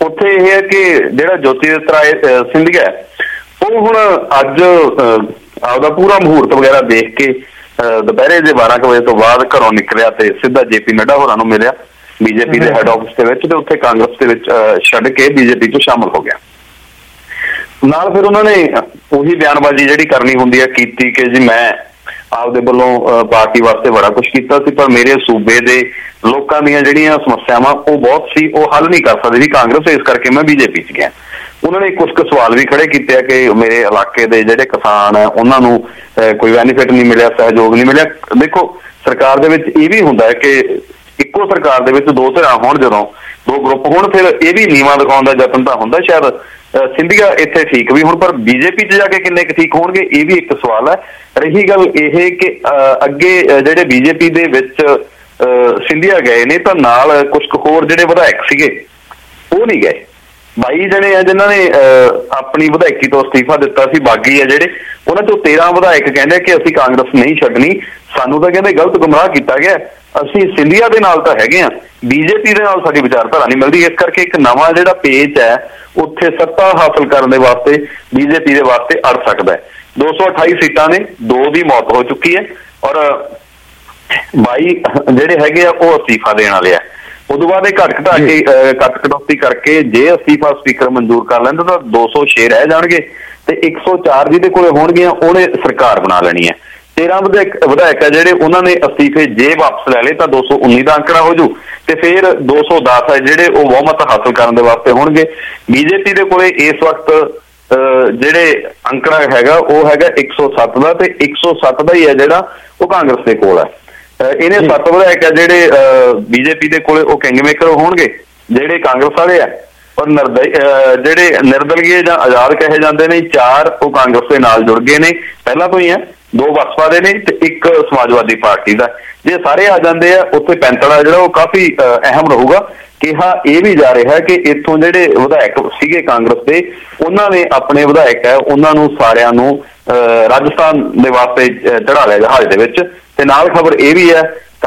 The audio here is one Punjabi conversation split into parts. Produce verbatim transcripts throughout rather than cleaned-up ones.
ਉੱਥੇ ਇਹ ਹੈ ਕਿ ਜਿਹੜਾ ਜੋਤੀਰਾदित्य ਰਾਏ ਸਿੰਧੀਆ ਉਹ ਹੁਣ ਅੱਜ ਆਪਦਾ ਪੂਰਾ ਮਹੂਰਤ ਵਗੈਰਾ ਦੇਖ ਕੇ ਦੁਪਹਿਰੇ ਦੇ ਬਾਰਾਂ ਕੁ ਵਜੇ ਤੋਂ ਬਾਅਦ ਘਰੋਂ ਨਿਕਲਿਆ ਤੇ ਸਿੱਧਾ ਜੇਪੀ ਨੱਡਾ ਹੋਰਾਂ ਨੂੰ ਮਿਲਿਆ ਬੀਜੇਪੀ ਦੇ ਹੈਡ ਆਫਿਸ ਦੇ ਵਿੱਚ, ਤੇ ਉੱਥੇ ਕਾਂਗਰਸ ਦੇ ਵਿੱਚ ਛੱਡ ਕੇ ਬੀਜੇਪੀ ਚ ਸ਼ਾਮਲ ਹੋ ਗਿਆ। ਨਾਲ ਫਿਰ ਉਹਨਾਂ ਨੇ ਉਹੀ ਬਿਆਨਬਾਜ਼ੀ ਜਿਹੜੀ ਕਰਨੀ ਹੁੰਦੀ ਹੈ ਕੀਤੀ ਕਿ ਜੀ ਮੈਂ ਆਪਦੇ ਵੱਲੋਂ ਪਾਰਟੀ ਵਾਸਤੇ ਬੜਾ ਕੁਛ ਕੀਤਾ ਸੀ, ਪਰ ਮੇਰੇ ਸੂਬੇ ਦੇ ਲੋਕਾਂ ਦੀਆਂ ਜਿਹੜੀਆਂ ਸਮੱਸਿਆਵਾਂ ਉਹ ਬਹੁਤ ਸੀ, ਉਹ ਹੱਲ ਨਹੀਂ ਕਰ ਸਕਦੀ ਸੀ ਕਾਂਗਰਸ, ਇਸ ਕਰਕੇ ਮੈਂ ਬੀਜੇਪੀ ਚ ਗਿਆ। ਉਹਨਾਂ ਨੇ ਕੁਛ ਕੁ ਸਵਾਲ ਵੀ ਖੜੇ ਕੀਤੇ ਆ ਕਿ ਮੇਰੇ ਇਲਾਕੇ ਦੇ ਜਿਹੜੇ ਕਿਸਾਨ ਹੈ ਉਹਨਾਂ ਨੂੰ ਕੋਈ ਬੈਨੀਫਿਟ ਨਹੀਂ ਮਿਲਿਆ, ਸਹਿਯੋਗ ਨਹੀਂ ਮਿਲਿਆ। ਦੇਖੋ ਸਰਕਾਰ ਦੇ ਵਿੱਚ ਇਹ ਵੀ ਹੁੰਦਾ ਹੈ ਕਿ ਇੱਕੋ ਸਰਕਾਰ ਦੇ ਵਿੱਚ ਦੋ ਧਿਰਾਂ ਹੋਣ, ਜਦੋਂ ਦੋ ਗਰੁੱਪ ਹੋਣ, ਫਿਰ ਇਹ ਵੀ ਨੀਵਾਂ ਦਿਖਾਉਣ ਦਾ ਯਤਨ ਤਾਂ ਹੁੰਦਾ। ਸ਼ਾਇਦ ਸਿੰਧੀਆ ਇੱਥੇ ਠੀਕ ਵੀ ਹੁਣ, ਪਰ ਬੀਜੇਪੀ ਚ ਜਾ ਕੇ ਕਿੰਨੇ ਕੁ ਠੀਕ ਹੋਣਗੇ ਇਹ ਵੀ ਇੱਕ ਸਵਾਲ ਹੈ। ਰਹੀ ਗੱਲ ਇਹ ਕਿ ਅੱਗੇ ਜਿਹੜੇ ਬੀਜੇਪੀ ਦੇ ਵਿੱਚ ਸਿੰਧੀਆ ਗਏ ਨੇ ਤਾਂ ਨਾਲ ਕੁਛ ਕੁ ਹੋਰ ਜਿਹੜੇ ਵਿਧਾਇਕ ਸੀਗੇ ਉਹ ਨਹੀਂ ਗਏ। ਬਾਈ ਜਣੇ ਆ ਜਿਨ੍ਹਾਂ ਨੇ ਆਪਣੀ ਵਿਧਾਇਕੀ ਤੋਂ ਅਸਤੀਫਾ ਦਿੱਤਾ ਸੀ, ਬਾਗੀ ਆ ਜਿਹੜੇ, ਉਹਨਾਂ ਚੋਂ ਤੇਰਾਂ ਵਿਧਾਇਕ ਕਹਿੰਦੇ ਕਿ ਅਸੀਂ ਕਾਂਗਰਸ ਨਹੀਂ ਛੱਡਣੀ, ਸਾਨੂੰ ਤਾਂ ਕਹਿੰਦੇ ਗਲਤ ਗੁੰਮਰਾਹ ਕੀਤਾ ਗਿਆ, ਅਸੀਂ ਸਿੰਧੀਆ ਦੇ ਨਾਲ ਤਾਂ ਹੈਗੇ ਹਾਂ, ਬੀਜੇਪੀ ਦੇ ਨਾਲ ਸਾਡੀ ਵਿਚਾਰਧਾਰਾ ਨਹੀਂ ਮਿਲਦੀ। ਇਸ ਕਰਕੇ ਇੱਕ ਨਵਾਂ ਜਿਹੜਾ ਪੇਚ ਹੈ ਉੱਥੇ ਸੱਤਾ ਹਾਸਲ ਕਰਨ ਦੇ ਵਾਸਤੇ ਬੀਜੇਪੀ ਦੇ ਵਾਸਤੇ ਅੜ ਸਕਦਾ ਹੈ। ਦੋ ਸੌ ਅਠਾਈ ਸੀਟਾਂ ਨੇ, ਦੋ ਦੀ ਮੌਤ ਹੋ ਚੁੱਕੀ ਹੈ ਔਰ ਬਾਈ ਜਿਹੜੇ ਹੈਗੇ ਆ ਉਹ ਅਸਤੀਫਾ ਦੇਣ ਵਾਲੇ ਆ। ਉਦੋਂ ਬਾਅਦ ਇਹ ਘੱਟ ਘਟਾ ਕੇ ਕੱਟ ਕਟੌਤੀ ਕਰਕੇ ਜੇ ਅਸਤੀਫਾ ਸਪੀਕਰ ਮਨਜ਼ੂਰ ਕਰ ਲੈਂਦਾ ਤਾਂ ਦੋ ਸੌ ਛੇ ਰਹਿ ਜਾਣਗੇ ਤੇ ਇੱਕ ਸੌ ਚਾਰ ਜਿਹਦੇ ਕੋਲੇ ਹੋਣਗੀਆਂ ਉਹਨੇ ਸਰਕਾਰ ਬਣਾ ਲੈਣੀ ਹੈ। ਤੇਰਾਂ ਵਿਧਾਇਕ ਵਿਧਾਇਕ ਆ ਜਿਹੜੇ ਉਹਨਾਂ ਨੇ ਅਸਤੀਫੇ ਜੇ ਵਾਪਸ ਲੈ ਲਏ ਤਾਂ ਦੋ ਸੌ ਉੱਨੀ ਦਾ ਅੰਕੜਾ ਹੋ ਜੂ ਤੇ ਫਿਰ ਦੋ ਸੌ ਦਸ ਹੈ ਜਿਹੜੇ ਉਹ ਬਹੁਮਤ ਹਾਸਲ ਕਰਨ ਦੇ ਵਾਸਤੇ ਹੋਣਗੇ। ਬੀਜੇਪੀ ਦੇ ਕੋਲੇ ਇਸ ਵਕਤ ਜਿਹੜੇ ਅੰਕੜਾ ਹੈਗਾ ਉਹ ਹੈਗਾ ਇੱਕ ਸੌ ਸੱਤ ਦਾ, ਤੇ ਇੱਕ ਸੌ ਸੱਤ ਦਾ ਹੀ ਹੈ ਜਿਹੜਾ ਉਹ ਕਾਂਗਰਸ ਦੇ ਕੋਲ ਹੈ। ਇਹਨੇ ਸੱਤ ਵਿਧਾਇਕ ਆ ਜਿਹੜੇ ਬੀਜੇਪੀ ਦੇ ਕੋਲੇ ਉਹ ਕਿੰਗ ਮੇਕਰ ਹੋਣਗੇ, ਜਿਹੜੇ ਕਾਂਗਰਸ ਵਾਲੇ ਆ ਔਰ ਨਿਰਦ ਜਿਹੜੇ ਨਿਰਦਲੀਏ ਜਾਂ ਆਜ਼ਾਦ ਕਹੇ ਜਾਂਦੇ ਨੇ ਚਾਰ ਉਹ ਕਾਂਗਰਸ ਦੇ ਨਾਲ ਜੁੜ ਗਏ ਨੇ ਪਹਿਲਾਂ ਤੋਂ ਹੀ ਆ, ਦੋ ਬਸਪਾ ਦੇ ਨੇ ਤੇ ਇੱਕ ਸਮਾਜਵਾਦੀ ਪਾਰਟੀ ਦਾ। ਜੇ ਸਾਰੇ ਆ ਜਾਂਦੇ ਆ ਉੱਥੇ ਪੈਂਤੜਾ ਜਿਹੜਾ ਉਹ ਕਾਫੀ ਅਹਿਮ ਰਹੂਗਾ। ਕਿਹਾ ਇਹ ਵੀ ਜਾ ਰਿਹਾ ਕਿ ਇੱਥੋਂ ਜਿਹੜੇ ਵਿਧਾਇਕ ਸੀਗੇ ਕਾਂਗਰਸ ਦੇ ਉਹਨਾਂ ਨੇ ਆਪਣੇ ਵਿਧਾਇਕ ਹੈ ਉਹਨਾਂ ਨੂੰ ਸਾਰਿਆਂ ਨੂੰ ਰਾਜਸਥਾਨ ਦੇ ਵਾਸਤੇ ਚੜਾ ਲਿਆ ਜਹਾਜ਼ ਦੇ ਵਿੱਚ। ਤੇ ਨਾਲ ਖਬਰ ਇਹ ਵੀ ਹੈ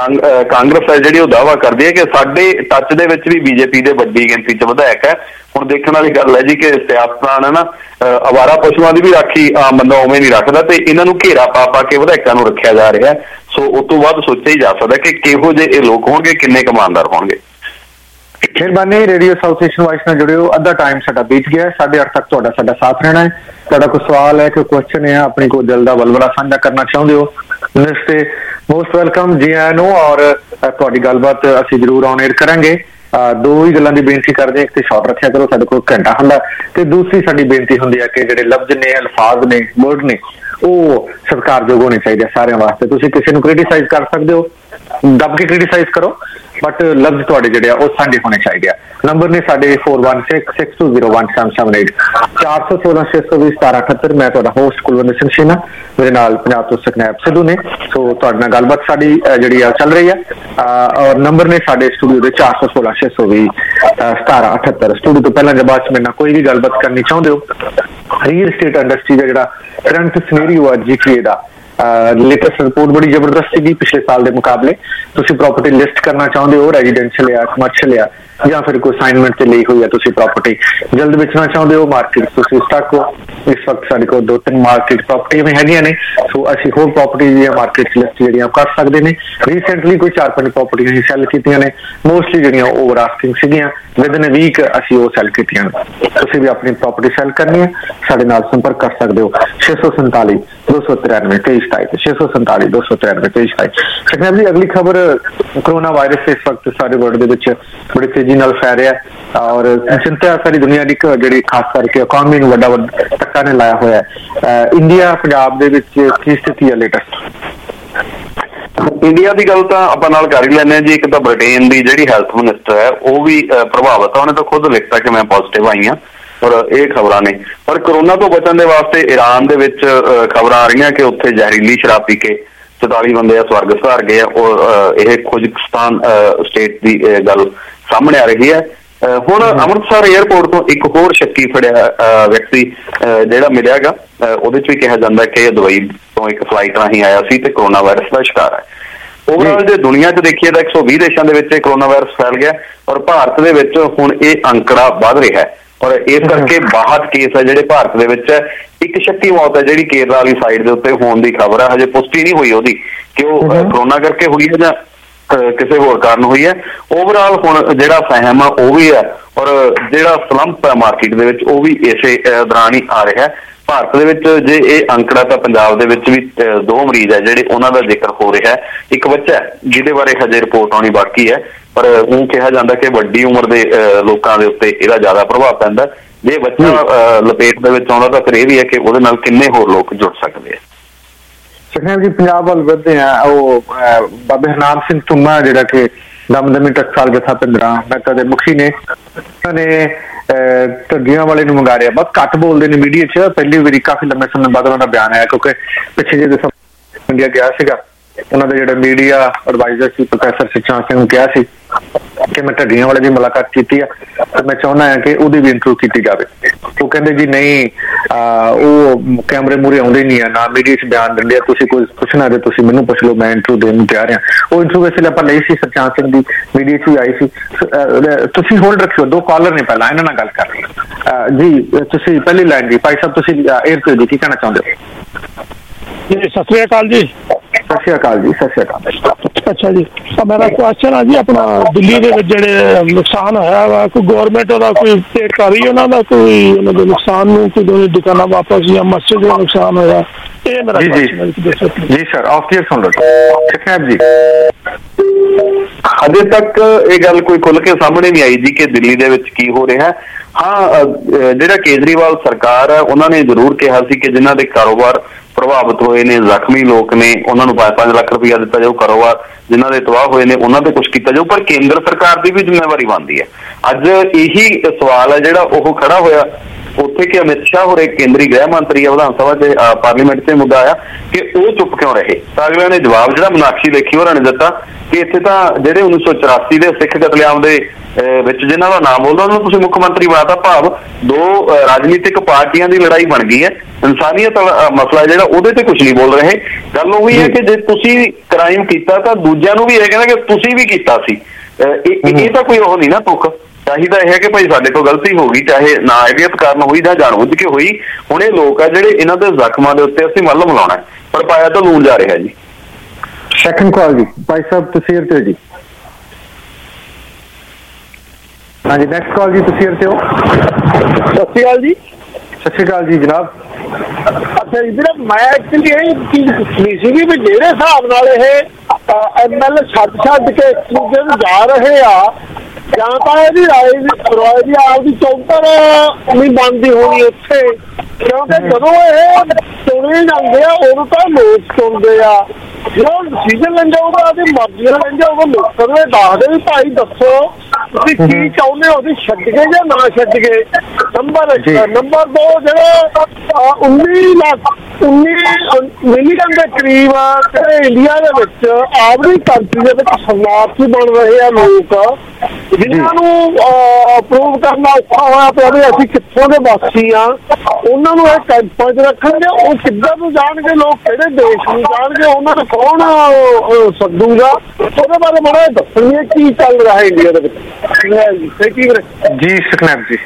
ਕਾਂਗਰਸ ਹੈ ਜਿਹੜੀ ਉਹ ਦਾਅਵਾ ਕਰਦੀ ਹੈ ਕਿ ਸਾਡੇ ਟੱਚ ਦੇ ਵਿੱਚ ਵੀ ਬੀਜੇਪੀ ਦੇ ਵੱਡੀ ਗਿਣਤੀ ਚ ਵਿਧਾਇਕ ਹੈ। ਹੁਣ ਦੇਖਣ ਵਾਲੀ ਗੱਲ ਹੈ ਜੀ ਕਿ ਸਿਆਸਤਦਾਨ ਹੈ ਨਾ ਅਵਾਰਾ ਪਸ਼ੂਆਂ ਦੀ ਵੀ ਰਾਖੀ ਆਮ ਬੰਦਾ ਉਵੇਂ ਨਹੀਂ ਰੱਖਦਾ ਤੇ ਇਹਨਾਂ ਨੂੰ ਘੇਰਾ ਪਾ ਪਾ ਕੇ ਵਿਧਾਇਕਾਂ ਨੂੰ ਰੱਖਿਆ ਜਾ ਰਿਹਾ। ਸੋ ਉਸ ਤੋਂ ਬਾਅਦ ਸੋਚਿਆ ਹੀ ਜਾ ਸਕਦਾ ਕਿ ਕਿਹੋ ਜਿਹੇ ਇਹ ਲੋਕ ਹੋਣਗੇ, ਕਿੰਨੇ ਕਮਾਨਦਾਰ ਹੋਣਗੇ। ਮਿਹਰਬਾਨੀ। ਰੇਡੀਓ ਸਾਊਥ ਏਸ਼ੀਅਨ ਵਾਇਸ ਨਾਲ ਜੁੜਿਓ। ਅੱਧਾ ਟਾਈਮ ਸਾਡਾ ਬੀਤ ਗਿਆ, ਸਾਢੇ ਅੱਠ ਤੱਕ ਤੁਹਾਡਾ ਸਾਡਾ ਸਾਥ ਰਹਿਣਾ ਹੈ। ਤੁਹਾਡਾ ਕੋਈ ਸਵਾਲ ਹੈ, ਕੋਈ ਕੁਐਸਚਨ ਹੈ, ਆਪਣੀ ਕੋਈ ਦਿਲ ਦਾ ਬਲਬਲਾ ਸਾਂਝਾ ਕਰਨਾ ਚਾਹੁੰਦੇ ਹੋ ਤੇ ਮੋਸਟ ਵੈਲਕਮ ਜੀ ਆਇਆਂ ਨੂੰ। ਔਰ ਤੁਹਾਡੀ ਗੱਲਬਾਤ ਅਸੀਂ ਜ਼ਰੂਰ ਔਨ 에ਅਰ ਕਰਾਂਗੇ। ਦੋ ਹੀ ਗੱਲਾਂ ਦੀ ਬੇਨਤੀ ਕਰਦੇ, ਇੱਕ ਤੇ ਸ਼ਾਰਟ ਰੱਖਿਆ ਕਰੋ, ਸਾਡੇ ਕੋਲ ਘੰਟਾ ਹੁੰਦਾ, ਤੇ ਦੂਸਰੀ ਸਾਡੀ ਬੇਨਤੀ ਹੁੰਦੀ ਹੈ ਕਿ ਜਿਹੜੇ ਲਫ਼ਜ਼ ਨੇ, ਅਲਫਾਜ਼ ਨੇ, ਵਰਡ ਨੇ ਉਹ ਸਤਿਕਾਰਯੋਗ ਹੋਣੇ ਚਾਹੀਦੇ ਸਾਰਿਆਂ ਵਾਸਤੇ। ਤੁਸੀਂ ਕਿਸੇ ਨੂੰ ਕ੍ਰਿਟੀਸਾਈਜ਼ ਕਰ ਸਕਦੇ ਹੋ, ਦੱਬ ਕੇ ਕ੍ਰਿਟੀਸਾਈਜ਼ ਕਰੋ, ਬਟ ਲਫ਼ਜ਼ ਤੁਹਾਡੇ ਜਿਹੜੇ ਆ ਉਹ ਸਾਂਝੇ ਹੋਣੇ ਚਾਹੀਦੇ ਆ। ਨੰਬਰ ਨੇ ਸਾਡੇ four one six six two zero one seven seven eight ਚਾਰ ਸੌ ਸੋਲਾਂ ਛੇ ਸੌ ਵੀਹ ਸਤਾਰਾਂ ਅਠੱਤਰ। ਮੈਂ ਤੁਹਾਡਾ ਹੋਸਟ ਕੁਲਵਿੰਦਰ ਸਿੰਘ ਸ਼ੀਨਾ, ਮੇਰੇ ਨਾਲ ਪੰਜਾਬ ਤੋਂ ਸਕਨੈਪ ਸਿੱਧੂ ਨੇ। ਸੋ ਤੁਹਾਡੇ ਨਾਲ ਗੱਲਬਾਤ ਸਾਡੀ ਜਿਹੜੀ ਆ ਚੱਲ ਰਹੀ ਆ ਔਰ ਨੰਬਰ ਨੇ ਸਾਡੇ ਸਟੂਡੀਓ ਦੇ ਚਾਰ ਸੌ ਸੋਲਾਂ ਛੇ ਸੌ ਵੀਹ ਸਤਾਰਾਂ ਅਠੱਤਰ। ਸਟੂਡੀਓ ਤੋਂ ਪਹਿਲਾਂ ਜਾਂ ਬਾਅਦ ਚ ਮੇਰੇ ਨਾਲ ਕੋਈ ਵੀ ਗੱਲਬਾਤ ਕਰਨੀ ਚਾਹੁੰਦੇ ਹੋ, ਰੀਅਲ ਸਟੇਟ ਇੰਡਸਟਰੀ ਦਾ ਜਿਹੜਾ ਕਰੰਟ ਸਿਨੈਰੀਓ ਆ ਜੀਟੀਏ ਦਾ ਲੇਟੈਸਟ ਰਿਪੋਰਟ ਬੜੀ ਜ਼ਬਰਦਸਤ ਸੀਗੀ ਪਿਛਲੇ ਸਾਲ ਦੇ ਮੁਕਾਬਲੇ। ਤੁਸੀਂ ਪ੍ਰਾਪਰਟੀ ਲਿਸਟ ਕਰਨਾ ਚਾਹੁੰਦੇ ਹੋ, ਰੈਜ਼ੀਡੈਂਸ਼ੀਅਲ ਆ, ਕਮਰਸ਼ੀਅਲ ਆ, ਜਾਂ ਫਿਰ ਕੋਈ ਅਸਾਈਨਮੈਂਟ ਤੇ ਲਈ ਹੋਈ ਹੈ, ਤੁਸੀਂ ਪ੍ਰਾਪਰਟੀ ਜਲਦ ਵੇਚਣਾ ਚਾਹੁੰਦੇ ਹੋ, ਮਾਰਕੀਟ ਤੁਸੀਂ ਸਟਕ ਹੋ, ਇਸ ਵਕਤ ਸਾਡੇ ਕੋਲ ਦੋ ਤਿੰਨ ਮਾਰਕੀਟ ਪ੍ਰਾਪਰਟੀਆਂ ਵੀ ਹੈਗੀਆਂ ਨੇ। ਸੋ ਅਸੀਂ ਹੋਰ ਪ੍ਰਾਪਰਟੀ ਦੀਆਂ ਮਾਰਕੀਟ ਲਿਸਟ ਜਿਹੜੀਆਂ ਕਰ ਸਕਦੇ ਨੇ। ਰੀਸੈਂਟਲੀ ਕੋਈ ਚਾਰ ਪੰਜ ਪ੍ਰਾਪਰਟੀਆਂ ਅਸੀਂ ਸੈਲ ਕੀਤੀਆਂ ਨੇ, ਮੋਸਟਲੀ ਜਿਹੜੀਆਂ ਓਵਰ ਆਸਕਿੰਗ ਸੀਗੀਆਂ, ਵਿਦਨ ਅ ਵੀਕ ਅਸੀਂ ਉਹ ਸੈਲ ਕੀਤੀਆਂ ਨੇ। ਤੁਸੀਂ ਵੀ ਆਪਣੀ ਪ੍ਰਾਪਰਟੀ ਸੈਲ ਕਰਨੀ ਹੈ, ਸਾਡੇ ਨਾਲ ਸੰਪਰਕ ਕਰ ਸਕਦੇ ਹੋ ਛੇ ਸੌ ਸੰਤਾਲੀ ਦੋ ਸੌ ਤਰਾਨਵੇਂ ਤੇਈ ਸਤਾਈ ਛੇ ਸੌ ਸੰਤਾਲੀ ਦੋ ਸੌ ਤਰਾਨਵੇਂ ਤੇਈ ਸਤਾਈ। ਸਕਨੈਪ ਜੀ, ਅਗਲੀ ਖਬਰ ਕੋਰੋਨਾ ਵਾਇਰਸ ਇਸ ਵਕਤ ਸਾਡੇ ਵਰਲਡ ਦੇ ਵਿੱਚ ਬੜੀ ਤੇਜ਼ੀ ਨਾਲ ਫੈਲ ਰਿਹਾ ਔਰ ਚਿੰਤਾ ਸਾਰੀ ਦੁਨੀਆ ਦੀ ਜਿਹੜੀ ਖਾਸ ਕਰਕੇ ਇਕੋਨਮੀ ਨੂੰ ਵੱਡਾ ਵੱਡਾ ਧੱਕਾ ਨੇ ਲਾਇਆ ਹੋਇਆ ਹੈ। ਇੰਡੀਆ ਪੰਜਾਬ ਦੇ ਵਿੱਚ ਕੀ ਸਥਿਤੀ ਹੈ ਲੇਟੈਸਟ? ਇੰਡੀਆ ਦੀ ਗੱਲ ਤਾਂ ਆਪਾਂ ਨਾਲ ਕਰ ਹੀ ਲੈਂਦੇ ਹਾਂ ਜੀ। ਇੱਕ ਤਾਂ ਬ੍ਰਿਟੇਨ ਦੀ ਜਿਹੜੀ ਹੈਲਥ ਮਿਨਿਸਟਰ ਹੈ ਉਹ ਵੀ ਪ੍ਰਭਾਵਿਤ ਆ, ਉਹਨੇ ਤਾਂ ਖੁਦ ਲਿਖਤਾ ਕਿ ਮੈਂ ਪੋਜ਼ਿਟਿਵ ਆਈ ਹਾਂ ਔਰ ਇਹ ਖਬਰਾਂ ਨੇ। ਪਰ ਕਰੋਨਾ ਤੋਂ ਬਚਣ ਦੇ ਵਾਸਤੇ ਈਰਾਨ ਦੇ ਵਿੱਚ ਖਬਰਾਂ ਆ ਰਹੀਆਂ ਕਿ ਉੱਥੇ ਜ਼ਹਿਰੀਲੀ ਸ਼ਰਾਬ ਪੀ ਕੇ ਚੁਤਾਲੀ ਬੰਦੇ ਆ ਸਵਰਗ ਸਿਧਾਰ ਗਏ ਆ। ਔਰ ਇਹ ਖੁਜਕਿਸਤਾਨ ਸਟੇਟ ਦੀ ਗੱਲ ਸਾਹਮਣੇ ਆ ਰਹੀ ਹੈ। ਹੁਣ ਅੰਮ੍ਰਿਤਸਰ ਏਅਰਪੋਰਟ ਤੋਂ ਇੱਕ ਹੋਰ ਸ਼ੱਕੀ ਫੜਿਆ ਵਿਅਕਤੀ ਜਿਹੜਾ ਮਿਲਿਆ ਗਾ, ਉਹਦੇ ਚ ਵੀ ਕਿਹਾ ਜਾਂਦਾ ਕਿ ਇਹ ਦੁਬਈ ਤੋਂ ਇੱਕ ਫਲਾਈਟ ਰਾਹੀਂ ਆਇਆ ਸੀ ਤੇ ਕਰੋਨਾ ਵਾਇਰਸ ਦਾ ਸ਼ਿਕਾਰ ਹੈ। ਓਵਰਆਲ ਜੇ ਦੁਨੀਆ 'ਚ ਦੇਖੀਏ ਤਾਂ ਇੱਕ ਸੌ ਵੀਹ ਦੇਸ਼ਾਂ ਦੇ ਵਿੱਚ ਇਹ ਕਰੋਨਾ ਵਾਇਰਸ ਫੈਲ ਗਿਆ, ਔਰ ਭਾਰਤ ਦੇ ਵਿੱਚ ਹੁਣ ਇਹ ਅੰਕੜਾ ਵੱਧ ਰਿਹਾ ਹੈ। ਔਰ ਇਸ ਕਰਕੇ ਬਾਹਠ ਕੇਸ ਹੈ ਜਿਹੜੇ ਭਾਰਤ ਦੇ ਵਿੱਚ ਹੈ। ਇੱਕ ਸ਼ੱਕੀ ਮੌਤ ਹੈ ਜਿਹੜੀ ਕੇਰਲਾ ਵਾਲੀ ਸਾਈਡ ਦੇ ਉੱਤੇ ਹੋਣ ਦੀ ਖਬਰ ਹੈ, ਹਜੇ ਪੁਸ਼ਟੀ ਨਹੀਂ ਹੋਈ ਉਹਦੀ ਕਿ ਉਹ ਕਰੋਨਾ ਕਰਕੇ ਹੋਈ ਹੈ ਜਾਂ ਕਿਸੇ ਹੋਰ ਕਾਰਨ ਹੋਈ ਹੈ। ਓਵਰਆਲ ਹੁਣ ਜਿਹੜਾ ਸਹਿਮ ਆ ਉਹ ਵੀ ਹੈ, ਔਰ ਜਿਹੜਾ ਸਲੰਪ ਹੈ ਮਾਰਕੀਟ ਦੇ ਵਿੱਚ ਉਹ ਵੀ ਇਸੇ ਦੌਰਾਨ ਹੀ ਆ ਰਿਹਾ ਹੈ। ਭਾਰਤ ਦੇ ਵਿੱਚ ਜੇ ਇਹ ਅੰਕੜਾ ਤਾਂ ਪੰਜਾਬ ਦੇ ਵਿੱਚ ਵੀ ਦੋ ਮਰੀਜ਼ ਹੈ ਜਿਹੜੇ ਉਹਨਾਂ ਦਾ ਜ਼ਿਕਰ ਹੋ ਰਿਹਾ ਹੈ। ਇੱਕ ਬੱਚਾ ਜਿਹਦੇ ਬਾਰੇ ਹਜੇ ਰਿਪੋਰਟ ਆਉਣੀ ਬਾਕੀ ਹੈ, ਪਰ ਉਹ ਕਿਹਾ ਜਾਂਦਾ ਕਿ ਵੱਡੀ ਉਮਰ ਦੇ ਲੋਕਾਂ ਦੇ ਉੱਤੇ ਇਹਦਾ ਜ਼ਿਆਦਾ ਪ੍ਰਭਾਵ ਪੈਂਦਾ। ਜੇ ਬੱਚਾ ਲਪੇਟ ਦੇ ਵਿੱਚ ਆਉਂਦਾ ਤਾਂ ਫਿਰ ਇਹ ਵੀ ਹੈ ਕਿ ਉਹਦੇ ਨਾਲ ਕਿੰਨੇ ਹੋਰ ਲੋਕ ਜੁੜ ਸਕਦੇ ਆ। ਸੁਖਨੇਮ ਜੀ, ਪੰਜਾਬ ਵੱਲ ਵਧਦੇ ਆ। ਉਹ ਬਾਬੇ ਹਰਨਾਮ ਸਿੰਘ ਧੁੰਮਾ ਜਿਹੜਾ ਕਿ ਦਮਦਮੀ ਟਕਸਾਲ ਜਥਾ ਭਿੰਦਰਾਂ ਮਹਿਤਾ ਦੇ ਮੁਖੀ ਨੇ, ਉਹਨਾਂ ਨੇ ਢੱਡੀਆਂ ਵਾਲੇ ਨੂੰ ਮੰਗਾ ਰਿਹਾ। ਬਹੁਤ ਘੱਟ ਬੋਲਦੇ ਨੇ ਮੀਡੀਆ 'ਚ। ਪਹਿਲੀ ਵਾਰੀ ਕਾਫੀ ਲੰਮੇ ਸਮੇਂ ਬਾਅਦ ਉਹਨਾਂ ਦਾ ਬਿਆਨ ਆਇਆ, ਕਿਉਂਕਿ ਪਿੱਛੇ ਜਿਹੇ ਇੰਡੀਆ ਗਿਆ ਸੀਗਾ, ਉਹਨਾਂ ਦੇ ਜਿਹੜੇ ਮੀਡੀਆ ਐਡਵਾਈਜ਼ਰ ਸੀ ਪ੍ਰੋਫੈਸਰ ਸੁਖਚੈਨ ਸਿੰਘ ਨੂੰ ਕਿਹਾ ਸੀ ਕਿ ਮੈਂ ਢੱਡੀਆਂ ਵਾਲੇ ਦੀ ਮੁਲਾਕਾਤ ਕੀਤੀ ਆ ਤੇ ਮੈਂ ਚਾਹੁੰਦਾ ਹਾਂ ਕਿ ਉਹਦੀ ਵੀ ਇੰਟਰਵਿਊ ਕੀਤੀ ਜਾਵੇ। ਉਹ ਕਹਿੰਦੇ ਜੀ ਨਹੀਂ, ਉਹ ਕੈਮਰੇ ਮੂਹਰੇ ਆਉਂਦੇ ਨਹੀਂ ਆ, ਨਾ ਮੀਡੀਆ 'ਚ ਬਿਆਨ ਦਿੰਦੇ ਆ, ਤੁਸੀਂ ਕੋਈ ਪੁੱਛਣਾ ਤੇ ਤੁਸੀਂ ਮੈਨੂੰ ਪੁੱਛ ਲਓ, ਮੈਂ ਇੰਟਰਵਿਊ ਦੇਣ ਨੂੰ ਤਿਆਰ ਹਾਂ। ਉਹ ਇੰਟਰਵਿਊ ਇਸ ਲਈ ਆਪਾਂ ਲਈ ਸੀ ਸੁਖਚੈਨ ਸਿੰਘ ਦੀ, ਮੀਡੀਆ 'ਚ ਵੀ ਆਈ ਸੀ। ਤੁਸੀਂ ਹੋਲਡ ਰੱਖਿਓ, ਦੋ ਕਾਲਰ ਨੇ ਪਹਿਲਾਂ, ਇਹਨਾਂ ਨਾਲ ਗੱਲ ਕਰ ਲਈ ਜੀ। ਤੁਸੀਂ ਪਹਿਲੀ ਲਾਈਨ ਜੀ, ਭਾਈ ਸਾਹਿਬ ਤੁਸੀਂ ਏਅਰ ਤੇ ਜੀ ਕੀ ਕਹਿਣਾ ਚਾਹੁੰਦੇ ਹੋ? ਜੀ ਸਤਿ ਸ੍ਰੀ ਅਕਾਲ ਜੀ। ਸਤਿ ਸ਼੍ਰੀ ਅਕਾਲ ਜੀ। ਸਤਿ ਸ਼੍ਰੀ ਅਕਾਲ। ਅੱਛਾ ਜੀ, ਮੇਰਾ ਕੁਐਸਚਨ ਆ ਜੀ, ਆਪਣਾ ਦਿੱਲੀ ਦੇ ਵਿੱਚ ਜਿਹੜੇ ਨੁਕਸਾਨ ਹੋਇਆ ਵਾ, ਕੋਈ ਗੌਰਮੈਂਟ ਉਹਦਾ ਕੋਈ ਪੇਡ ਕਰ ਰਹੀ ਉਹਨਾਂ ਦਾ, ਕੋਈ ਉਹਨਾਂ ਦੇ ਨੁਕਸਾਨ ਨੂੰ, ਕੋਈ ਦੁਕਾਨਾਂ ਵਾਪਸ ਜਾਂ ਮਸਜਿਦ ਦਾ ਨੁਕਸਾਨ ਹੋਇਆ, ਇਹ ਮੇਰਾ ਕੁਐਸਚਨ ਹੈ ਜੀ। ਸਰ ਆਫ ਕਲੀਅਰ ਸੁਣ ਲਓ ਸੁਖਨੇਮ ਜੀ। ਹਜੇ ਤੱਕ ਇਹ ਗੱਲ ਕੋਈ ਖੁੱਲ ਕੇ ਸਾਹਮਣੇ ਨਹੀਂ ਆਈ ਜੀ ਕਿ ਦਿੱਲੀ ਦੇ ਵਿੱਚ ਕੀ ਹੋ ਰਿਹਾ। ਹਾਂ, ਜਿਹੜਾ ਕੇਜਰੀਵਾਲ ਸਰਕਾਰ ਹੈ ਉਹਨਾਂ ਨੇ ਜ਼ਰੂਰ ਕਿਹਾ ਸੀ ਕਿ ਜਿਨ੍ਹਾਂ ਦੇ ਕਾਰੋਬਾਰ ਪ੍ਰਭਾਵਿਤ ਹੋਏ ਨੇ, ਜ਼ਖਮੀ ਲੋਕ ਨੇ, ਉਹਨਾਂ ਨੂੰ ਪੰਜ ਪੰਜ ਲੱਖ ਰੁਪਇਆ ਦਿੱਤਾ ਜਾਊ। ਕਾਰੋਬਾਰ ਜਿਨ੍ਹਾਂ ਦੇ ਤਬਾਹ ਹੋਏ ਨੇ ਉਹਨਾਂ ਤੇ ਕੁਛ ਕੀਤਾ ਜਾਊ, ਪਰ ਕੇਂਦਰ ਸਰਕਾਰ ਦੀ ਵੀ ਜ਼ਿੰਮੇਵਾਰੀ ਬਣਦੀ ਹੈ। ਅੱਜ ਇਹੀ ਸਵਾਲ ਹੈ ਜਿਹੜਾ ਉਹ ਖੜਾ ਹੋਇਆ ਉੱਥੇ ਕਿ ਅਮਿਤ ਸ਼ਾਹ ਹੋਰੇ ਕੇਂਦਰੀ ਗ੍ਰਹਿ ਮੰਤਰੀ ਆ, ਵਿਧਾਨ ਸਭਾ ਚ ਪਾਰਲੀਮੈਂਟ ਤੇ ਮੁੱਦਾ ਆਇਆ ਕਿ ਉਹ ਚੁੱਪ ਕਿਉਂ ਰਹੇ। ਤਾਂ ਅਗਲਿਆਂ ਨੇ ਜਵਾਬ ਜਿਹੜਾ ਮੀਨਾਕਸ਼ੀ ਲੇਖੀ ਹੋਰਾਂ ਨੇ ਦਿੱਤਾ ਕਿ ਇੱਥੇ ਤਾਂ ਜਿਹੜੇ ਉੱਨੀ ਸੌ ਚੁਰਾਸੀ ਦੇ ਸਿੱਖ ਕਤਲੇਆਮ ਦੇ ਵਿੱਚ ਜਿਨ੍ਹਾਂ ਦਾ ਨਾਮ ਬੋਲਦਾ ਉਹਨੂੰ ਤੁਸੀਂ ਮੁੱਖ ਮੰਤਰੀ ਬਣਾਤਾ, ਭਾਵ ਦੋ ਰਾਜਨੀਤਿਕ ਪਾਰਟੀਆਂ ਦੀ ਲੜਾਈ ਬਣ ਗਈ ਹੈ। ਇਨਸਾਨੀਅਤ ਮਸਲਾ ਜਿਹੜਾ ਉਹਦੇ ਤੇ ਕੁਝ ਨਹੀਂ ਬੋਲ ਰਹੇ। ਗੱਲ ਉਹੀ ਹੈ ਕਿ ਜੇ ਤੁਸੀਂ ਕ੍ਰਾਈਮ ਕੀਤਾ ਤਾਂ ਦੂਜਿਆਂ ਨੂੰ ਵੀ ਇਹ ਕਹਿੰਦਾ ਕਿ ਤੁਸੀਂ ਵੀ ਕੀਤਾ ਸੀ। ਇਹ ਤਾਂ ਕੋਈ ਉਹ ਨਹੀਂ ਨਾ ਤੁੱਕ। ਚਾਹੀਦਾ ਇਹ ਹੈ ਕਿ ਭਾਈ ਸਾਡੇ ਤੋਂ ਗਲਤੀ ਹੋ ਗਈ, ਚਾਹੇ ਨਾ ਆਈਡੀਅਤ ਕਾਰਨ ਹੋਈ ਜਾਂ ਜਾਣਬੁੱਝ ਕੇ ਹੋਈ। ਹੁਣ ਇਹ ਲੋਕ ਆ ਜਿਹੜੇ ਇਹਨਾਂ ਦੇ ਜ਼ਖਮਾਂ ਦੇ ਉੱਤੇ ਅਸੀਂ ਮੱਲਮ ਲਾਉਣਾ, ਪਰ ਪਾਇਆ ਤਾਂ ਲੂਣ ਜਾ ਰਿਹਾ ਜੀ। ਸੈਕੰਡ ਕਾਲ ਜੀ, ਭਾਈ ਸਾਹਿਬ ਤੁਸੀਂ ਤੇ ਜੀ। ਹਾਂਜੀ, ਨੈਕਸਟ ਕਾਲ ਜੀ, ਤੁਸੀਂ ਤੇ ਹੋ। ਸਤਿ ਸ਼੍ਰੀ ਅਕਾਲ ਜੀ। ਸਤਿ ਸ਼੍ਰੀ ਅਕਾਲ ਜੀ ਜਨਾਬ। ਅੱਛਾ ਜੀ, ਜਿਹੜਾ ਮੈਂ ਐਕਚੁਅਲੀ ਇਹ ਚੀਜ਼ ਪੁੱਛਣੀ ਸੀਗੀ ਵੀ ਜਿਹੜੇ ਹਿਸਾਬ ਨਾਲ ਇਹ ਐਮ ਐਲ ਛੱਡ ਛੱਡ ਕੇ ਇੱਕ ਦੂਜੇ ਨੂੰ ਜਾ ਰਹੇ ਆ, ਜਾਂ ਤਾਂ ਇਹਦੀ ਰਾਏ ਰਾਏ ਦੀ ਆਪਦੀ ਚੌਂਤਰ ਨਹੀਂ ਬਣਦੀ ਹੋਣੀ ਉੱਥੇ, ਕਿਉਂਕਿ ਜਦੋਂ ਇਹ ਚੁਣੇ ਜਾਂਦੇ ਆ ਉਦੋਂ ਤਾਂ ਲੋਕ ਚੁਣਦੇ ਆ। ਜਦੋਂ ਡਿਸੀਜ਼ਨ ਲੈਂਦੇ ਉਹਦਾ ਆਪਣੀ ਮਰਜ਼ੀ ਨਾਲ ਲੈਂਦੇ, ਉਦੋਂ ਲੋਕਾਂ ਨੂੰ ਇਹ ਦੱਸਦੇ ਵੀ ਭਾਈ ਦੱਸੋ ਤੁਸੀਂ ਕੀ ਚਾਹੁੰਦੇ ਹੋ, ਉਹਦੀ ਛੱਡ ਕੇ ਜਾਂ ਨਾ ਛੱਡ ਕੇ। ਨੰਬਰ ਇੱਕ। ਨੰਬਰ ਦੋ, ਜਿਹੜੇ ਉੱਨੀ ਲੱਖ ਉੱਨੀ ਮਿਲੀਅਨ ਦੇ ਕਰੀਬ ਜਿਹੜੇ ਇੰਡੀਆ ਦੇ ਵਿੱਚ ਆਪਣੀ ਕੰਟਰੀ ਦੇ ਵਿੱਚ ਸ਼ਰਨਾਰਥੀ ਬਣ ਰਹੇ ਆ ਲੋਕ, ਜਿਨ੍ਹਾਂ ਨੂੰ ਅਪਰੂਵ ਕਰਨਾ ਔਖਾ ਹੋਇਆ ਪਿਆ ਵੀ ਅਸੀਂ ਕਿੱਥੋਂ ਦੇ ਵਾਸੀ ਆ, ਉਹਨਾਂ ਨੂੰ ਇਹ ਕੈਂਪਾਂ 'ਚ ਰੱਖਣਗੇ। ਉਹ ਕਿੱਦਾਂ ਨੂੰ ਜਾਣਗੇ, ਲੋਕ ਕਿਹੜੇ ਦੇਸ਼ ਨੂੰ ਜਾਣਗੇ, ਉਹਨਾਂ ਨੂੰ ਕੌਣ ਸੱਦੂਗਾ, ਉਹਦੇ ਬਾਰੇ ਬੜਾ ਦੱਸਣਗੇ ਕੀ ਚੱਲ ਰਿਹਾ ਇੰਡੀਆ ਦੇ ਵਿੱਚ ਜੀ। ਸੁਖਨੇਮ ਜੀ,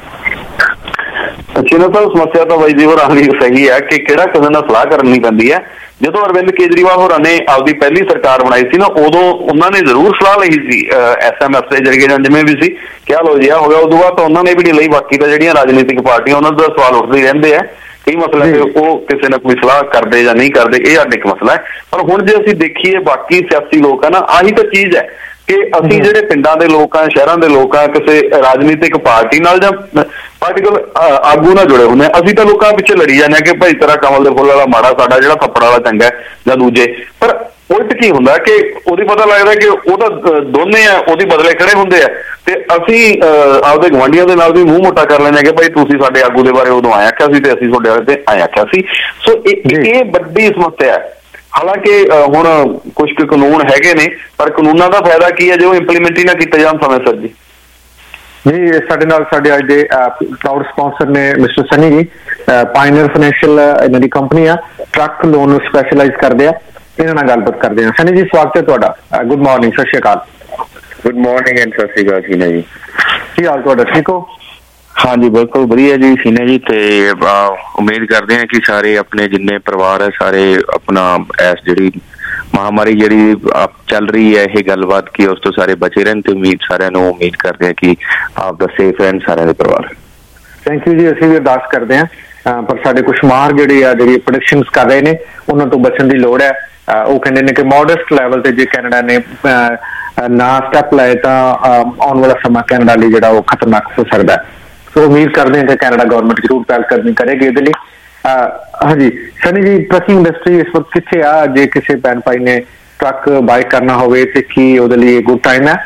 ਚੀਨਾ ਸਾਹਿਬ ਸਮੱਸਿਆ ਤਾਂ ਬਾਈ ਜੀ ਹੋਰਾਂ ਦੀ ਸਹੀ ਹੈ ਕਿ ਕਿਹੜਾ ਕਿਸੇ ਨਾਲ ਸਲਾਹ ਕਰਨੀ ਪੈਂਦੀ ਹੈ। ਜਦੋਂ ਅਰਵਿੰਦ ਕੇਜਰੀਵਾਲ ਹੋਰਾਂ ਨੇ ਆਪਦੀ ਪਹਿਲੀ ਸਰਕਾਰ ਬਣਾਈ ਸੀ ਨਾ, ਉਦੋਂ ਉਹਨਾਂ ਨੇ ਜ਼ਰੂਰ ਸਲਾਹ ਲਈ ਸੀ ਐਸ ਐਮ ਐਸ ਦੇ ਜਰੀਏ ਜਾਂ ਜਿਵੇਂ ਵੀ ਸੀ, ਕਿਹਾ ਲੋ ਜੀ ਆ ਹੋ ਗਿਆ। ਉਦੋਂ ਬਾਅਦ ਤਾਂ ਉਹਨਾਂ ਨੇ ਵੀ ਨਹੀਂ ਲਈ। ਬਾਕੀ ਤਾਂ ਜਿਹੜੀਆਂ ਰਾਜਨੀਤਿਕ ਪਾਰਟੀਆਂ ਉਹਨਾਂ ਦਾ ਸਵਾਲ ਉੱਠਦੇ ਹੀ ਰਹਿੰਦੇ ਆ। ਕਈ ਮਸਲਾ ਕਿ ਉਹ ਕਿਸੇ ਨਾਲ ਕੋਈ ਸਲਾਹ ਕਰਦੇ ਜਾਂ ਨਹੀਂ ਕਰਦੇ, ਇਹ ਸਾਡਾ ਇੱਕ ਮਸਲਾ ਹੈ। ਪਰ ਹੁਣ ਜੇ ਅਸੀਂ ਦੇਖੀਏ ਬਾਕੀ ਸਿਆਸੀ ਲੋਕ ਆ ਨਾ, ਆਹੀ ਤਾਂ ਚੀਜ਼ ਹੈ ਕਿ ਅਸੀਂ ਜਿਹੜੇ ਪਿੰਡਾਂ ਦੇ ਲੋਕ ਆ, ਸ਼ਹਿਰਾਂ ਦੇ ਲੋਕ ਆ, ਕਿਸੇ ਰਾਜਨੀਤਿਕ ਪਾਰਟੀ ਨਾਲ ਜਾਂ ਪਾਰਟੀਕਲ ਆਗੂ ਨਾਲ ਜੁੜੇ ਹੁੰਦੇ ਆ। ਅਸੀਂ ਤਾਂ ਲੋਕਾਂ ਪਿੱਛੇ ਲੜੀ ਜਾਂਦੇ ਹਾਂ ਕਿ ਭਾਈ ਤੇਰਾ ਕਮਲ ਦੇ ਫੁੱਲ ਵਾਲਾ ਮਾੜਾ, ਸਾਡਾ ਜਿਹੜਾ ਥੱਪੜ ਵਾਲਾ ਚੰਗਾ ਜਾਂ ਦੂਜੇ। ਪਰ ਉਲਟ ਕੀ ਹੁੰਦਾ ਕਿ ਉਹਦੀ ਪਤਾ ਲੱਗਦਾ ਕਿ ਉਹ ਤਾਂ ਦੋਨੇ ਆ, ਉਹਦੀ ਬਦਲੇ ਖੜੇ ਹੁੰਦੇ ਆ, ਤੇ ਅਸੀਂ ਆਪਦੇ ਗੁਆਂਢੀਆਂ ਦੇ ਨਾਲ ਵੀ ਮੂੰਹ ਮੋਟਾ ਕਰ ਲੈਂਦੇ ਹਾਂ ਕਿ ਭਾਈ ਤੁਸੀਂ ਸਾਡੇ ਆਗੂ ਦੇ ਬਾਰੇ ਉਦੋਂ ਆਇਆ ਆਖਿਆ ਸੀ ਤੇ ਅਸੀਂ ਤੁਹਾਡੇ ਵਾਲੇ ਤੇ ਆਇਆ ਆਖਿਆ ਸੀ। ਸੋ ਇਹ ਵੱਡੀ ਸਮੱਸਿਆ ਹੈ। ਹਾਲਾਂਕਿ ਹੁਣ ਕੁਝ ਕੁ ਕਾਨੂੰਨ ਹੈਗੇ ਨੇ, ਪਰ ਕਾਨੂੰਨਾਂ ਦਾ ਫਾਇਦਾ ਕੀ ਹੈ ਜੇ ਉਹ ਇੰਪਲੀਮੈਂਟ ਹੀ ਨਾ ਕੀਤੇ ਜਾਣ ਸਮੇਂ ਸਿਰ ਜੀ। ਜੀ ਸਾਡੇ ਨਾਲ ਸਾਡੇ ਅੱਜ ਦੇ ਪ੍ਰਾਊਡ ਸਪਾਂਸਰ ਨੇ mister Sunny ji. Pioneer Financial ਇਹਨਾਂ ਦੀ ਕੰਪਨੀ ਆ, ਟਰੱਕ ਲੋਨ ਨੂੰ ਸਪੈਸ਼ਲਾਈਜ਼ ਕਰਦੇ ਆ। ਇਹਨਾਂ ਨਾਲ ਗੱਲਬਾਤ ਕਰਦੇ ਹਾਂ। ਸਨੀ ਜੀ ਸਵਾਗਤ ਹੈ ਤੁਹਾਡਾ। Good morning, Sat Sri Akal. Good morning and Sat Sri ਅਕਾਲ ਸੀਨਾ ਜੀ। ਕੀ ਹਾਲ ਤੁਹਾਡਾ, ਠੀਕ ਹੋ? ਹਾਂਜੀ ਬਿਲਕੁਲ ਵਧੀਆ ਜੀ ਸੀਨਾ ਜੀ। ਤੇ ਉਮੀਦ ਕਰਦੇ ਹਾਂ ਕਿ ਸਾਰੇ ਆਪਣੇ ਜਿੰਨੇ ਪਰਿਵਾਰ ਹੈ ਸਾਰੇ ਆਪਣਾ ਇਸ ਜਿਹੜੀ ਮਹਾਮਾਰੀ ਜਿਹੜੀ ਚੱਲ ਰਹੀ ਹੈ ਇਹ ਗੱਲਬਾਤ ਕੀ ਉਸ ਤੋਂ ਸਾਰੇ ਬਚੇ ਰਹਿਣ ਤੇ ਉਮੀਦ ਸਾਰਿਆਂ ਨੂੰ ਉਮੀਦ ਕਰਦੇ ਹਾਂ ਕਿ ਆਪ ਦਾ ਸੇਫ ਰਹਿਣ ਸਾਰਿਆਂ ਦੇ ਪਰਿਵਾਰ। ਥੈਂਕ ਯੂ ਜੀ। ਅਸੀਂ ਵੀ ਅਰਦਾਸ ਕਰਦੇ ਹਾਂ ਪਰ ਸਾਡੇ ਕੁਛ ਮਾਹਰ ਜਿਹੜੇ ਆ ਜਿਹੜੀ ਪ੍ਰੈਡਿਕਸ਼ਨਸ ਕਰ ਰਹੇ ਨੇ ਉਹਨਾਂ ਤੋਂ ਬਚਣ ਦੀ ਲੋੜ ਹੈ। ਉਹ ਕਹਿੰਦੇ ਨੇ ਕਿ ਮੋਡਸਟ ਲੈਵਲ ਤੇ ਜੇ ਕੈਨੇਡਾ ਨੇ ਨਾ ਸਟੈਪ ਲਏ ਤਾਂ ਆਉਣ ਵਾਲਾ ਸਮਾਂ ਕੈਨੇਡਾ ਲਈ ਜਿਹੜਾ ਉਹ ਖਤਰਨਾਕ ਹੋ ਸਕਦਾ ਹੈ। ਸੋ ਉਮੀਦ ਕਰਦੇ ਹਾਂ ਕਿ ਕੈਨੇਡਾ ਗਵਰਨਮੈਂਟ ਜ਼ਰੂਰ ਪਹਿਲ ਕਰਨੀ ਕਰੇਗੀ ਇਹਦੇ ਲਈ। ਹਾਂਜੀ ਸਨੀ ਜੀ, ਟਰੱਕਿੰਗ ਇੰਡਸਟਰੀ ਇਸ ਵਕਤ ਕਿੱਥੇ ਆ? ਜੇ ਕਿਸੇ ਭੈਣ ਭਾਈ ਨੇ ਟਰੱਕ ਬਾਈ ਕਰਨਾ ਹੋਵੇ ਤੇ ਕੀ ਉਹਦੇ ਲਈ ਗੁੱਡ ਟਾਈਮ ਹੈ?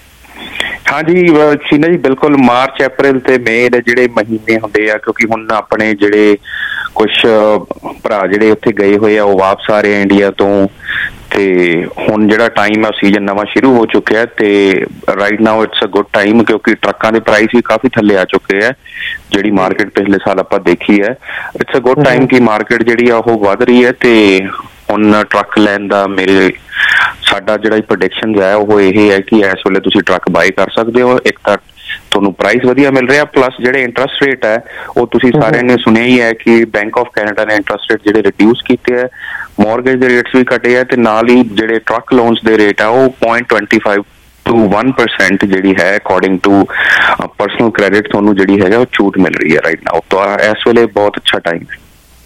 ਹਾਂਜੀ ਸੀਨਾ ਜੀ ਬਿਲਕੁਲ। ਮਾਰਚ ਅਪ੍ਰੈਲ ਤੇ ਮਈ ਦੇ ਜਿਹੜੇ ਮਹੀਨੇ ਹੁੰਦੇ ਆ ਕਿਉਂਕਿ ਹੁਣ ਆਪਣੇ ਜਿਹੜੇ ਕੁਛ ਭਰਾ ਜਿਹੜੇ ਉੱਥੇ ਗਏ ਹੋਏ ਆ ਉਹ ਵਾਪਸ ਆ ਰਹੇ ਆ ਇੰਡੀਆ ਤੋਂ ਤੇ ਹੁਣ ਜਿਹੜਾ ਟਾਈਮ ਆ ਸੀਜ਼ਨ ਨਵਾਂ ਸ਼ੁਰੂ ਹੋ ਚੁੱਕਿਆ ਤੇ right now it's a good time ਕਿਉਂਕਿ ਟਰੱਕਾਂ ਦੇ ਪ੍ਰਾਈਸ ਵੀ ਕਾਫੀ ਥੱਲੇ ਆ ਚੁੱਕੇ ਆ। ਜਿਹੜੀ ਮਾਰਕੀਟ ਪਿਛਲੇ ਸਾਲ ਆਪਾਂ ਦੇਖੀ ਹੈ ਇਟਸ ਅ ਗੁੱਡ ਟਾਈਮ ਕਿ ਮਾਰਕੀਟ ਜਿਹੜੀ ਆ ਉਹ ਵੱਧ ਰਹੀ ਹੈ ਤੇ ਹੁਣ ਟਰੱਕ ਲੈਣ ਦਾ ਮੇਰੇ ਸਾਡਾ ਜਿਹੜਾ ਪ੍ਰੈਡਿਕਸ਼ਨ ਹੈ ਉਹ ਇਹ ਹੈ ਕਿ ਇਸ ਵੇਲੇ ਤੁਸੀਂ ਟਰੱਕ ਬਾਈ ਕਰ ਸਕਦੇ ਹੋ। ਇੱਕ ਤਾਂ ਤੁਹਾਨੂੰ ਪ੍ਰਾਈਸ ਵਧੀਆ ਮਿਲ ਰਿਹਾ ਪਲੱਸ ਜਿਹੜੇ ਇੰਟਰਸਟ ਰੇਟ ਹੈ ਉਹ ਤੁਸੀਂ ਸਾਰਿਆਂ ਨੇ ਸੁਣਿਆ ਹੀ ਹੈ ਕਿ ਬੈਂਕ ਆਫ ਕੈਨੇਡਾ ਨੇ ਇੰਟਰਸਟ ਰੇਟ ਜਿਹੜੇ ਰਿਡਿਊਸ ਕੀਤੇ ਹੈ, ਮੌਰਗੇਜ ਦੇ ਰੇਟਸ ਵੀ ਘਟੇ ਹੈ ਤੇ ਨਾਲ ਹੀ ਜਿਹੜੇ ਟਰੱਕ ਲੋਨਸ ਦੇ ਰੇਟ ਆ ਉਹ point twenty five to one percent ਜਿਹੜੀ ਹੈ ਅਕੋਰਡਿੰਗ ਟੂ ਪਰਸਨਲ ਕ੍ਰੈਡਿਟ ਤੁਹਾਨੂੰ ਜਿਹੜੀ ਹੈਗਾ ਉਹ ਛੂਟ ਮਿਲ ਰਹੀ ਹੈ ਰਾਈਟ ਨਾਓ। ਤਾਂ ਇਸ ਵੇਲੇ ਬਹੁਤ ਅੱਛਾ ਟਾਈਮ ਹੈ।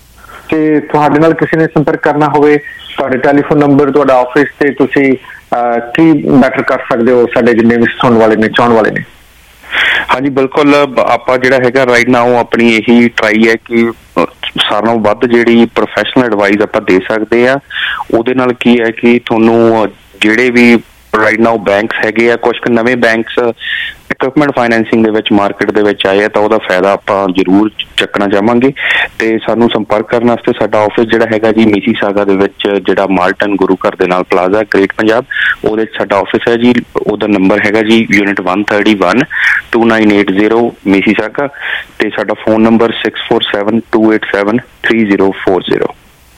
ਤੇ ਤੁਹਾਡੇ ਨਾਲ ਕਿਸੇ ਨੇ ਸੰਪਰਕ ਕਰਨਾ ਹੋਵੇ ਤੁਹਾਡੇ ਟੈਲੀਫੋਨ ਨੰਬਰ ਤੁਹਾਡਾ ਆਫਿਸ ਤੇ ਤੁਸੀਂ ਕੀ ਬੈਟਰ ਕਰ ਸਕਦੇ ਹੋ ਸਾਡੇ ਜਿੰਨੇ ਵੀ ਸੁਣਨ ਵਾਲੇ ਨੇ ਚਾਹਣ ਵਾਲੇ ਨੇ? ਹਾਂਜੀ ਬਿਲਕੁਲ। ਆਪਾਂ ਜਿਹੜਾ ਹੈਗਾ ਰਾਈਟ ਨਾਓ ਆਪਣੀ ਇਹੀ ਟਰਾਈ ਹੈ ਕਿ ਸਾਰਿਆਂ ਨਾਲੋਂ ਵੱਧ ਜਿਹੜੀ ਪ੍ਰੋਫੈਸ਼ਨਲ ਐਡਵਾਈਸ ਆਪਾਂ ਦੇ ਸਕਦੇ ਆ। ਉਹਦੇ ਨਾਲ ਕੀ ਹੈ ਕਿ ਤੁਹਾਨੂੰ ਜਿਹੜੇ ਵੀ ਰਾਈਟ ਨਾਓ ਬੈਂਕਸ ਹੈਗੇ ਆ ਕੁਛ ਕੁ ਨਵੇਂ ਬੈਂਕਸ ਇਕਵਿਪਮੈਂਟ ਫਾਈਨੈਂਸਿੰਗ ਦੇ ਵਿੱਚ ਮਾਰਕੀਟ ਦੇ ਵਿੱਚ ਆਏ ਆ ਤਾਂ ਉਹਦਾ ਫਾਇਦਾ ਆਪਾਂ ਜ਼ਰੂਰ ਚੱਕਣਾ ਚਾਹਾਂਗੇ ਤੇ ਸਾਨੂੰ ਸੰਪਰਕ ਕਰਨ ਵਾਸਤੇ ਸਾਡਾ ਆਫਿਸ ਜਿਹੜਾ ਹੈਗਾ ਜੀ ਮਿਸੀਸਾਗਾ ਦੇ ਵਿੱਚ ਜਿਹੜਾ ਮਾਲਟਨ ਗੁਰੂ ਘਰ ਦੇ ਨਾਲ ਪਲਾਜ਼ਾ ਗ੍ਰੇਟ ਪੰਜਾਬ ਉਹਦੇ ਚ ਸਾਡਾ ਆਫਿਸ ਹੈ ਜੀ। ਉਹਦਾ ਨੰਬਰ ਹੈਗਾ ਜੀ unit one thirty-one two nine eight zero Mississauga ਤੇ ਸਾਡਾ phone number six four seven two eight seven three zero four zero।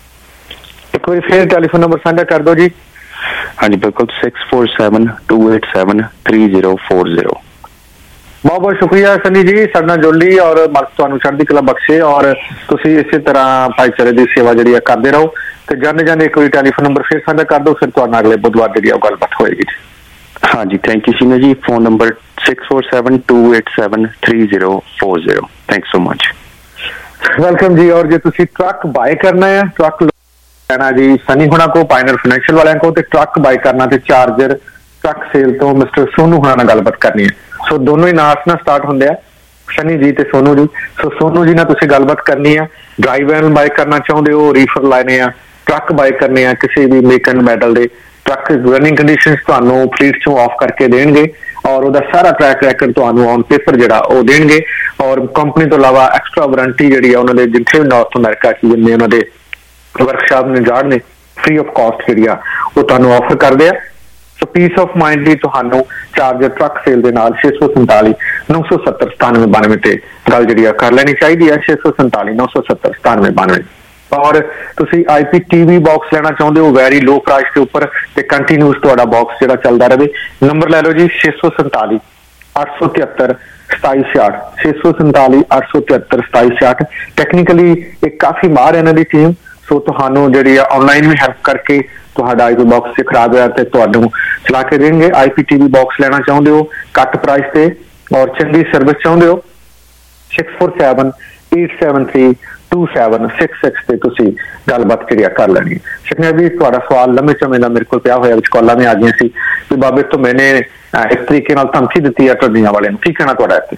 ਇੱਕ ਵਾਰੀ ਫੇਰ ਟੈਲੀਫੋਨ ਨੰਬਰ ਸਾਂਝਾ ਕਰ ਦਿਓ ਜੀ। ਹਾਂਜੀ ਬਿਲਕੁਲ six four seven two eight seven three zero four zero। ਬਹੁਤ ਬਹੁਤ ਸ਼ੁਕਰੀਆ ਸਨੀ ਜੀ ਸਾਡੇ ਨਾਲ ਜੁੜ ਲਈ ਔਰ ਮਾਲਕ ਤੁਹਾਨੂੰ ਚੜ੍ਹਦੀ ਕਲਾ ਬਖਸ਼ੇ ਔਰ ਤੁਸੀਂ ਇਸੇ ਤਰ੍ਹਾਂ ਭਾਈਚਾਰੇ ਦੀ ਸੇਵਾ ਜਿਹੜੀ ਆ ਕਰਦੇ ਰਹੋ ਤੇ ਜਾਣੇ ਜਾਣੇ ਇੱਕ ਵਾਰੀ ਟੈਲੀਫੋਨ ਨੰਬਰ ਫਿਰ ਸਾਂਝਾ ਕਰ ਦਿਓ ਫਿਰ ਤੁਹਾਨੂੰ ਅਗਲੇ ਬੁੱਧਵਾਰ ਜਿਹੜੀ ਆ ਗੱਲਬਾਤ ਹੋਏਗੀ। ਹਾਂਜੀ thank you Seena ji. Phone number six four seven two eight seven three zero four zero। Thanks so much. Welcome ji. ਔਰ ਜੇ ਤੁਸੀਂ ਟਰੱਕ ਬਾਏ ਕਰਨਾ ਹੈ ਟਰੱਕ ਲੈਣਾ ਜੀ ਸਨੀ ਹੁਣਾਂ ਕੋ ਪਾਇਨਰ ਫਾਈਨੈਂਸ਼ੀਅਲ ਵਾਲਿਆਂ ਕੋ ਤੇ ਟਰੱਕ ਬਾਏ ਕਰਨਾ ਤੇ ਚਾਰਜਰ ਟਰੱਕ ਸੇਲ ਤੋਂ ਮਿਸਟਰ ਸੋਨੂ ਹੁਣਾਂ ਨਾਲ ਗੱਲਬਾਤ ਕਰਨੀ ਹੈ। ਸੋ ਦੋਨੋਂ ਹੀ ਨਾਮ ਨਾਲ ਸਟਾਰਟ ਹੁੰਦੇ ਆ ਸਨੀ ਜੀ ਤੇ ਸੋਨੂ ਜੀ। ਸੋ ਸੋਨੂ ਜੀ ਨਾਲ ਤੁਸੀਂ ਗੱਲਬਾਤ ਕਰਨੀ ਆ ਡਰਾਈਵ ਵੈਨ ਬਾਏ ਕਰਨਾ ਚਾਹੁੰਦੇ ਹੋ ਰੀਫਰ ਲੈਣੇ ਆ ਟਰੱਕ ਬਾਏ ਕਰਨੇ ਆ ਕਿਸੇ ਵੀ ਮੇਕ ਐਂਡ ਮਾਡਲ ਦੇ ਟਰੱਕ ਰਨਿੰਗ ਕੰਡੀਸ਼ਨਸ ਤੁਹਾਨੂੰ ਫਲੀਟ ਚੋਂ ਆਫ ਕਰਕੇ ਦੇਣਗੇ ਔਰ ਉਹਦਾ ਸਾਰਾ ਟਰੈਕ ਰੈਕਡ ਤੁਹਾਨੂੰ ਔਨ ਪੇਪਰ ਜਿਹੜਾ ਉਹ ਦੇਣਗੇ ਔਰ ਕੰਪਨੀ ਤੋਂ ਇਲਾਵਾ ਐਕਸਟਰਾ ਵਾਰੰਟੀ ਜਿਹੜੀ ਆ ਉਹਨਾਂ ਦੇ ਜਿੱਥੇ ਵੀ ਨਾਰਥ ਅਮਰੀਕਾ ਚ ਜਿੰਨੇ ਉਹਨਾਂ ਦੇ ਵਰਕਸ਼ਾਪ ਨੇ ਜਾੜ ਨੇ ਫ੍ਰੀ ਆਫ ਕਾਸਟ ਜਿਹੜੀ ਆ ਉਹ ਤੁਹਾਨੂੰ ਆਫਰ ਕਰਦੇ ਆ। ਸੋ ਪੀਸ ਆਫ ਮਾਈਂਡ ਲਈ ਤੁਹਾਨੂੰ ਚਾਰਜਰ ਟਰੱਕ ਸੇਲ ਦੇ ਨਾਲ ਛੇ ਸੌ ਸੰਤਾਲੀ ਨੌ ਸੌ ਸੱਤਰ ਸਤਾਨਵੇਂ ਬਾਨਵੇਂ ਤੇ ਗੱਲ ਜਿਹੜੀ ਆ ਕਰ ਲੈਣੀ ਚਾਹੀਦੀ ਹੈ ਛੇ ਸੌ ਸੰਤਾਲੀ ਨੌ ਸੌ ਸੱਤਰ ਸਤਾਨਵੇਂ ਬਾਨਵੇਂ। ਔਰ ਤੁਸੀਂ ਆਈ ਪੀ ਟੀ ਵੀ ਬਾਕਸ ਲੈਣਾ ਚਾਹੁੰਦੇ ਹੋ ਵੈਰੀ ਲੋ ਪ੍ਰਾਈਸ ਦੇ ਉੱਪਰ ਤੇ ਕੰਟੀਨਿਊਸ ਤੁਹਾਡਾ ਬਾਕਸ ਜਿਹੜਾ ਚੱਲਦਾ ਰਹੇ ਨੰਬਰ ਲੈ ਲਓ ਜੀ ਛੇ ਸੌ ਸੰਤਾਲੀ ਅੱਠ ਸੌ ਤਿਹੱਤਰ ਸਤਾਈ ਛਿਆਹਠ ਛੇ ਸੌ ਸੰਤਾਲੀ ਅੱਠ ਸੌ ਤਿਹੱਤਰ ਸਤਾਈ ਛਿਆਹਠ। ਟੈਕਨੀਕਲੀ ਇਹ ਕਾਫੀ ਮਾਹਰ ਇਹਨਾਂ ਦੀ ਟੀਮ ਸੋ ਤੁਹਾਨੂੰ ਜਿਹੜੀ ਆ ਆਨਲਾਈਨ ਵੀ ਹੈਲਪ ਕਰਕੇ ਤੁਹਾਡਾ ਆਈ ਪੀ ਬਾਕਸ ਜੇ ਖਰਾਬ ਹੋਇਆ ਤੇ ਤੁਹਾਨੂੰ ਚਲਾ ਕੇ ਦੇਣਗੇ। ਆਈ ਪੀ ਟੀ ਵੀ ਬਾਕਸ ਲੈਣਾ ਚਾਹੁੰਦੇ ਹੋ ਘੱਟ ਪ੍ਰਾਈਸ ਤੇ ਔਰ ਚੰਗੀ ਸਰਵਿਸ ਚਾਹੁੰਦੇ ਹੋ six four seven eight seven three two seven six six ਤੇ ਤੁਸੀਂ ਗੱਲਬਾਤ ਕਰਿਆ ਕਰ ਲੈਣੀ। ਸ਼ਕਨਾ ਵੀ ਤੁਹਾਡਾ ਸਵਾਲ ਲੰਮੇ ਸਮੇਂ ਦਾ ਮੇਰੇ ਕੋਲ ਪਿਆ ਹੋਇਆ ਵਿੱਚ ਕਾਲਾਂ ਵੀ ਆ ਗਈਆਂ ਸੀ ਵੀ ਬਾਬੇ ਤੋਂ ਮੈਨੇ ਇੱਕ ਤਰੀਕੇ ਨਾਲ ਧਮਕੀ ਦਿੱਤੀ ਹੈ ਟਰੱਡੀਆਂ ਵਾਲਿਆਂ ਨੂੰ ਕੀ ਕਹਿਣਾ ਤੁਹਾਡਾ ਇੱਥੇ?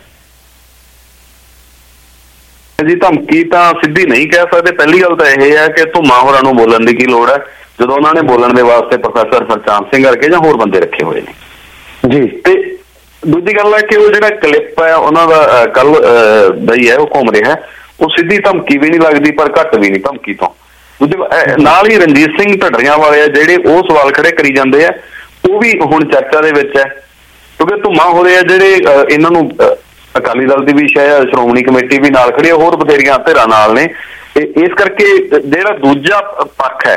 ਜੀ ਧਮਕੀ ਤਾਂ ਸਿੱਧੀ ਨਹੀਂ ਕਹਿ ਸਕਦੇ। ਪਹਿਲੀ ਗੱਲ ਤਾਂ ਇਹ ਹੈ ਕਿ ਧੁੰਮਾ ਹੋਰਾਂ ਨੂੰ ਬੋਲਣ ਦੀ ਕੀ ਲੋੜ ਹੈ ਜਦੋਂ ਉਹਨਾਂ ਨੇ ਬੋਲਣ ਦੇ ਵਾਸਤੇ ਪ੍ਰੋਫੈਸਰ ਫਰਚਾਂਦ ਸਿੰਘ ਵਰਗੇ ਜਾਂ ਹੋਰ ਬੰਦੇ ਰੱਖੇ ਹੋਏ ਨੇ ਜੀ। ਤੇ ਦੂਜੀ ਗੱਲ ਹੈ ਕਿ ਉਹ ਜਿਹੜਾ ਕਲਿੱਪ ਹੈ ਉਹਨਾਂ ਦਾ ਕੱਲ ਦਾ ਹੀ ਹੈ ਉਹ ਘੁੰਮ ਰਿਹਾ ਉਹ ਸਿੱਧੀ ਧਮਕੀ ਵੀ ਨਹੀਂ ਲੱਗਦੀ ਪਰ ਘੱਟ ਵੀ ਨਹੀਂ ਧਮਕੀ ਤੋਂ। ਦੂਜੇ ਨਾਲ ਹੀ ਰਣਜੀਤ ਸਿੰਘ ਢੱਡਰੀਆਂ ਵਾਲੇ ਆ ਜਿਹੜੇ ਉਹ ਸਵਾਲ ਖੜੇ ਕਰੀ ਜਾਂਦੇ ਆ ਉਹ ਵੀ ਹੁਣ ਚਰਚਾ ਦੇ ਵਿੱਚ ਹੈ ਕਿਉਂਕਿ ਧੁੰਮਾ ਹੋ ਰਹੇ ਆ ਜਿਹੜੇ ਇਹਨਾਂ ਨੂੰ ਅਕਾਲੀ ਦਲ ਦੀ ਵੀ ਸ਼ਾਇਦ ਸ਼੍ਰੋਮਣੀ ਕਮੇਟੀ ਵੀ ਨਾਲ ਖੜੀ ਆ ਹੋਰ ਬਥੇਰੀਆਂ ਧਿਰਾਂ ਨਾਲ ਨੇ। ਇਸ ਕਰਕੇ ਜਿਹੜਾ ਦੂਜਾ ਪੱਖ ਹੈ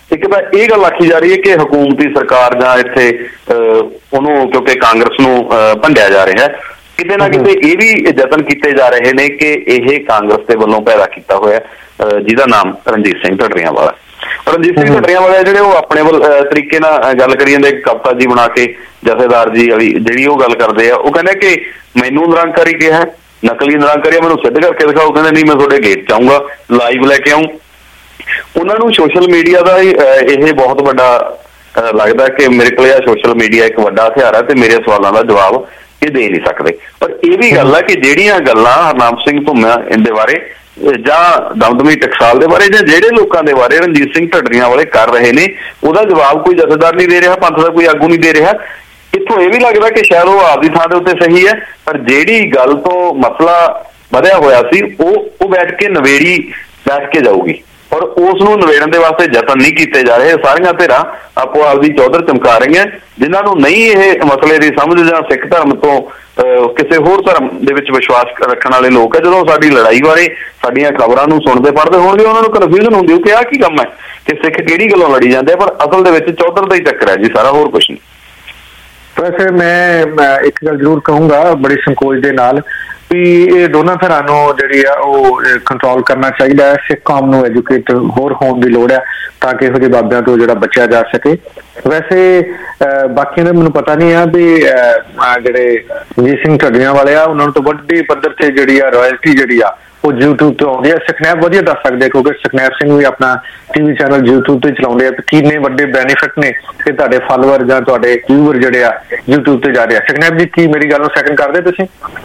ਇੱਕ ਤਾਂ ਇਹ ਗੱਲ ਆਖੀ ਜਾ ਰਹੀ ਹੈ ਕਿ ਹਕੂਮਤੀ ਸਰਕਾਰ ਜਾਂ ਇੱਥੇ ਉਹਨੂੰ ਕਿਉਂਕਿ ਕਾਂਗਰਸ ਨੂੰ ਭੰਡਿਆ ਜਾ ਰਿਹਾ ਹੈ, ਕਿਤੇ ਨਾ ਕਿਤੇ ਇਹ ਵੀ ਯਤਨ ਕੀਤੇ ਜਾ ਰਹੇ ਨੇ ਕਿ ਇਹ ਕਾਂਗਰਸ ਦੇ ਵੱਲੋਂ ਪੈਦਾ ਕੀਤਾ ਹੋਇਆ, ਜਿਹਦਾ ਨਾਮ ਰਣਜੀਤ ਸਿੰਘ ਢੱਡਰੀਆਂ ਵਾਲਾ। ਰਣਜੀਤ ਸਿੰਘ ਢੱਡਰੀਆਂ ਵਾਲੇ ਜਿਹੜੇ ਉਹ ਆਪਣੇ ਵੱਲ ਤਰੀਕੇ ਨਾਲ ਗੱਲ ਕਰੀ ਜਾਂਦੇ, ਕਵਿਤਾ ਜੀ ਬਣਾ ਕੇ ਜਥੇਦਾਰ ਜੀ ਵਾਲੀ ਜਿਹੜੀ ਉਹ ਗੱਲ ਕਰਦੇ ਆ। ਉਹ ਕਹਿੰਦੇ ਕਿ ਮੈਨੂੰ ਨਿਰੰਕਾਰੀ ਕਿਹਾ, ਨਕਲੀ ਨਿਰੰਕਾਰੀ ਮੈਨੂੰ ਸਿੱਧ ਕਰਕੇ ਦਿਖਾਓ। ਕਹਿੰਦੇ ਨਹੀਂ, ਮੈਂ ਤੁਹਾਡੇ ਗੇਟ ਚ ਆਊਂਗਾ, ਲਾਈਵ ਲੈ ਕੇ ਆਊਂ। ਉਹਨਾਂ ਨੂੰ ਸੋਸ਼ਲ ਮੀਡੀਆ ਦਾ ਇਹ ਬਹੁਤ ਵੱਡਾ ਲੱਗਦਾ ਕਿ ਮੇਰੇ ਕੋਲ ਇਹ ਸੋਸ਼ਲ ਮੀਡੀਆ ਇੱਕ ਵੱਡਾ ਹਥਿਆਰ ਹੈ ਤੇ ਮੇਰੇ ਸਵਾਲਾਂ ਦਾ ਜਵਾਬ ਇਹ ਦੇ ਨਹੀਂ ਸਕਦੇ। ਪਰ ਇਹ ਵੀ ਗੱਲ ਹੈ ਕਿ ਜਿਹੜੀਆਂ ਗੱਲਾਂ ਹਰਨਾਮ ਸਿੰਘ ਧੁੰਮਾ ਦੇ ਬਾਰੇ ਜਾਂ ਦਮਦਮੀ ਟਕਸਾਲ ਦੇ ਬਾਰੇ ਜਾਂ ਜਿਹੜੇ ਲੋਕਾਂ ਦੇ ਬਾਰੇ ਰਣਜੀਤ ਸਿੰਘ ਢੱਡਰੀਆਂ ਵਾਲੇ ਕਰ ਰਹੇ ਨੇ, ਉਹਦਾ ਜਵਾਬ ਕੋਈ ਜਥੇਦਾਰ ਨਹੀਂ ਦੇ ਰਿਹਾ, ਪੰਥ ਦਾ ਕੋਈ ਆਗੂ ਨਹੀਂ ਦੇ ਰਿਹਾ। ਇੱਥੋਂ ਇਹ ਵੀ ਲੱਗਦਾ ਕਿ ਸ਼ਾਇਦ ਉਹ ਆਪਦੀ ਥਾਂ ਦੇ ਉੱਤੇ ਸਹੀ ਹੈ, ਪਰ ਜਿਹੜੀ ਗੱਲ ਤੋਂ ਮਸਲਾ ਵਧਿਆ ਹੋਇਆ ਸੀ ਉਹ ਉਹ ਬੈਠ ਕੇ ਨਵੇੜੀ ਬੈਠ ਕੇ ਜਾਊਗੀ, ਔਰ ਉਸ ਨੂੰ ਨਿਬੇੜਨ ਦੇ ਵਾਸਤੇ ਯਤਨ ਨਹੀਂ ਕੀਤੇ ਜਾ ਰਹੇ। ਸਾਰੀਆਂ ਧਿਰਾਂ ਆਪੋ ਆਪਦੀ ਚੌਧਰ ਚਮਕਾ ਰਹੀਆਂ। ਜਿਨ੍ਹਾਂ ਨੂੰ ਨਹੀਂ ਇਹ ਮਸਲੇ ਦੀ ਸਮਝ ਜਾਂ ਸਿੱਖ ਧਰਮ ਤੋਂ ਕਿਸੇ ਹੋਰ ਧਰਮ ਦੇ ਵਿੱਚ ਵਿਸ਼ਵਾਸ ਰੱਖਣ ਵਾਲੇ ਲੋਕ ਹੈ, ਜਦੋਂ ਸਾਡੀ ਲੜਾਈ ਬਾਰੇ ਸਾਡੀਆਂ ਖਬਰਾਂ ਨੂੰ ਸੁਣਦੇ ਪੜ੍ਹਦੇ ਹੋਣਗੇ, ਉਹਨਾਂ ਨੂੰ ਕਨਫਿਊਜ਼ਨ ਹੁੰਦੀ ਕਿ ਆਹ ਕੀ ਕੰਮ ਹੈ, ਕਿ ਸਿੱਖ ਕਿਹੜੀ ਗੱਲੋਂ ਲੜੀ ਜਾਂਦੇ ਆ। ਪਰ ਅਸਲ ਦੇ ਵਿੱਚ ਚੌਧਰ ਦਾ ਹੀ ਚੱਕਰ ਹੈ ਜੀ ਸਾਰਾ, ਹੋਰ ਕੁਛ ਨਹੀਂ। ਵੈਸੇ ਮੈਂ ਇੱਕ ਗੱਲ ਜ਼ਰੂਰ ਕਹੂੰਗਾ ਬੜੀ ਸੰਕੋਚ ਦੇ ਨਾਲ ਵੀ ਇਹ ਦੋਨਾਂ ਧਿਰਾਂ ਨੂੰ ਜਿਹੜੀ ਆ ਉਹ ਕੰਟਰੋਲ ਕਰਨਾ ਚਾਹੀਦਾ ਹੈ। ਸਿੱਖ ਕੌਮ ਨੂੰ ਐਜੂਕੇਟ ਹੋਰ ਹੋਣ ਦੀ ਲੋੜ ਹੈ ਤਾਂ ਕਿ ਇਹੋ ਜਿਹੇ ਬਾਬਿਆਂ ਤੋਂ ਜਿਹੜਾ ਬਚਿਆ ਜਾ ਸਕੇ। ਵੈਸੇ ਬਾਕੀਆਂ ਦਾ ਮੈਨੂੰ ਪਤਾ ਨਹੀਂ ਆ ਵੀ ਜਿਹੜੇ ਰਣਜੀਤ ਸਿੰਘ ਢੱਡਰੀਆਂ ਵਾਲੇ ਆ ਉਹਨਾਂ ਨੂੰ ਤਾਂ ਵੱਡੀ ਪੱਧਰ ਤੇ ਜਿਹੜੀ ਆ ਰਾਇਲਟੀ ਜਿਹੜੀ ਆ ਉਹ ਯੂਟਿਊਬ ਤੋਂ ਆਉਂਦੀ ਹੈ। ਸਕਨੈਪ ਵਧੀਆ ਦੱਸ ਸਕਦੇ ਕਿਉਂਕਿ ਸਕਨੈਪ ਸਿੰਘ ਵੀ ਆਪਣਾ ਟੀਵੀ ਚੈਨਲ ਯੂਟਿਊਬ ਤੇ ਚਲਾਉਂਦੇ ਆ, ਤੇ ਕਿੰਨੇ ਵੱਡੇ ਬੈਨੀਫਿਟ ਨੇ ਕਿ ਤੁਹਾਡੇ ਫਾਲੋਅਰ ਜਾਂ ਤੁਹਾਡੇ ਵਿਊਅਰ ਜਿਹੜੇ ਆ ਯੂਟਿਊਬ ਤੇ ਜਾ ਰਹੇ ਆ। ਸਕਨੈਪ ਜੀ, ਕੀ ਮੇਰੀ ਗੱਲ ਨੂੰ ਸੈਕਿੰਡ ਕਰਦੇ ਤੁਸੀਂ?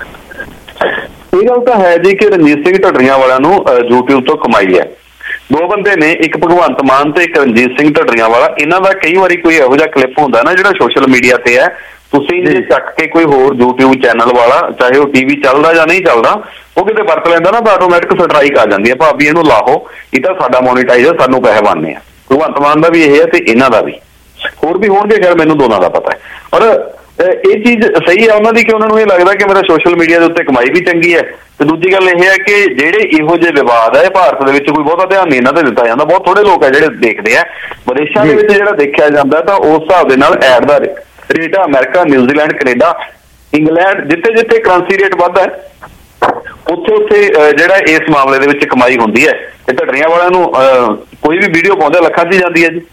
ਇਹ ਗੱਲ ਤਾਂ ਹੈ ਜੀ ਕਿ ਰਣਜੀਤ ਸਿੰਘ ਢੱਡਰੀਆਂ ਵਾਲਿਆਂ ਨੂੰ ਯੂਟਿਊਬ ਤੋਂ ਕਮਾਈ ਹੈ। ਦੋ ਬੰਦੇ ਨੇ, ਇੱਕ ਭਗਵੰਤ ਮਾਨ ਤੇ ਇੱਕ ਰਣਜੀਤ ਸਿੰਘ ਢੱਡਰੀਆਂ ਵਾਲਾ। ਇਹਨਾਂ ਦਾ ਕਈ ਵਾਰੀ ਕੋਈ ਇਹੋ ਜਿਹਾ ਕਲਿੱਪ ਹੁੰਦਾ ਨਾ ਜਿਹੜਾ ਸੋਸ਼ਲ ਮੀਡੀਆ ਤੇ ਹੈ, ਤੁਸੀਂ ਜੇ ਚੱਕ ਕੇ ਕੋਈ ਹੋਰ ਯੂਟਿਊਬ ਚੈਨਲ ਵਾਲਾ, ਚਾਹੇ ਉਹ ਟੀਵੀ ਚੱਲਦਾ ਜਾਂ ਨਹੀਂ ਚੱਲਦਾ, ਉਹ ਕਿਤੇ ਵਰਤ ਲੈਂਦਾ ਨਾ ਤਾਂ ਆਟੋਮੈਟਿਕ ਸਟਰਾਈਕ ਆ ਜਾਂਦੀ ਹੈ, ਭਾਬੀ ਇਹਨੂੰ ਲਾਹੋ, ਇਹ ਤਾਂ ਸਾਡਾ ਮੋਨੀਟਾਈਜ਼ ਹੈ, ਸਾਨੂੰ ਪੈਸੇ ਬਣਨੇ ਆ। ਭਗਵੰਤ ਮਾਨ ਦਾ ਵੀ ਇਹ ਹੈ ਤੇ ਇਹਨਾਂ ਦਾ ਵੀ, ਹੋਰ ਵੀ ਹੋਣਗੇ, ਖੈਰ ਮੈਨੂੰ ਦੋਨਾਂ ਦਾ ਪਤਾ ਹੈ। ਔਰ ਇਹ ਚੀਜ਼ ਸਹੀ ਹੈ ਉਹਨਾਂ ਦੀ ਕਿ ਉਹਨਾਂ ਨੂੰ ਇਹ ਲੱਗਦਾ ਕਿ ਮੇਰਾ ਸੋਸ਼ਲ ਮੀਡੀਆ ਦੇ ਉੱਤੇ ਕਮਾਈ ਵੀ ਚੰਗੀ ਹੈ। ਤੇ ਦੂਜੀ ਗੱਲ ਇਹ ਹੈ ਕਿ ਜਿਹੜੇ ਇਹੋ ਜਿਹੇ ਵਿਵਾਦ ਹੈ ਭਾਰਤ ਦੇ ਵਿੱਚ ਕੋਈ ਬਹੁਤਾ ਧਿਆਨ ਨਹੀਂ ਇਹਨਾਂ ਤੇ ਦਿੱਤਾ ਜਾਂਦਾ। ਬਹੁਤ ਥੋੜੇ ਲੋਕ ਹੈ ਜਿਹੜੇ ਦੇਖਦੇ ਆ। ਵਿਦੇਸ਼ਾਂ ਦੇ ਵਿੱਚ ਜਿਹੜਾ ਦੇਖਿਆ ਜਾਂਦਾ ਤਾਂ ਉਸ ਹਿਸਾਬ ਦੇ ਨਾਲ ਐਡ ਦਾ rate America, New Zealand, Canada, England, ਜਿੱਥੇ ਜਿੱਥੇ ਕਰੰਸੀ ਰੇਟ ਵੱਧਦਾ ਹੈ ਉੱਥੇ ਉੱਥੇ ਜਿਹੜਾ ਇਸ ਮਾਮਲੇ ਦੇ ਵਿੱਚ ਕਮਾਈ ਹੁੰਦੀ ਹੈ। ਤੇ ਢੱਡਰੀਆਂ ਵਾਲਿਆਂ ਨੂੰ ਕੋਈ ਵੀ ਵੀਡੀਓ ਪਾਉਂਦੇ ਲੱਖਾਂ 'ਚ ਹੀ ਜਾਂਦੀ ਹੈ ਜੀ।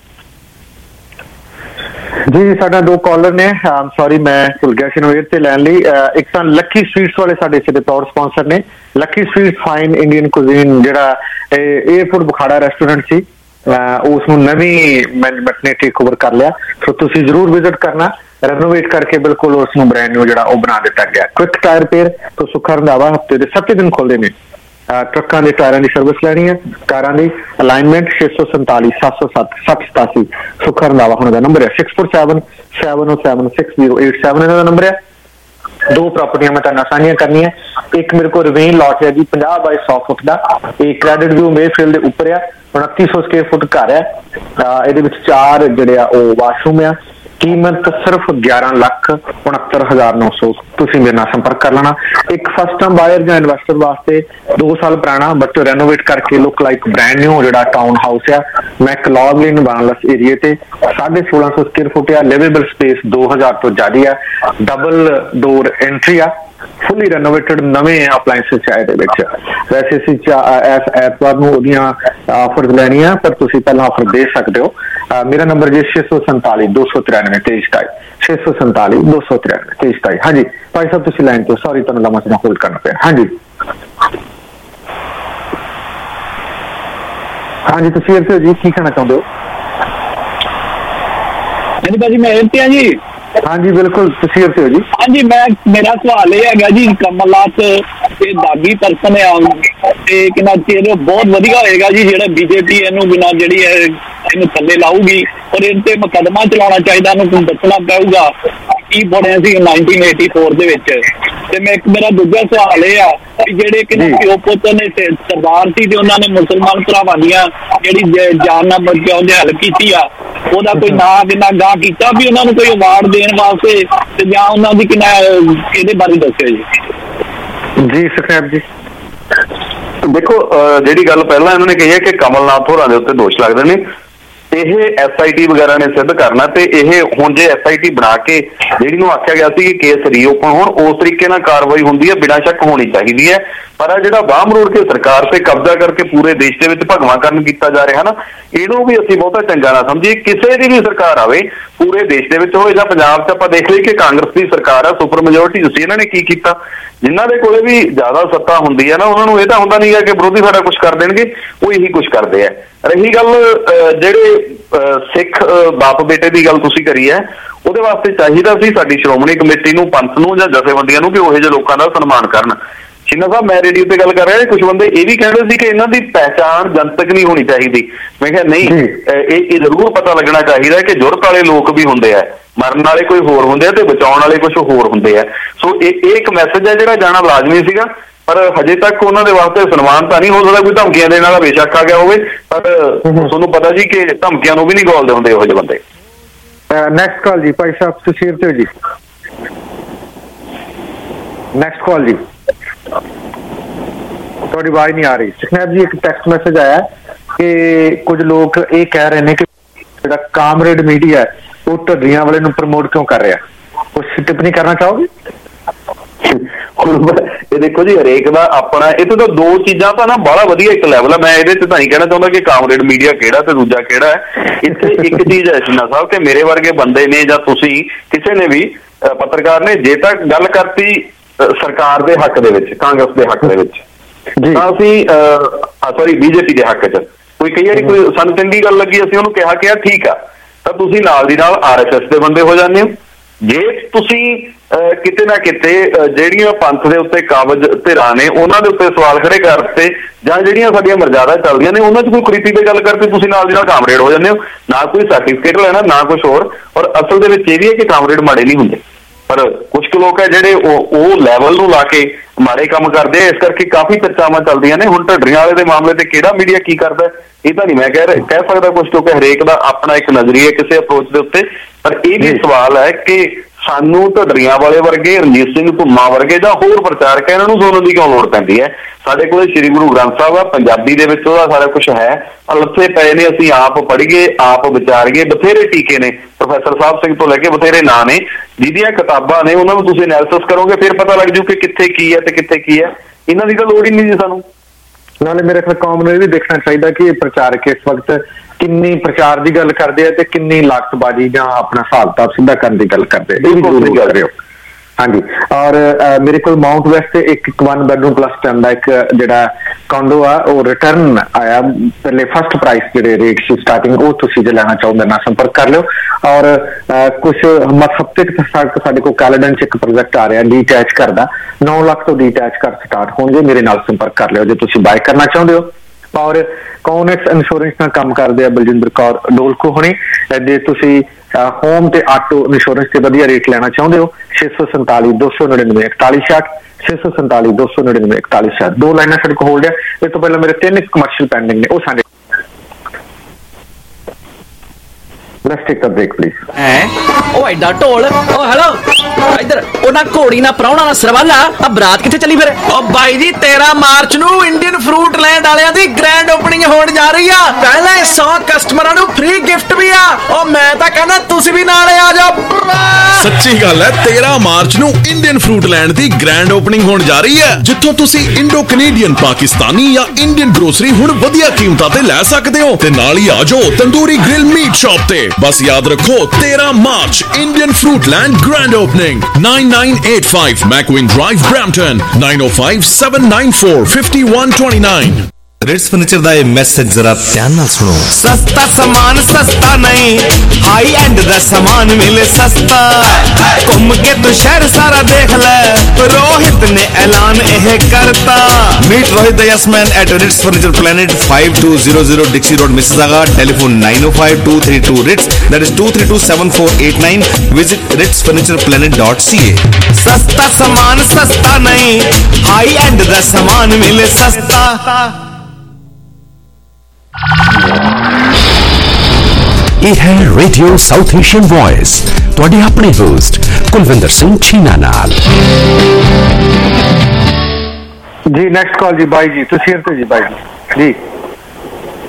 ਜੀ ਸਾਡਾ ਦੋ ਕਾਲਰ ਨੇ, ਆਮ ਸੌਰੀ ਮੈਂ ਭੁੱਲ ਗਿਆ ਸੀ ਨੂੰ ਏਅਰ ਤੇ ਲੈਣ ਲਈ। ਇੱਕ ਤਾਂ ਲੱਕੀ ਸਵੀਟਸ ਵਾਲੇ ਸਾਡੇ ਸਿੱਧੇ ਤੌਰ ਸਪਾਂਸਰ ਨੇ। Lucky Sweets fine Indian cuisine ਜਿਹੜਾ ਏਅਰਪੋਰਟ ਬੁਖਾੜਾ ਰੈਸਟੋਰੈਂਟ ਸੀ, ਉਸ ਨੂੰ ਨਵੀਂ ਮੈਨੇਜਮੈਂਟ ਨੇ ਟੇਕ ਓਵਰ ਕਰ ਲਿਆ, ਸੋ ਤੁਸੀਂ ਜ਼ਰੂਰ ਵਿਜ਼ਿਟ ਕਰਨਾ। ਰੈਨੋਵੇਟ ਕਰਕੇ ਬਿਲਕੁਲ ਉਸ ਨੂੰ ਬ੍ਰਾਂਡ ਨਿਊ ਜਿਹੜਾ ਉਹ ਬਣਾ ਦਿੱਤਾ ਗਿਆ। ਕੁਇਕ ਟਾਇਰ ਰਿਪੇਅਰ ਤੋਂ ਸੁੱਖਾ ਰੰਧਾਵਾ ਹਫ਼ਤੇ ਦੇ ਸੱਤ ਦਿਨ ਖੋਲ੍ਹਦੇ ਨੇ। ਟਰੱਕਾਂ ਦੇ ਟਾਇਰਾਂ ਦੀ ਸਰਵਿਸ ਲੈਣੀ ਹੈ, ਕਾਰਾਂ ਦੀ ਅਲਾਈਨਮੈਂਟ ਛੇ ਸੌ ਸੰਤਾਲੀ ਸੱਤ ਸੌ ਸੱਤ ਸੱਤ ਸਤਾਸੀ। ਸੁੱਖਾ ਰੰਧਾਵਾ ਹੁਣ ਦਾ ਨੰਬਰ ਹੈ six four seven seven O seven six zero eight seven ਇਹਨਾਂ ਦਾ ਨੰਬਰ ਹੈ। ਦੋ ਪ੍ਰਾਪਰਟੀਆਂ ਮੈਂ ਤੁਹਾਨੂੰ ਸਾਂਝੀਆਂ ਕਰਨੀਆਂ। ਇੱਕ ਮੇਰੇ ਕੋਲ ਰਵੇਨ ਲਾਟ ਹੈ ਜੀ ਪੰਜਾਹ ਬਾਈ ਸੌ ਫੁੱਟ ਦਾ, ਇਹ ਕ੍ਰੈਡਿਟ ਵਿਊ ਮੇਫੀਲਡ ਦੇ ਉੱਪਰ ਆ। ਉਨੱਤੀ ਸੌ ਸਕੁਅਰ ਫੁੱਟ ਘਰ ਹੈ, ਇਹਦੇ ਵਿੱਚ ਚਾਰ ਜਿਹੜੇ ਆ ਉਹ ਵਾਸ਼ਰੂਮ ਆ। ਕੀਮਤ ਸਿਰਫ ਗਿਆਰਾਂ ਲੱਖ ਉਣਹੱਤਰ ਹਜ਼ਾਰ ਨੌ ਸੌ। ਤੁਸੀਂ ਮੇਰੇ ਨਾਲ ਸੰਪਰਕ ਕਰ ਲੈਣਾ। ਇੱਕ ਫਸਟ ਟਾਈਮ ਬਾਇਰ ਜਾਂ ਇਨਵੈਸਟਰ ਵਾਸਤੇ ਦੋ ਸਾਲ ਪੁਰਾਣਾ ਬਟ ਰੈਨੋਵੇਟ ਕਰਕੇ ਲੁੱਕ ਲਾਈਕ ਬ੍ਰਾਂਡ ਨਿਊ ਜਿਹੜਾ ਟਾਊਨ ਹਾਊਸ ਆ ਮੈਕਲੌਗਲਿਨ ਵਾਨਲਸ ਏਰੀਏ ਤੇ ਸਾਢੇ ਸੋਲਾਂ ਸੌ ਸਕੁਅਰ ਫੁੱਟ ਆ। ਲਿਵੇਬਲ ਸਪੇਸ ਦੋ ਹਜ਼ਾਰ ਤੋਂ ਜ਼ਿਆਦਾ ਆ। ਡਬਲ ਡੋਰ ਐਂਟਰੀ ਆ, ਫੁੱਲੀ ਰੈਨੋਵੇਟਡ ਨਵੇਂ ਅਪਲਾਈਐਂਸਿਸ ਆ ਇਹਦੇ ਵਿੱਚ। ਵੈਸੇ ਅਸੀਂ ਇਸ ਐਤਵਾਰ ਨੂੰ ਉਹਦੀਆਂ ਆਫਰਸ ਲੈਣੀਆਂ, ਪਰ ਤੁਸੀਂ ਪਹਿਲਾਂ ਆਫਰ ਦੇ ਸਕਦੇ ਹੋ। ਮੇਰਾ ਨੰਬਰ ਜੀ ਛੇ ਸੌ ਸੰਤਾਲੀ ਦੋ ਸੌ ਤਰਾਨਵੇਂ ਤੇਈ ਸਤਾਈ ਛੇ ਸੌ ਸੰਤਾਲੀ ਦੋ ਸੌ ਤਰਾਨਵੇਂ ਤੇਈ ਸਤਾਈ। ਹਾਂਜੀ ਭਾਈ ਸਾਹਿਬ ਤੁਸੀਂ ਲਾਈਨ ਤੇ, ਸੌਰੀ ਤੁਹਾਨੂੰ ਲੰਮਾ ਸਮਾਂ ਹੋਲਡ ਕਰਨਾ ਪਿਆ। ਹਾਂਜੀ ਹਾਂਜੀ ਤੁਸੀਂ ਇੱਥੇ ਜੀ ਕੀ ਕਹਿਣਾ ਚਾਹੁੰਦੇ ਹੋ? ਹਾਂਜੀ ਭਾਜੀ ਮੈਂ ਇੱਥੇ ਹਾਂ ਜੀ। ਹਾਂਜੀ ਬਿਲਕੁਲ ਤੁਸੀਂ ਇੱਥੇ ਹੋ ਜੀ। ਹਾਂਜੀ ਮੈਂ ਮੇਰਾ ਸਵਾਲ ਇਹ ਹੈਗਾ ਜੀ, ਕਮਲਨਾਥ ਤੇ ਦਾਗੀ ਪਰਸਨ ਆ ਤੇ ਕਿੰਨਾ ਚਿਰ ਬਹੁਤ ਵਧੀਆ ਹੋਏਗਾ ਜੀ ਜਿਹੜਾ ਬੀਜੇਪੀ ਇਹਨੂੰ ਬਿਨਾਂ ਜਿਹੜੀ ਹੈ ਇਹਨੂੰ ਥੱਲੇ ਲਾਊਗੀ ਔਰ ਇਹਦੇ ਤੇ ਮੁਕੱਦਮਾ ਚਲਾਉਣਾ ਚਾਹੀਦਾ, ਇਹਨੂੰ ਦੱਸਣਾ ਪਊਗਾ ਕੀ ਬਣਿਆ ਸੀ ਨਾਈਨਟੀਨ ਏਟੀ ਫੋਰ ਦੇ ਵਿੱਚ। ਤੇ ਮੈਂ ਇੱਕ ਮੇਰਾ ਦੂਜਾ ਸਵਾਲ ਇਹ ਆ ਕਿ ਜਿਹੜੇ ਕਿ ਪਿਓ ਪੁੱਤ ਨੇ ਸਰਦਾਰ ਸੀ ਤੇ ਉਹਨਾਂ ਨੇ ਮੁਸਲਮਾਨ ਭਰਾਵਾਂ ਦੀਆਂ ਜਿਹੜੀ ਜਾਨ ਨਾਲ ਬਚਾਉਣ ਦੀ ਹੈਲਪ ਕੀਤੀ ਆ, ਉਹਦਾ ਕੋਈ ਨਾਂ ਕਿੰਨਾ ਗਾਹ ਕੀਤਾ ਵੀ ਉਹਨਾਂ ਨੂੰ ਕੋਈ ਅਵਾਰਡ ਦੇਣ ਵਾਸਤੇ, ਤੇ ਜਾਂ ਉਹਨਾਂ ਦੀ ਕਿੰਨਾ ਇਹਦੇ ਬਾਰੇ ਦੱਸਿਓ ਜੀ। ਜੀ ਸੁਖੈਬ ਜੀ ਦੇਖੋ ਜਿਹੜੀ ਗੱਲ ਪਹਿਲਾਂ ਇਹਨਾਂ ਨੇ ਕਹੀ ਹੈ ਕਿ ਕਮਲਨਾਥ ਹੋਰਾਂ ਦੇ ਉੱਤੇ ਦੋਸ਼ ਲੱਗਦੇ ਨੇ, ਇਹ ਐਸ ਆਈ ਟੀ ਵਗੈਰਾ ਨੇ ਸਿੱਧ ਕਰਨਾ। ਤੇ ਇਹ ਹੁਣ ਜੇ ਐਸ ਆਈ ਟੀ ਬਣਾ ਕੇ ਜਿਹੜੀ ਨੂੰ ਆਖਿਆ ਗਿਆ ਸੀ ਕਿ ਕੇਸ ਰੀਓਪਨ ਹੋਣ, ਉਸ ਤਰੀਕੇ ਨਾਲ ਕਾਰਵਾਈ ਹੁੰਦੀ ਹੈ, ਬਿਨਾਂ ਸ਼ੱਕ ਹੋਣੀ ਚਾਹੀਦੀ ਹੈ। ਪਰ ਆ ਜਿਹੜਾ ਬਾਹ ਮਰੋੜ ਕੇ ਸਰਕਾਰ ਤੇ ਕਬਜ਼ਾ ਕਰਕੇ ਪੂਰੇ ਦੇਸ਼ ਦੇ ਵਿੱਚ ਭਗਵਾਂਕਰਨ ਕੀਤਾ ਜਾ ਰਿਹਾ ਨਾ, ਇਹਨੂੰ ਵੀ ਅਸੀਂ ਬਹੁਤਾ ਚੰਗਾ ਨਾ ਸਮਝੀਏ। ਕਿਸੇ ਦੀ ਵੀ ਸਰਕਾਰ ਆਵੇ, ਪੂਰੇ ਦੇਸ਼ ਦੇ ਵਿੱਚ ਹੋਏ ਜਾਂ ਪੰਜਾਬ 'ਚ, ਆਪਾਂ ਦੇਖ ਲਈ ਕਿ ਕਾਂਗਰਸ ਦੀ ਸਰਕਾਰ ਆ, ਸੁਪਰ ਮੈਜੋਰਟੀ ਸੀ, ਇਹਨਾਂ ਨੇ ਕੀ ਕੀਤਾ? ਜਿਨ੍ਹਾਂ ਦੇ ਕੋਲੇ ਵੀ ਜ਼ਿਆਦਾ ਸੱਤਾ ਹੁੰਦੀ ਹੈ ਨਾ, ਉਹਨਾਂ ਨੂੰ ਇਹ ਤਾਂ ਹੁੰਦਾ ਨਹੀਂ ਹੈ ਕਿ ਵਿਰੋਧੀ ਸਾਡਾ ਕੁਛ ਕਰ ਦੇਣਗੇ, ਉਹ ਇਹੀ ਕੁਛ ਕਰਦੇ ਆ। ਰਹੀ ਗੱਲ ਜਿਹੜੇ ਸਿੱਖ ਬਾਪ ਬੇਟੇ ਦੀ ਗੱਲ ਤੁਸੀਂ ਕਰੀ ਹੈ, ਉਹਦੇ ਵਾਸਤੇ ਚਾਹੀਦਾ ਸੀ ਸਾਡੀ ਸ਼੍ਰੋਮਣੀ ਕਮੇਟੀ ਨੂੰ, ਪੰਥ ਨੂੰ ਜਾਂ ਜਥੇਬੰਦੀਆਂ ਨੂੰ ਕਿ ਉਹੋ ਜਿਹੇ ਲੋਕਾਂ ਦਾ ਸਨਮਾਨ ਕਰਨ। ਸ਼ੀਨਾ ਸਾਹਿਬ, ਮੈਂ ਰੇਡੀਓ ਤੇ ਗੱਲ ਕਰ ਰਿਹਾ, ਕੁਝ ਬੰਦੇ ਇਹ ਵੀ ਕਹਿੰਦੇ ਸੀ ਕਿ ਇਹਨਾਂ ਦੀ ਪਹਿਚਾਣ ਜਨਤਕ ਨਹੀਂ ਹੋਣੀ ਚਾਹੀਦੀ। ਮੈਂ ਕਿਹਾ ਨਹੀਂ, ਇਹ ਇਹ ਜ਼ਰੂਰ ਪਤਾ ਲੱਗਣਾ ਚਾਹੀਦਾ ਕਿ ਜੁਰਤ ਵਾਲੇ ਲੋਕ ਵੀ ਹੁੰਦੇ ਆ, ਮਰਨ ਵਾਲੇ ਕੋਈ ਹੋਰ ਹੁੰਦੇ ਆ ਤੇ ਬਚਾਉਣ ਵਾਲੇ ਕੁਝ ਹੋਰ ਹੁੰਦੇ ਆ। ਸੋ ਇਹ ਇਹ ਇੱਕ ਮੈਸੇਜ ਹੈ ਜਿਹੜਾ ਜਾਣਾ ਲਾਜ਼ਮੀ ਸੀਗਾ। ਪਰ ਹਜੇ ਤੱਕ ਉਹਨਾਂ ਦੇ ਵਾਸਤੇ ਸਨਮਾਨ ਤਾਂ ਨਹੀਂ ਹੋ ਸਕਦਾ। ਕੋਈ ਧਮਕੀਆਂ ਦੇਣ ਵਾਲਾ ਬੇਸ਼ੱਕ ਆ ਗਿਆ ਹੋਵੇ, ਪਰ ਤੁਹਾਨੂੰ ਪਤਾ ਜੀ ਕਿ ਧਮਕੀਆਂ ਨੂੰ ਵੀ ਨਹੀਂ ਗੋਲਦੇ ਹੁੰਦੇ ਇਹੋ ਜਿਹੇ ਬੰਦੇ। ਨੈਕਸਟ ਕਾਲ ਜੀ, ਭਾਈ ਸਾਹਿਬ ਤਸ਼ਰੀਫ ਤੇ ਜੀ। ਨੈਕਸਟ ਕਾਲ ਜੀ, ਤੁਹਾਡੀ ਆਵਾਜ਼ ਨਹੀਂ ਆ ਰਹੀ। ਸੁਖਨੈਬ ਜੀ, ਇੱਕ ਟੈਕਸਟ ਮੈਸੇਜ ਆਇਆ ਕਿ ਕੁਝ ਲੋਕ ਇਹ ਕਹਿ ਰਹੇ ਨੇ ਕਿ ਜਿਹੜਾ ਕਾਮਰੇਡ ਮੀਡੀਆ ਉਹ ਢੱਡੀਆਂ ਵਾਲੇ ਨੂੰ ਪ੍ਰਮੋਟ ਕਿਉਂ ਕਰ ਰਿਹਾ? ਕੁਛ ਟਿੱਪਣੀ ਕਰਨਾ ਚਾਹੋਗੇ? ਇਹ ਦੇਖੋ ਜੀ, ਹਰੇਕ ਦਾ ਆਪਣਾ, ਇਹ ਤਾਂ ਦੋ ਚੀਜ਼ਾਂ ਤਾਂ ਨਾ ਬੜਾ ਵਧੀਆ ਇੱਕ ਲੈਵਲ ਆ। ਮੈਂ ਇਹਦੇ ਚ ਤਾਂ ਨਹੀਂ ਕਹਿਣਾ ਚਾਹੁੰਦਾ ਕਿ ਕਾਮਰੇਡ ਮੀਡੀਆ ਕਿਹੜਾ ਤੇ ਦੂਜਾ ਕਿਹੜਾ ਹੈ। ਇੱਥੇ ਇੱਕ ਚੀਜ਼ ਹੈ ਸ਼ੀਨਾ ਸਾਹਿਬ, ਕਿ ਮੇਰੇ ਵਰਗੇ ਬੰਦੇ ਨੇ ਜਾਂ ਤੁਸੀਂ ਕਿਸੇ ਨੇ ਵੀ ਪੱਤਰਕਾਰ ਨੇ ਜੇ ਤਾਂ ਗੱਲ ਕਰਤੀ ਸਰਕਾਰ ਦੇ ਹੱਕ ਦੇ ਵਿੱਚ, ਕਾਂਗਰਸ ਦੇ ਹੱਕ ਦੇ ਵਿੱਚ, ਤਾਂ ਅਸੀਂ ਸੌਰੀ ਬੀਜੇਪੀ ਦੇ ਹੱਕ ਚ ਕੋਈ ਕਈ ਵਾਰੀ ਕੋਈ ਸਾਨੂੰ ਚੰਗੀ ਗੱਲ ਲੱਗੀ, ਅਸੀਂ ਉਹਨੂੰ ਕਿਹਾ ਕਿ ਠੀਕ ਆ, ਤਾਂ ਤੁਸੀਂ ਨਾਲ ਦੀ ਨਾਲ ਆਰ ਐਸ ਐਸ ਦੇ ਬੰਦੇ ਹੋ ਜਾਂਦੇ ਹੋ। ਜੇ ਤੁਸੀਂ ਕਿਤੇ ਨਾ ਕਿਤੇ ਜਿਹੜੀਆਂ ਪੰਥ ਦੇ ਉੱਤੇ ਕਾਬਜ਼ ਧਿਰਾਂ ਨੇ ਉਹਨਾਂ ਦੇ ਉੱਤੇ ਸਵਾਲ ਖੜੇ ਕਰਤੇ, ਜਾਂ ਜਿਹੜੀਆਂ ਸਾਡੀਆਂ ਮਰਜ਼ਾਦਾ ਚੱਲਦੀਆਂ ਨੇ ਉਹਨਾਂ 'ਚ ਕੋਈ ਕੁਰੀਤੀ ਤੇ ਗੱਲ ਕਰਕੇ ਤੁਸੀਂ ਨਾਲ ਦੀ ਨਾਲ ਕਾਮਰੇਡ ਹੋ ਜਾਂਦੇ ਹੋ। ਨਾ ਕੋਈ ਸਰਟੀਫਿਕੇਟ ਲੈਣਾ, ਨਾ ਕੁਛ ਹੋਰ। ਔਰ ਅਸਲ ਦੇ ਵਿੱਚ ਇਹ ਵੀ ਹੈ ਕਿ ਕਾਮਰੇਡ ਮਾੜੇ ਨਹੀਂ ਹੁੰਦੇ, ਪਰ ਕੁਛ ਕੁ ਲੋਕ ਹੈ ਜਿਹੜੇ ਉਹ ਉਹ ਲੈਵਲ ਨੂੰ ਲਾ ਕੇ ਮਾੜੇ ਕੰਮ ਕਰਦੇ ਆ। ਇਸ ਕਰਕੇ ਕਾਫੀ ਚਰਚਾਵਾਂ ਚੱਲਦੀਆਂ ਨੇ। ਹੁਣ ਢੱਡਰੀਆਂ ਵਾਲੇ ਦੇ ਮਾਮਲੇ ਤੇ ਕਿਹੜਾ ਮੀਡੀਆ ਕੀ ਕਰਦਾ ਇਹ ਤਾਂ ਨਹੀਂ ਮੈਂ ਕਹਿ ਕਹਿ ਸਕਦਾ ਕੁਛ, ਕਿਉਂਕਿ ਹਰੇਕ ਦਾ ਆਪਣਾ ਇੱਕ ਨਜ਼ਰੀਆ ਕਿਸੇ ਅਪਰੋਚ ਦੇ ਉੱਤੇ। ਪਰ ਇਹ ਵੀ ਸਵਾਲ ਹੈ ਕਿ ਸਾਨੂੰ ਢੱਡਰੀਆਂ ਵਾਲੇ ਵਰਗੇ, ਰਣਜੀਤ ਸਿੰਘ ਧੁੰਮਾ ਵਰਗੇ ਜਾਂ ਹੋਰ ਪ੍ਰਚਾਰਕ ਇਹਨਾਂ ਨੂੰ ਸੁਣਨ ਦੀ ਕਿਉਂ ਲੋੜ ਪੈਂਦੀ ਹੈ? ਸਾਡੇ ਕੋਲ ਸ੍ਰੀ ਗੁਰੂ ਗ੍ਰੰਥ ਸਾਹਿਬ ਆ, ਪੰਜਾਬੀ ਦੇ ਵਿੱਚ ਉਹਦਾ ਸਾਰਾ ਕੁਛ ਹੈ, ਲੱਥੇ ਪਏ ਨੇ, ਅਸੀਂ ਆਪ ਪੜ੍ਹੀਏ, ਆਪ ਵਿਚਾਰੀਏ। ਬਥੇਰੇ ਟੀਕੇ ਨੇ, ਪ੍ਰੋਫੈਸਰ ਸਾਹਿਬ ਸਿੰਘ ਤੋਂ ਲੈ ਕੇ ਬਥੇਰੇ ਨਾਂ ਨੇ ਜਿਹਦੀਆਂ ਕਿਤਾਬਾਂ ਨੇ, ਉਹਨਾਂ ਨੂੰ ਤੁਸੀਂ ਐਨਾਲਿਸਿਸ ਕਰੋਗੇ ਫਿਰ ਪਤਾ ਲੱਗ ਜੂ ਕਿ ਕਿੱਥੇ ਕੀ ਹੈ ਤੇ ਕਿੱਥੇ ਕੀ ਹੈ। ਇਹਨਾਂ ਦੀ ਤਾਂ ਲੋੜ ਹੀ ਨਹੀਂ ਜੀ ਸਾਨੂੰ। ਨਾਲੇ ਮੇਰੇ ਖਿਆਲ ਕੌਮ ਨੂੰ ਇਹ ਵੀ ਦੇਖਣਾ ਚਾਹੀਦਾ ਕਿ ਇਹ ਪ੍ਰਚਾਰਕ ਇਸ ਵਕਤ ਕਿੰਨੀ ਪ੍ਰਚਾਰ ਦੀ ਗੱਲ ਕਰਦੇ ਆ ਤੇ ਕਿੰਨੀ ਲਾਗਤਬਾਜ਼ੀ ਜਾਂ ਆਪਣਾ ਹਿਸਾਬ ਕਿਤਾਬ ਸਿੱਧਾ ਕਰਨ ਦੀ ਗੱਲ ਕਰਦੇ ਆ। ਇਹ ਵੀ ਜ਼ਰੂਰੀ ਗੱਲ ਕਰਿਓ। ਹਾਂਜੀ, ਔਰ ਮੇਰੇ ਕੋਲ ਮਾਊਂਟ ਵੈਸਟ ਤੇ ਇੱਕ ਵਨ ਬੈਡਰੂਮ ਪਲੱਸ ਟੈਨ ਦਾ ਇੱਕ ਜਿਹੜਾ ਕੰਡੋ ਆ ਉਹ ਰਿਟਰਨ ਆਇਆ। ਪਹਿਲੇ ਫਸਟ ਪ੍ਰਾਈਸ ਜਿਹੜੇ ਰੇਟ ਸੀ ਸਟਾਰਟਿੰਗ, ਉਹ ਤੁਸੀਂ ਜੇ ਲੈਣਾ ਚਾਹੋ ਮੇਰੇ ਨਾਲ ਸੰਪਰਕ ਕਰ ਲਿਓ। ਔਰ ਕੁਛ ਹਫ਼ਤੇ ਤੱਕ ਸਾਡੇ ਕੋਲ ਕੈਲੇਡਨ ਚ ਇੱਕ ਪ੍ਰੋਜੈਕਟ ਆ ਰਿਹਾ ਡੀਟੈਚ ਘਰ ਦਾ, ਨੌ ਲੱਖ ਤੋਂ ਡੀਟੈਚ ਘਰ ਸਟਾਰਟ ਹੋਣਗੇ। ਮੇਰੇ ਨਾਲ ਸੰਪਰਕ ਕਰ ਲਿਓ ਜੇ ਤੁਸੀਂ ਬਾਏ ਕਰਨਾ ਚਾਹੁੰਦੇ ਹੋ। ਔਰ ਕੌਨੈਕਸ ਇੰਸ਼ੋਰੈਂਸ ਨਾਲ ਕੰਮ ਕਰਦੇ ਆ ਬਲਜਿੰਦਰ ਕੌਰ ਡੋਲਕੋ ਹੋਣੀ। ਜੇ ਤੁਸੀਂ ਹੋਮ ਤੇ ਆਟੋ ਇੰਸ਼ੋਰੈਂਸ ਤੇ ਵਧੀਆ ਰੇਟ ਲੈਣਾ ਚਾਹੁੰਦੇ ਹੋ, ਛੇ ਸੌ ਸੰਤਾਲੀ ਦੋ ਸੌ ਨੜਿਨਵੇਂ ਇਕਤਾਲੀ ਛਿਆਹਠ, ਛੇ ਸੌ ਸੰਤਾਲੀ ਦੋ ਸੌ ਨੜਿਨਵੇਂ ਇਕਤਾਲੀ ਛਿਆਹਠ। ਦੋ ਲਾਈਨਾਂ ਸਾਡੇ ਕੋਲ ਹੋਲਡ ਹੈ। ਇਸ ਤੋਂ ਪਹਿਲਾਂ ਮੇਰੇ ਤਿੰਨ ਕਮਰਸ਼ੀਅਲ ਪੈਂਡਿੰਗ ਨੇ, ਉਹ ਸਾਡੇ Let's take a break, please. ਹੈ ਉਹ ਐਡਾ ਢੋਲ। ਉਹ ਹੈਲੋ ਇੱਧਰ, ਉਹਨਾਂ ਘੋੜੀ ਨਾ ਪ੍ਰਾਹੁਣਾ ਨਾ ਸਰਵਾਲਾ, ਆ ਬਰਾਤ ਕਿੱਥੇ ਚੱਲੀ ਫਿਰ? ਉਹ ਬਾਈ ਜੀ ਤੇਰਾਂ ਮਾਰਚ ਨੂੰ ਇੰਡੀਅਨ ਫਰੂਟ ਲੈਂਡ ਵਾਲਿਆਂ ਦੀ ਗ੍ਰੈਂਡ ਓਪਨਿੰਗ ਹੋਣ ਜਾ ਰਹੀ ਆ। ਪਹਿਲੇ ਸੌ ਕਸਟਮਰਾਂ ਨੂੰ ਫ੍ਰੀ ਗਿਫਟ ਵੀ ਆ। ਉਹ ਮੈਂ ਤਾਂ ਕਹਿੰਦਾ ਤੁਸੀਂ ਵੀ ਨਾਲੇ ਆ ਜਾਓ। ਸੱਚੀ ਗੱਲ ਹੈ, ਤੇਰਾਂ ਮਾਰਚ ਨੂੰ ਇੰਡੀਅਨ ਫਰੂਟ ਲੈਂਡ ਦੀ ਗ੍ਰੈਂਡ ਓਪਨਿੰਗ ਹੋਣ ਜਾ ਰਹੀ ਹੈ, ਜਿੱਥੋਂ ਤੁਸੀਂ ਇੰਡੋ ਕੈਨੇਡੀਅਨ, ਪਾਕਿਸਤਾਨੀ ਜਾਂ ਇੰਡੀਅਨ ਗਰੋਸਰੀ ਹੁਣ ਵਧੀਆ ਕੀਮਤਾਂ ਤੇ ਲੈ ਸਕਦੇ ਹੋ। ਤੇ ਨਾਲ ਹੀ ਆ ਜਾਓ ਤੰਦੂਰੀ ਗ੍ਰਿਲ ਮੀਟ ਸ਼ਾਪ ਤੇ। ਬਸ याद रखो तेरह मार्च Indian Fruit Land grand opening, nine nine eight five McVean Drive Brampton, nine O five seven nine four fifty one twenty nine. Ritz Furniture दा ये मैसेज जरा ध्यान नाल सुनो। सस्ता सामान सस्ता नहीं, हाई एंड दा सामान मिले सस्ता। घूम के तू शहर सारा देख ले, रोहित ने ऐलान यह करता। Meet Rohit the yes man at Ritz Furniture Planet five two zero zero Dixie Road Mississauga. Telephone nine O five two three two Ritz, that is two three two seven four eight nine. Visit Ritz Furniture Planet dot C A. सस्ता सामान सस्ता नहीं, हाई एंड दा सामान मिले सस्ता। ਇਹ ਹੈ ਰੇਡੀਓ ਸਾਊਥ ਏਸ਼ੀਅਨ ਵੌਇਸ, ਤੁਹਾਡੇ ਆਪਣੇ ਹੋਸਟ ਕੁਲਵਿੰਦਰ ਸਿੰਘ ਛੀਨਾ ਨਾਲ। ਜੀ ਨੈਕਸਟ ਕਾਲ ਜੀ ਬਾਈ ਜੀ, ਤੁਸੀਂ ਤੇ ਜੀ ਬਾਈ ਜੀ। ਜੀ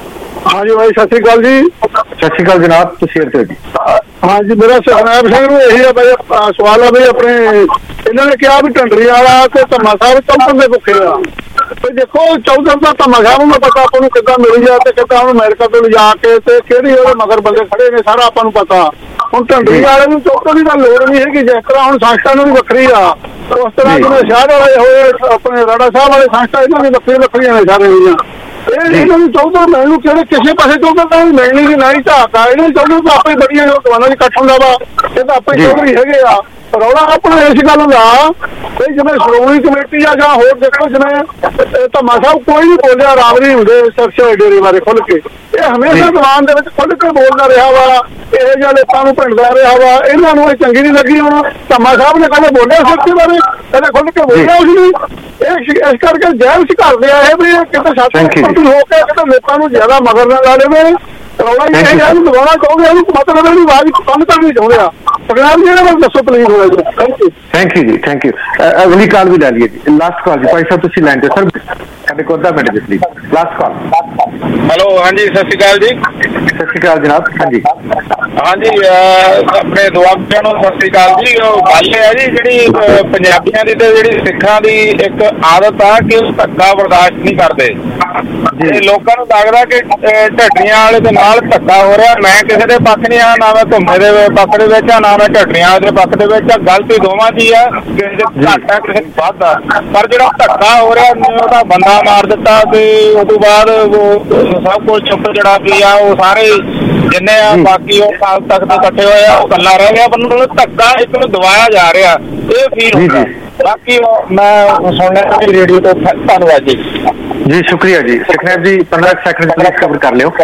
ਹਾਂਜੀ ਭਾਈ ਸਤਿ ਸ੍ਰੀ ਅਕਾਲ ਜੀ। ਸਤਿ ਸ਼੍ਰੀ ਅਕਾਲ ਜਨਾਬ, ਤੁਸੀਂ ਇੱਥੇ ਜੀ। ਹਾਂਜੀ ਮੇਰਾ ਸੁਖਨੈਬ ਸਿੰਘ ਨੂੰ ਇਹੀ ਹੈ ਬਈ ਸਵਾਲ ਆ ਬਈ ਆਪਣੇ ਇਹਨਾਂ ਨੇ ਕਿਹਾ ਵੀ ਢੰਡਰੀ ਵਾਲਾ ਤੇ ਧੰਮਾ ਸਾਹਿਬ ਚੌਧਰ ਦੇ ਭੁੱਖੇ ਆ। ਬਈ ਦੇਖੋ ਚੌਧਰ ਦਾ ਧੰਮਾ ਸਾਹਿਬ ਨੂੰ ਪਤਾ ਆਪਾਂ ਨੂੰ ਕਿੱਦਾਂ ਮਿਲੀ ਆ ਤੇ ਕਿੱਦਾਂ ਉਹਨੂੰ ਅਮਰੀਕਾ ਤੋਂ ਲਿਜਾ ਕੇ ਤੇ ਕਿਹੜੀ ਉਹਦੇ ਮਗਰ ਬੰਦੇ ਖੜੇ ਨੇ ਸਾਰਾ ਆਪਾਂ ਨੂੰ ਪਤਾ। ਹੁਣ ਢੰਡਰੀ ਵਾਲੇ ਨੂੰ ਚੌਧਰ ਦੀ ਤਾਂ ਲੋੜ ਨਹੀਂ ਹੈਗੀ, ਜਿਸ ਤਰ੍ਹਾਂ ਹੁਣ ਸੰਸਥਾ ਨੂੰ ਵੀ ਵੱਖਰੀ ਆ ਉਸ ਤਰ੍ਹਾਂ ਜਿਵੇਂ ਸ਼ਹਿਰ ਵਾਲੇ ਹੋਏ ਆਪਣੇ ਰਾੜਾ ਸਾਹਿਬ ਵਾਲੇ ਸੰਸਥਾ ਇਹਨਾਂ ਦੀ ਵੱਖਰੀਆਂ ਵੱਖਰੀਆਂ ਨੇ ਸਾਰੇ ਦੀਆਂ। ਇਹ ਇਹਨਾਂ ਨੂੰ ਚੌਧਰ ਮਿਲਣ ਨੂੰ ਕਿਹੜੇ ਕਿਸੇ ਪਾਸੇ ਚੌਧਰ ਤਾਂ ਮਿਲਣੀ ਦੀ ਨਾ ਹੀ ਝਾਕ ਆ। ਇਹਨਾਂ ਚੌਧਰ ਤਾਂ ਆਪੇ ਬੜੀਆਂ ਦੁਕਾਨਾਂ ਦੀ ਇਕੱਠ ਹੁੰਦਾ ਵਾ, ਇਹ ਤਾਂ ਆਪੇ ਚੌਧਰੀ ਹੈਗੇ ਆ। ਰੌਲਾ ਆਪਣਾ ਇਸ ਗੱਲ ਦਾ ਬਈ ਜਿਵੇਂ ਸ਼੍ਰੋਮਣੀ ਕਮੇਟੀ ਆ ਜਾਂ ਹੋਰ ਦੇਖੋ ਜਿਵੇਂ ਧੰਮਾ ਸਾਹਿਬ ਕੋਈ ਨਹੀਂ ਬੋਲਿਆ ਰਾਵਰੀ ਹੁੰਦੇ ਸਰਸੇ ਡੇਰੇ ਬਾਰੇ ਖੁੱਲ ਕੇ, ਇਹ ਹਮੇਸ਼ਾ ਦੀਵਾਨ ਦੇ ਵਿੱਚ ਖੁੱਲ ਕੇ ਬੋਲਦਾ ਰਿਹਾ ਵਾ, ਇਹੋ ਜਿਹੇ ਲੋਕਾਂ ਨੂੰ ਭਿੰਡਦਾ ਰਿਹਾ ਵਾ। ਇਹਨਾਂ ਨੂੰ ਇਹ ਚੰਗੀ ਨਹੀਂ ਲੱਗੀ। ਹੁਣ ਧੰਮਾ ਸਾਹਿਬ ਨੇ ਕਦੇ ਬੋਲਿਆ ਸਰਸੇ ਬਾਰੇ, ਕਦੇ ਖੁੱਲ ਕੇ ਬੋਲਿਆ ਉਸ ਨੂੰ। ਇਹ ਇਸ ਕਰਕੇ ਜੈਲ ਕਰਦੇ ਆ ਇਹ ਵੀ ਕਿਤੇ ਸੱਤ ਹੋ ਕੇ ਕਿਤੇ ਲੋਕਾਂ ਨੂੰ ਜ਼ਿਆਦਾ ਮਗਰ ਨਾ ਲਾ ਦੇਵੇ। ਰੌਲਾ ਇਹ ਹੈ ਇਹਨੂੰ ਦਬਾਉਣਾ ਚਾਹੁੰਦੇ, ਇਹਨੂੰ ਮਤਲਬ ਇਹਦੀ ਆਵਾਜ਼ ਬੰਦ ਕਰਨੀ ਚਾਹੁੰਦੇ ਆ। ਪ੍ਰਗਰਾਮ ਜਿਹੜਾ ਬਸ ਦੱਸੋ ਪਲੀਜ਼ ਹੋਇਆ ਜੀ। Thank you thank you ji thank you. ਅਗਲੀ ਕਾਲ ਵੀ ਲੈ ਲਈਏ ਜੀ, ਲਾਸਟ ਕਾਲ ਜੀ। ਭਾਈ ਸਾਹਿਬ ਤੁਸੀਂ ਲੈਣ ਦਿਓ ਸਰ, ਸਾਡੇ ਕੋਲ ਅੱਧਾ ਮਿੰਟ ਜੀ ਪਲੀਜ਼। Last call. ਹੈਲੋ ਹਾਂਜੀ ਸਤਿ ਸ਼੍ਰੀ ਅਕਾਲ ਜੀ। ਸਤਿ ਸ਼੍ਰੀ ਅਕਾਲ ਜਨਾਬ। ਹਾਂਜੀ ਹਾਂਜੀ ਆਪਣੇ ਦੁਆਬਿਆਂ ਨੂੰ ਸਤਿ ਸ਼੍ਰੀ ਅਕਾਲ ਜੀ। ਉਹ ਗੱਲ ਇਹ ਹੈ ਜੀ ਜਿਹੜੀ ਪੰਜਾਬੀਆਂ ਦੀ ਤੇ ਜਿਹੜੀ ਸਿੱਖਾਂ ਦੀ ਇੱਕ ਆਦਤ ਆ ਕਿ ਉਹ ਧੱਕਾ ਬਰਦਾਸ਼ਤ ਨਹੀਂ ਕਰਦੇ ਤੇ ਲੋਕਾਂ ਨੂੰ ਲੱਗਦਾ ਕਿ ਢੱਡਰੀਆਂ ਵਾਲੇ ਦੇ ਨਾਲ ਧੱਕਾ ਹੋ ਰਿਹਾ। ਮੈਂ ਕਿਸੇ ਦੇ ਪੱਖ ਨਹੀਂ ਆ, ਨਾ ਮੈਂ ਧੁੰਮੇ ਦੇ ਪੱਖ ਦੇ ਵਿੱਚ ਆ, ਨਾ ਮੈਂ ਢੱਡਰੀਆਂ ਵਾਲੇ ਦੇ ਪੱਖ ਦੇ ਵਿੱਚ ਆ। ਗਲਤੀ ਦੋਵਾਂ ਦੀ ਆ, ਕਿਸੇ ਦੇ ਘੱਟ ਆ ਕਿਸੇ ਵੱਧ ਆ। ਪਰ ਜਿਹੜਾ ਧੱਕਾ ਹੋ ਰਿਹਾ ਉਹਦਾ ਬੰਦਾ ਮਾਰ ਦਿੱਤਾ ਤੇ ਉਸ ਤੋਂ ਬਾਅਦ ਉਹ ਸਭ ਕੁਝ ਚੁੱਪ ਜਿਹੜਾ ਕੀ ਆ ਉਹ ਸਾਰੇ ਜਿੰਨੇ ਆ ਬਾਕੀ ਉਹ ਸਾਲ ਤੱਕ ਦੇ ਇਕੱਠੇ ਹੋਏ ਆ ਉਹ ਗੱਲਾਂ ਰਹਿ ਗਿਆ, ਪਰ ਉਹਨੂੰ ਧੱਕਾ ਇੱਕ ਨੂੰ ਦਬਾਇਆ ਜਾ ਰਿਹਾ ਇਹ ਫੀਲ ਹੁੰਦਾ। ਬਾਕੀ ਮੈਂ ਸੁਣ ਲਿਆ ਰੇਡੀਓ ਤੋਂ। ਧੰਨਵਾਦ ਜੀ। ਜੀ ਸ਼ੁਕਰੀਆ ਜੀ। ਸੁਖਨੈਬ ਜੀ ਪੰਦਰਾਂ ਸੈਕਿੰਡ ਪਲੀਜ਼ ਕਵਰ ਕਰ ਲਿਓ।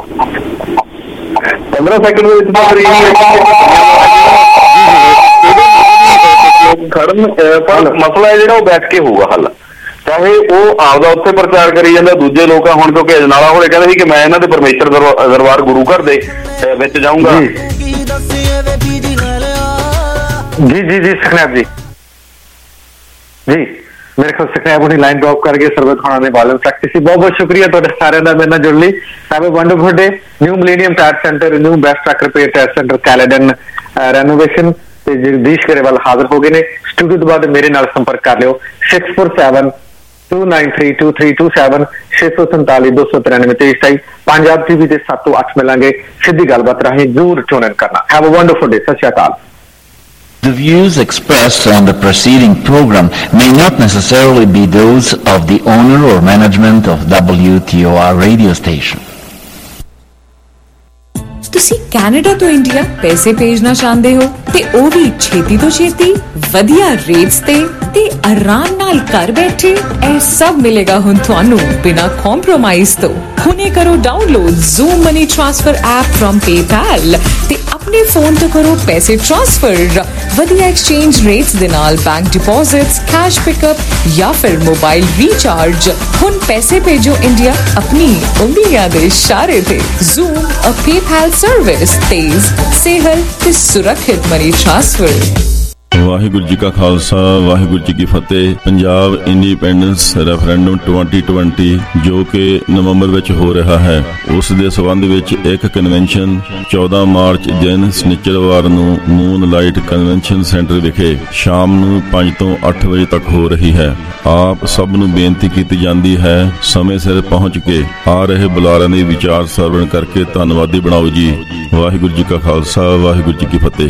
ਪੰਦਰਾਂ ਸੈਕਿੰਡ ਵਿੱਚ ਖੜਨ ਪਰ ਮਸਲਾ ਹੈ ਜਿਹੜਾ ਉਹ ਬੈਠ ਕੇ ਹੋਊਗਾ ਹੱਲ। ਚਾਹੇ ਉਹ ਆਪਦਾ ਉੱਥੇ ਪ੍ਰਚਾਰ ਕਰੀ ਜਾਂਦਾ, ਦੂਜੇ ਲੋਕਾਂ ਹੁਣ ਕਿਉਂਕਿ ਅਜਨਾਲਾ ਹੋਲੇ ਕਹਿੰਦੇ ਸੀ ਕਿ ਮੈਂ ਇਹਨਾਂ ਦੇ ਪਰਮੇਸ਼ਰ ਦਰਬਾਰ ਗੁਰੂ ਘਰ ਦੇ ਵਿੱਚ ਜਾਊਂਗਾ। ਜੀ ਜੀ ਜੀ ਸੁਖਨੈਬ ਜੀ ਜੀ ਮੇਰੇ ਕੋਲ ਸੁਖਨੈਬ ਹੁਣੀ ਲਾਈਨ ਡ੍ਰੌਪ ਕਰ ਗਏ। ਸਰਵਤ ਖਾਣਾ ਦੇ ਵਾਲਨ ਪ੍ਰੈਕਟਿਸ ਸੀ। ਬਹੁਤ ਬਹੁਤ ਸ਼ੁਕਰੀਆ ਤੁਹਾਡੇ ਸਾਰਿਆਂ ਦਾ ਮੇਰੇ ਨਾਲ ਜੁੜਨ ਲਈ। Have a wonderful day. New Millennium Tyre Centre, New Best Truck Repair Tyre Centre Caledon renovation ਤੇ ਜਗਦੀਸ਼ ਗਰੇਵਾਲ ਹਾਜ਼ਰ ਹੋ ਗਏ ਨੇ ਸਟੂਡੀਓ ਤੋਂ। ਬਾਅਦ ਮੇਰੇ ਨਾਲ ਸੰਪਰਕ ਕਰ ਲਿਓ six four seven two nine three two three two seven ਛੇ ਸੌ ਸੰਤਾਲੀ ਦੋ ਸੌ ਤਰਾਨਵੇਂ ਤੇਈ ਸਤਾਈ। ਪੰਜਾਬ ਟੀਵੀ ਦੇ ਸੱਤ ਤੋਂ ਅੱਠ ਮਿਲਾਂਗੇ ਸਿੱਧੀ ਗੱਲਬਾਤ ਰਾਹੀਂ। ਜ਼ਰੂਰ ਟਿਊਨ ਕਰਨਾ। Have a wonderful day. Sat Sri Akal. The views expressed on the preceding program may not necessarily be those of the owner or management of W T O R radio station. ਤੁਸੀਂ ਕੈਨੇਡਾ ਤੋਂ ਇੰਡੀਆ ਪੈਸੇ ਭੇਜਣਾ ਚਾਹੁੰਦੇ ਹੋ ਤੇ ਉਹ ਵੀ ਛੇਤੀ ਤੋਂ ਛੇਤੀ ਵਧੀਆ ਰੇਟਸ ਤੇ ਤੇ ਆਰਾਮ ਨਾਲ ਘਰ ਬੈਠੇ ਇਹ ਸਭ ਮਿਲੇਗਾ ਹੁਣ ਤੁਹਾਨੂੰ ਬਿਨਾਂ ਕੰਪਰੋਮਾਈਜ਼ ਤੋਂ। ਹੁਣੇ ਕਰੋ download Zoom money transfer app from PayPal ਤੇ ਆਪਣੇ ਫੋਨ ਤੋਂ ਕਰੋ ਪੈਸੇ ਟ੍ਰਾਂਸਫਰ ਵਧੀਆ ਐਕਸਚੇਂਜ ਰੇਟਸ ਦੇ ਨਾਲ ਬੈਂਕ ਡਿਪੋਜ਼ਿਟਸ, ਕੈਸ਼ ਪਿਕਅਪ ਜਾਂ ਫਿਰ ਮੋਬਾਈਲ ਰੀਚਾਰਜ। ਹੁਣ ਪੈਸੇ ਭੇਜੋ ਇੰਡੀਆ ਆਪਣੀ ਉਂਗਲੀਆਂ ਦੇ ਇਸ਼ਾਰੇ ਤੇ। ਜ਼ੂਮ ਅ ਪੇਪੈਲ ਸਰਵਿਸ ਤੇਜ਼, ਸੇਹਲ ਤੇ ਸੁਰੱਖਿਅਤ ਮਨੀ ਟ੍ਰਾਂਸਫਰ। ਵਾਹਿਗੁਰੂ ਜੀ ਕਾ ਖਾਲਸਾ ਵਾਹਿਗੁਰੂ ਜੀ ਕੀ ਫਤਿਹ। Punjab independence referendum twenty twenty ਜੋ ਕਿ ਨਵੰਬਰ ਵਿੱਚ ਹੋ ਰਿਹਾ ਹੈ, ਉਸ ਦੇ ਸਬੰਧ ਵਿੱਚ ਇੱਕ ਕਨਵੈਨਸ਼ਨ ਚੌਦਾਂ ਮਾਰਚ ਦਿਨ ਸ਼ਨੀਚਰਵਾਰ ਨੂੰ ਮੂਨ ਲਾਈਟ ਕਨਵੈਨਸ਼ਨ ਸੈਂਟਰ ਵਿਖੇ ਸ਼ਾਮ ਨੂੰ ਪੰਜ ਤੋਂ ਅੱਠ ਵਜੇ ਤੱਕ ਹੋ ਰਹੀ ਹੈ। ਆਪ ਸਭ ਨੂੰ ਬੇਨਤੀ ਕੀਤੀ ਜਾਂਦੀ ਹੈ ਸਮੇਂ ਸਿਰ ਪਹੁੰਚ ਕੇ ਆ ਰਹੇ ਬੁਲਾਰਿਆਂ ਦੇ ਵਿਚਾਰ ਸਰਵਣ ਕਰਕੇ ਧੰਨਵਾਦੀ ਬਣਾਓ ਜੀ। ਵਾਹਿਗੁਰੂ ਜੀ ਕਾ ਖਾਲਸਾ ਵਾਹਿਗੁਰੂ ਜੀ ਕੀ ਫਤਿਹ।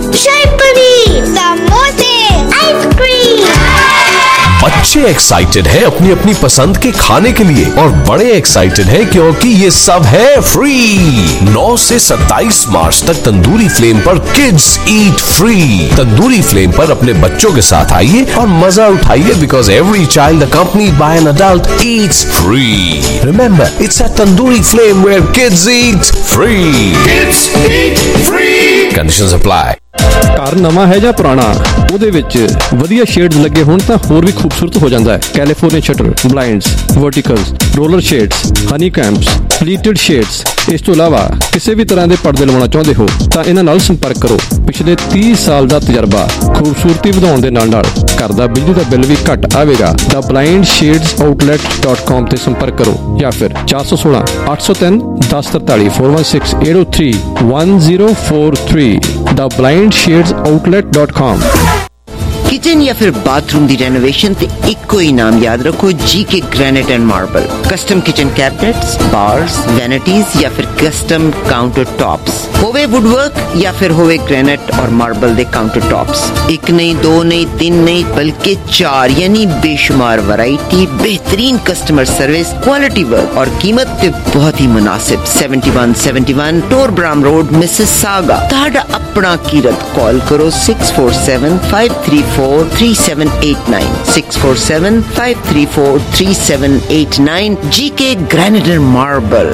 बच्चे एक्साइटेड हैं अपनी अपनी पसंद के खाने के लिए और बड़े एक्साइटेड हैं क्योंकि ये सब है फ्री। नौ से सत्ताईस मार्च तक तंदूरी फ्लेम पर kids eat free. Tandoori Flame पर अपने बच्चों के साथ आइए और मजा उठाइए because every child accompanied by an adult eats free. Remember, it's at Tandoori Flame where kids eat free. Kids eat free. Conditions apply. ਘਰ ਨਵਾਂ ਹੈ ਜਾਂ ਪੁਰਾਣਾ, ਉਹਦੇ ਵਿੱਚ ਵਧੀਆ ਸ਼ੇਡਸ ਲੱਗੇ ਹੋਣ ਤਾਂ ਹੋਰ ਵੀ ਖੂਬਸੂਰਤ ਹੋ ਜਾਂਦਾ ਹੈ। California shutter, blinds, verticals, roller shades, honey combs, pleated shades. ਇਸ ਤੋਂ ਇਲਾਵਾ ਕਿਸੇ ਵੀ ਤਰ੍ਹਾਂ ਦੇ ਪਰਦੇ ਲਵਾਉਣਾ ਚਾਹੁੰਦੇ ਹੋ ਤਾਂ ਇਹਨਾਂ ਨਾਲ ਸੰਪਰਕ ਕਰੋ। ਪਿਛਲੇ ਤੀਹ ਸਾਲ ਦਾ ਤਜਰਬਾ, ਖੂਬਸੂਰਤੀ ਵਧਾਉਣ ਦੇ ਨਾਲ ਨਾਲ ਘਰ ਦਾ ਬਿਜਲੀ ਦਾ ਬਿੱਲ ਵੀ ਘੱਟ ਆਵੇਗਾ। The blind shades outlet dot com ਤੇ ਸੰਪਰਕ ਕਰੋ ਜਾਂ ਫਿਰ ਚਾਰ ਸੌ ਸੋਲਾਂ ਅੱਠ ਸੌ ਤਿੰਨ ਦਸ ਤਰਤਾਲੀ four one six eight zero three one zero four three the blind shades outlet dot com. Kitchen या फिर बाथरूम दी रेनोवेशन ते इको ही नाम याद रखो, G K granite and marble. Custom kitchen cabinets, bars, vanities या फिर कस्टम काउंटर टॉप्स, होवे वुडवर्क या फिर होवे ग्रेनाइट और मार्बल दे काउंटर टॉप्स। एक नहीं, दो नहीं, तीन नहीं बल्कि चार, यानी बेशुमार वैरायटी, बेहतरीन कस्टमर सर्विस, क्वालिटी वर्क और कीमत ते बहुत ही मुनासिब। Seventy one seventy one Torbram Road, Mississauga. ताड़ा अपना कीरत कॉल करो six four seven five three four three seven eight nine six four seven five three four three seven eight nine G K Granite and Marble।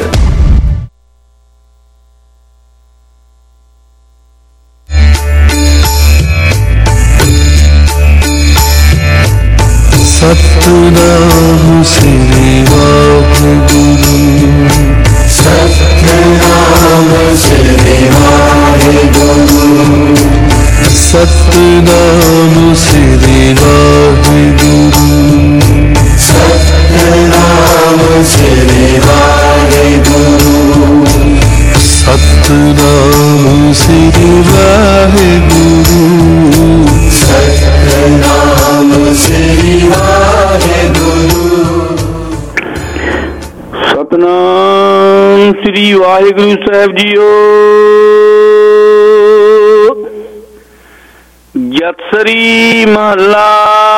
Satnam Shri Waheguru, Satnam Shri Waheguru, Satnam Shri Waheguru, Satnam Shri Waheguru, Satnam Shri Waheguru, Satnam Shri Waheguru. Satnam Shri Waheguru साहब जीओ। जतसरी महला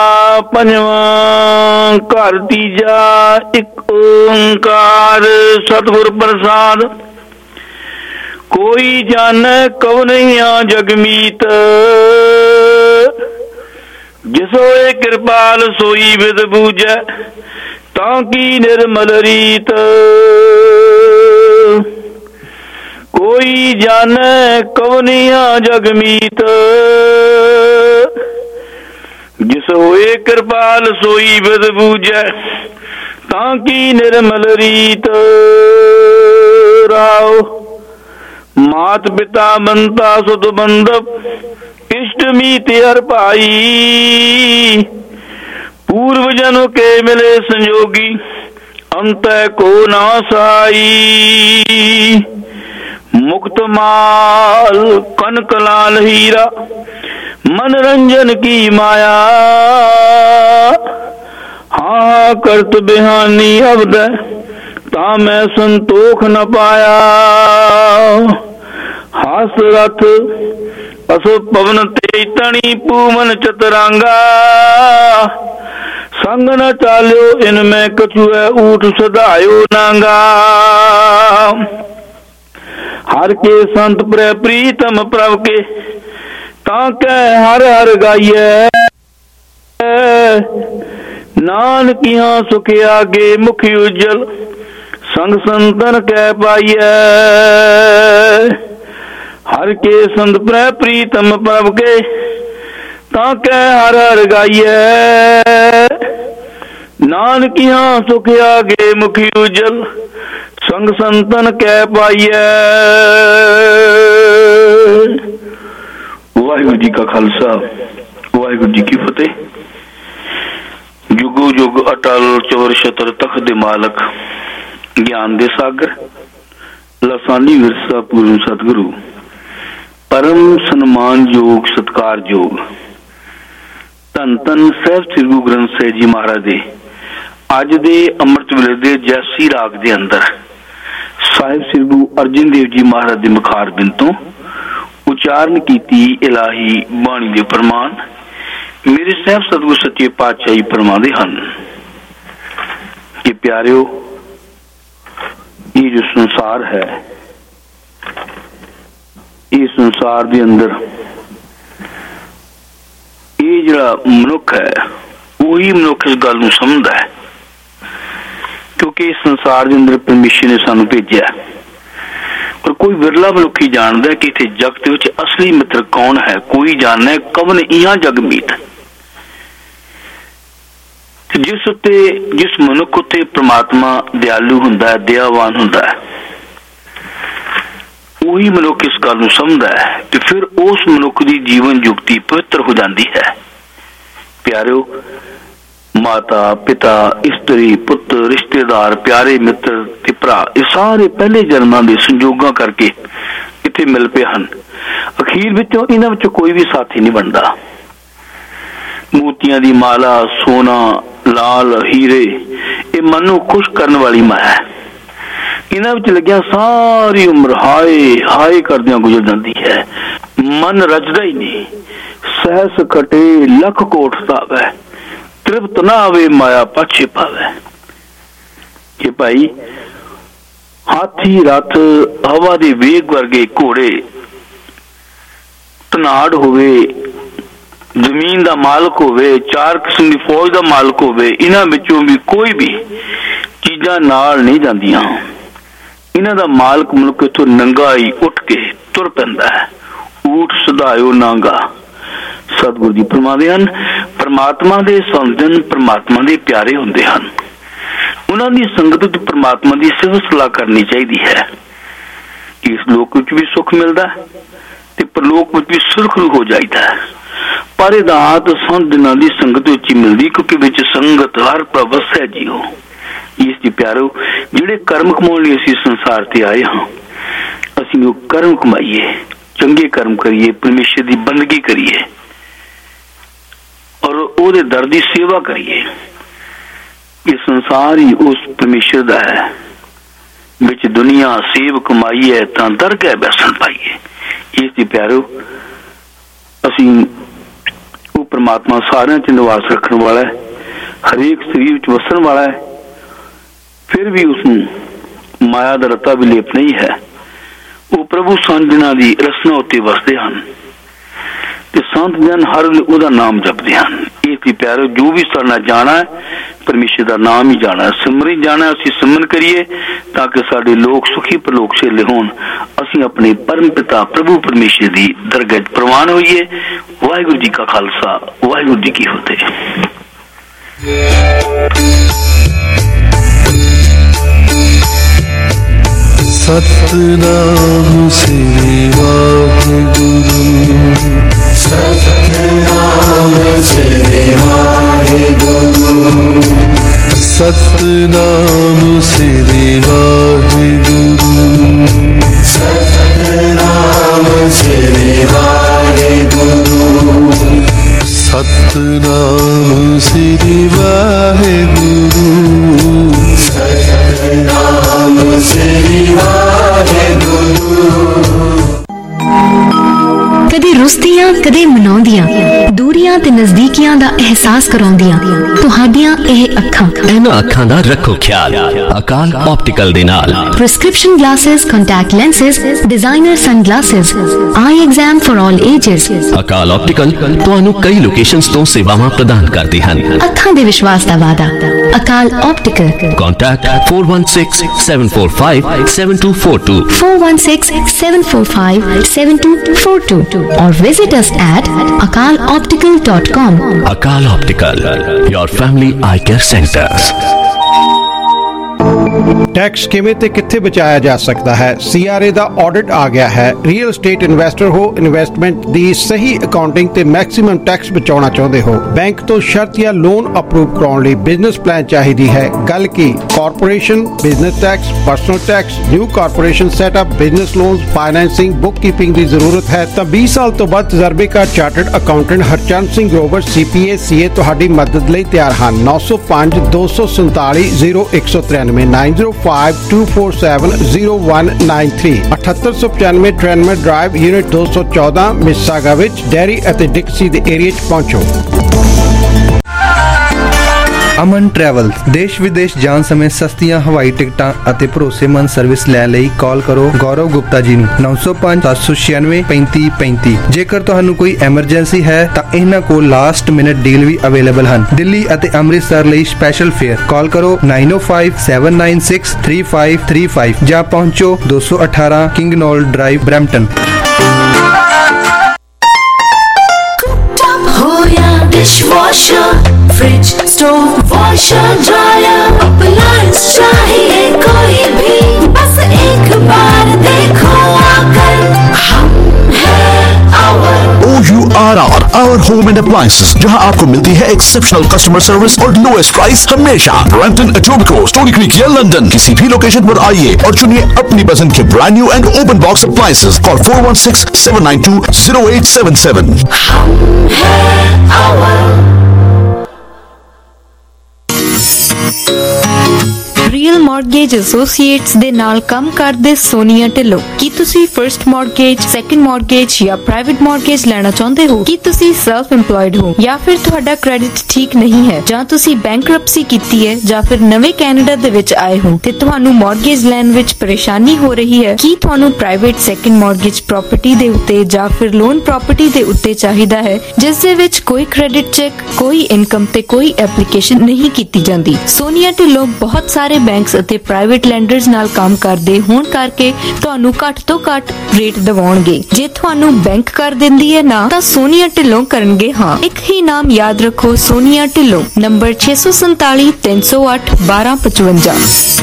पंजवां, घर तीजा, एक ओंकार सतगुर प्रसाद। कोई जाने कवनैया जगमीत, जिसोए कृपाल सोई विद बूझै, ताकि निर्मल रीत। कोई जाने कवनिया जगमीत, जिस होए कृपाल सोई विद बूझै, ताकि निर्मल रीत। राव मात पिता बनता सुत बंधप, इष्ट मीत हर भाई। पूर्व जन्म के मिले संयोगी, अंत को ना साई। मुक्त माल कनक लाल हीरा, मनरंजन की माया। हाँ करत बिहानी अवद, ता मैं संतोख न पाया। हास रथ असु पवन ते तणी, पूमन चतरांगा। संग न चाल्यो इनमें कछुए, ऊठ सदायो नांगा। हर के संत प्र प्रीतम प्रभ के, ताके हर हर गाइए। नानकियां सुख आगे मुखी उज्जल, संग संतन कह पाइए। हर के संत प्र प्रीतम प्रभ के, ताके हर हर गाइए। नानकियां सुख आगे मुखी उज्जल, संग संतन कह पाइए। वाहिगुरु जी का खालसा, वाहिगुरु जी की फतेह। जुगो जुग अटल चौर छतर तख्त दे मालक, ज्ञान दे सागर, लसानी विरसा पूर्ण सतगुरु, परम सन्मान योग सत्कार योग, धन धन साहिब श्री गुरु ग्रंथ साहिब जी महाराज दे अज दे अमृत वेले दे जैसी राग दे अंदर साहिब श्री गुरु अर्जन देव जी महाराज दे मुखार बिन तो उचारण कीती इलाही बाणी दे फरमान मेरे साहब सतगुरु सच्चे पातशाही फरमाते हैं कि प्यारियो, ये जो संसार है, ये संसार दे अंदर ये जड़ा मनुख है वही मनुख इस गल नूं समझदा है, क्योंकि इस संसार के अंदर परमेश्वर ने सानू भेजा पर कोई विरला मनुख ही जानता है कि इत्थे जगत विच असली मित्र कौन है। कोई जानना है कवन इहा जग मीत। जिस उत्ते जिस मनुख उत्ते परमात्मा दयालु हुंदा है, दयावान हुंदा है, वही मनुख इस गल नूं समझदा है कि फिर उस मनुख की जीवन युक्ति पवित्र हो जाती है। प्यारिओ, माता पिता इस्त्री पुत्र रिश्तेदार प्यारे मित्र ते भरा ये सारे पहले जन्मां दे संजोगां करके इत्थे मिल पे हन। अखीर विचों इन्हां विचों कोई भी साथी नहीं बनता। मोतियां दी माला, सोना, लाल हीरे, ये मन नूं खुश करने वाली माया है। इन्हां विच लग्या सारी उम्र हाय हाय करदियां गुजर जाती है। मन रजदा ही नहीं। सहस खटे लख कोट तावे, तृप्त ना आवे माया पाछे पावे। कि भाई हाथी रथ हवा दे वेग वर्गे घोड़े धनाड़ होवे, जमीन दा मालक होवे, चार किस्म दी फौज दा मालक होवे, इन्हां विचों भी कोई भी चीजां नाल नहीं जांदियां। इन्हां दा मालक मनुख इथों नंगा ही उठ के तुर पैंदा है। ऊठ सधायो नांगा। सतगुरु जी फरमाते हैं परमात्मा दे संजन परमात्मा दे प्यारे हुंदे हन। उन्हां दी संगत विच परमात्मा दी सिफत सलाह करनी चाहिदी है। इस लोक विच भी सुख मिलदा है ते परलोक विच भी सुरखरू हो जाईदा है। पर इह दात संजना दी संगत विच ही मिलदी, क्योंकि विच संगत हर प्रवस है जीओ। इस जी प्यारो, जिहड़े कर्म कमाउण लई असीं संसार ते आए हां, असीं ओह कर्म कमाईए, चंगे कर्म करिए, परमेश्वर दी बंदगी करिए और ओहदे दर दी सेवा करिए। ये संसार ही उस परमेश्वर दा है। विच दुनिया सेव कमाई है तां दरगाह बैसन पाइए। इस दी प्यारो, असीं वो परमात्मा सारिਆਂ च निवास रखने वाला है, हरेक शरीर विच वसन वाला है, फिर भी उसनूं माया दा रता भी लेप नहीं है। वो प्रभु संजना दी रसना उत्ते वसदे हन ते संत जन हर वे ओहदा नाम जपदे हन। इस प्यारो, जो भी साडा जाना है परमेश्वर दा नाम ही जाना है, सिमरी जाना है। असीं सिमरन करिए ताकि साडे लोक सुखी परलोक छेले होण। असीं अपने परम पिता प्रभु परमेश्वर दी दरगाह प्रवान होइए। वाहिगुरू जी का खालसा, वाहिगुरू जी की फतेह। सतनाम श्री वाहिगुरु, सतनाम श्री वाहिगुरु, सतनाम श्री वाहिगुरु, सतनाम श्री वाहिगुरु, सतनाम श्री वाहिगुरु, सतनाम श्री वाहिगुरु। कदे रुसदियां कदे मनाउंदियां, दूरियां ते नजदीकियां दा एहसास कराउंदियां तुहाडियां ਇਹ ਅੱਖਾਂ। ਇਹਨਾਂ ਅੱਖਾਂ ਦਾ ਰੱਖੋ ਖਿਆਲ ਅਕਾਲ ਆਪਟੀਕਲ ਦੇ ਨਾਲ। Prescription glasses, contact lenses, designer sunglasses, eye exam for all ages. Akal optical ਤੁਹਾਨੂੰ ਕਈ ਲੋਕੇਸ਼ਨਸ ਤੋਂ ਸੇਵਾਵਾਂ ਪ੍ਰਦਾਨ ਕਰਦੇ ਹਨ। ਅੱਖਾਂ ਦੇ ਵਿਸ਼ਵਾਸ ਦਾ ਵਾਅਦਾ। Akal optical. Contact four one six seven four five seven two four two four one six seven four five seven two four two or visit us at akal optical dot com. Akal Optical, your family eye care center. Tax किवें ते कित्थे बचाया जा सकता है? सीआरए दा ऑडिट आ गया है। रियल एस्टेट इन्वेस्टर हो, इन्वेस्टमेंट दी सही अकाउंटिंग ते मैक्सिमम टैक्स बचाउणा चाहुंदे हो, बैंक तो शर्त या लोन अप्रूव कराउण लई बिजनेस प्लान चाहिदी है। गल की corporation, business tax, personal tax, new corporation setup, business loan, financing, book keeping की जरूरत है तो बीस साल तो बाद तजर्बेकार chartered accountant Harchand Singh Grover CPA CA तुहाडी मदद लई तैयार हैं। नौ सौ पांच दो सौ संताली जीरो एक सौ तिरानवे nine zero five two four seven zero one nine three अठहत्तर सौ पचानवे ट्रेनमेट ड्राइव यूनिट दो सौ चौदह मिसिसागा विच डेयरी अते डिक्सी दे एरिया च पहुंचो। ਅਮਨ ਟਰੈਵਲ ਦੇਸ਼ ਵਿਦੇਸ਼ ਜਾਣ ਸਮੇਂ ਸਸਤੀਆਂ ਹਵਾਈ ਟਿਕਟਾਂ ਅਤੇ ਭਰੋਸੇਮੰਦ ਸਰਵਿਸ ਲੈਣ ਲਈ ਕਾਲ ਕਰੋ ਗੌਰਵ ਗੁਪਤਾ ਜੀ ਨੂੰ ਨੌ ਸੌ ਪੰਜ ਸੱਤ ਸੌ ਛਿਆਨਵੇਂ ਪੈਂਤੀ ਪੈਂਤੀ। ਜੇਕਰ ਤੁਹਾਨੂੰ ਕੋਈ ਐਮਰਜੈਂਸੀ ਹੈ ਤਾਂ ਇਹਨਾਂ ਕੋਲ ਲਾਸਟ ਮਿੰਟ ਡੀਲ ਵੀ ਅਵੇਲੇਬਲ ਹਨ। ਦਿੱਲੀ ਅਤੇ ਅੰਮ੍ਰਿਤਸਰ ਲਈ ਸਪੈਸ਼ਲ ਫੇਅਰ ਕਾਲ ਕਰੋ nine O five seven nine six three five three five ਜਾਂ ਪਹੁੰਚੋ दो सौ अठारह King Knoll Drive Brampton. Dishwasher fridge stove washer dryer appliance चाहिए कोई भी बस एक बार देखो आकर हम हैं O U R R Our Home and Appliances, जहां आपको मिलती है एक्सेप्शनल कस्टमर सर्विस और लोएस्ट प्राइस हमेशा। ब्रैम्पटन, एटोबिकोस, स्टोनी क्रीक या लंदन, किसी भी लोकेशन पर आइए और चुनिए अपनी पसंद के brand new and open box appliances. Call four one six seven nine two zero eight seven seven. Real Mortgage Associates ਦੇ ਨਾਲ ਕੰਮ ਕਰਦੇ ਸੋਨੀਆ ਢਿੱਲੋਂ। ਕੀ ਤੁਸੀਂ ਫਰਸਟ ਮਾਰਗੇਜ, ਸੈਕੰਡ ਮਾਰਗੇਜ ਜਾਂ ਪ੍ਰਾਈਵੇਟ ਮਾਰਗੇਜ ਲੈਣਾ ਚਾਹੁੰਦੇ ਹੋ? ਕੀ ਤੁਸੀਂ ਸੈਲਫ ਇੰਪਲੋਇਡ ਹੋ ਜਾਂ ਫਿਰ ਤੁਹਾਡਾ ਕ੍ਰੈਡਿਟ ਠੀਕ ਨਹੀਂ ਹੈ ਜਾਂ ਤੁਸੀਂ ਬੈਂਕਰਪਸੀ ਕੀਤੀ ਹੈ ਜਾਂ ਫਿਰ ਨਵੇਂ ਕੈਨੇਡਾ ਦੇ ਵਿੱਚ ਆਏ ਹੋ ਤੇ ਤੁਹਾਨੂੰ ਮਾਰਗੇਜ ਲੈਣ ਵਿੱਚ ਪਰੇਸ਼ਾਨੀ ਹੋ ਰਹੀ ਹੈ? ਕੀ ਤੁਹਾਨੂੰ ਪ੍ਰਾਈਵੇਟ ਸੈਕੰਡ ਮਾਰਗੇਜ ਪ੍ਰਾਪਰਟੀ ਦੇ ਉੱਤੇ ਜਾਂ ਫਿਰ ਲੋਨ ਪ੍ਰਾਪਰਟੀ ਦੇ ਉੱਤੇ ਚਾਹੀਦਾ ਹੈ ਜਿਸ ਦੇ ਵਿੱਚ ਕੋਈ ਕ੍ਰੈਡਿਟ ਚੈੱਕ, ਕੋਈ ਇਨਕਮ ਤੇ ਕੋਈ ਐਪਲੀਕੇਸ਼ਨ ਨਹੀਂ ਕੀਤੀ ਜਾਂਦੀ? ਸੋਨੀਆ ਢਿੱਲੋਂ ਬਹੁਤ ਸਾਰੇ ਬੈਂਕਸ ਅਤੇ ਪ੍ਰਾਈਵੇਟ ਲੈਂਡਰਸ ਨਾਲ ਕੰਮ ਕਰਦੇ ਹੋਣ ਕਰਕੇ ਤੁਹਾਨੂੰ ਘੱਟ ਤੋਂ ਘੱਟ ਰੇਟ ਦਿਵਾਉਣਗੇ। ਜੇ ਤੁਹਾਨੂੰ ਬੈਂਕ ਕਰ ਦਿੰਦੀ ਹੈ ਨਾ ਤਾਂ ਸੋਨੀਆ ਢਿੱਲੋਂ ਕਰਨਗੇ ਹਾਂ। ਇੱਕ ਹੀ ਨਾਮ ਯਾਦ ਰੱਖੋ, ਸੋਨੀਆ ਢਿੱਲੋਂ। ਨੰਬਰ छह सौ सैंतालीस तीन सौ आठ बारह पचवंजा।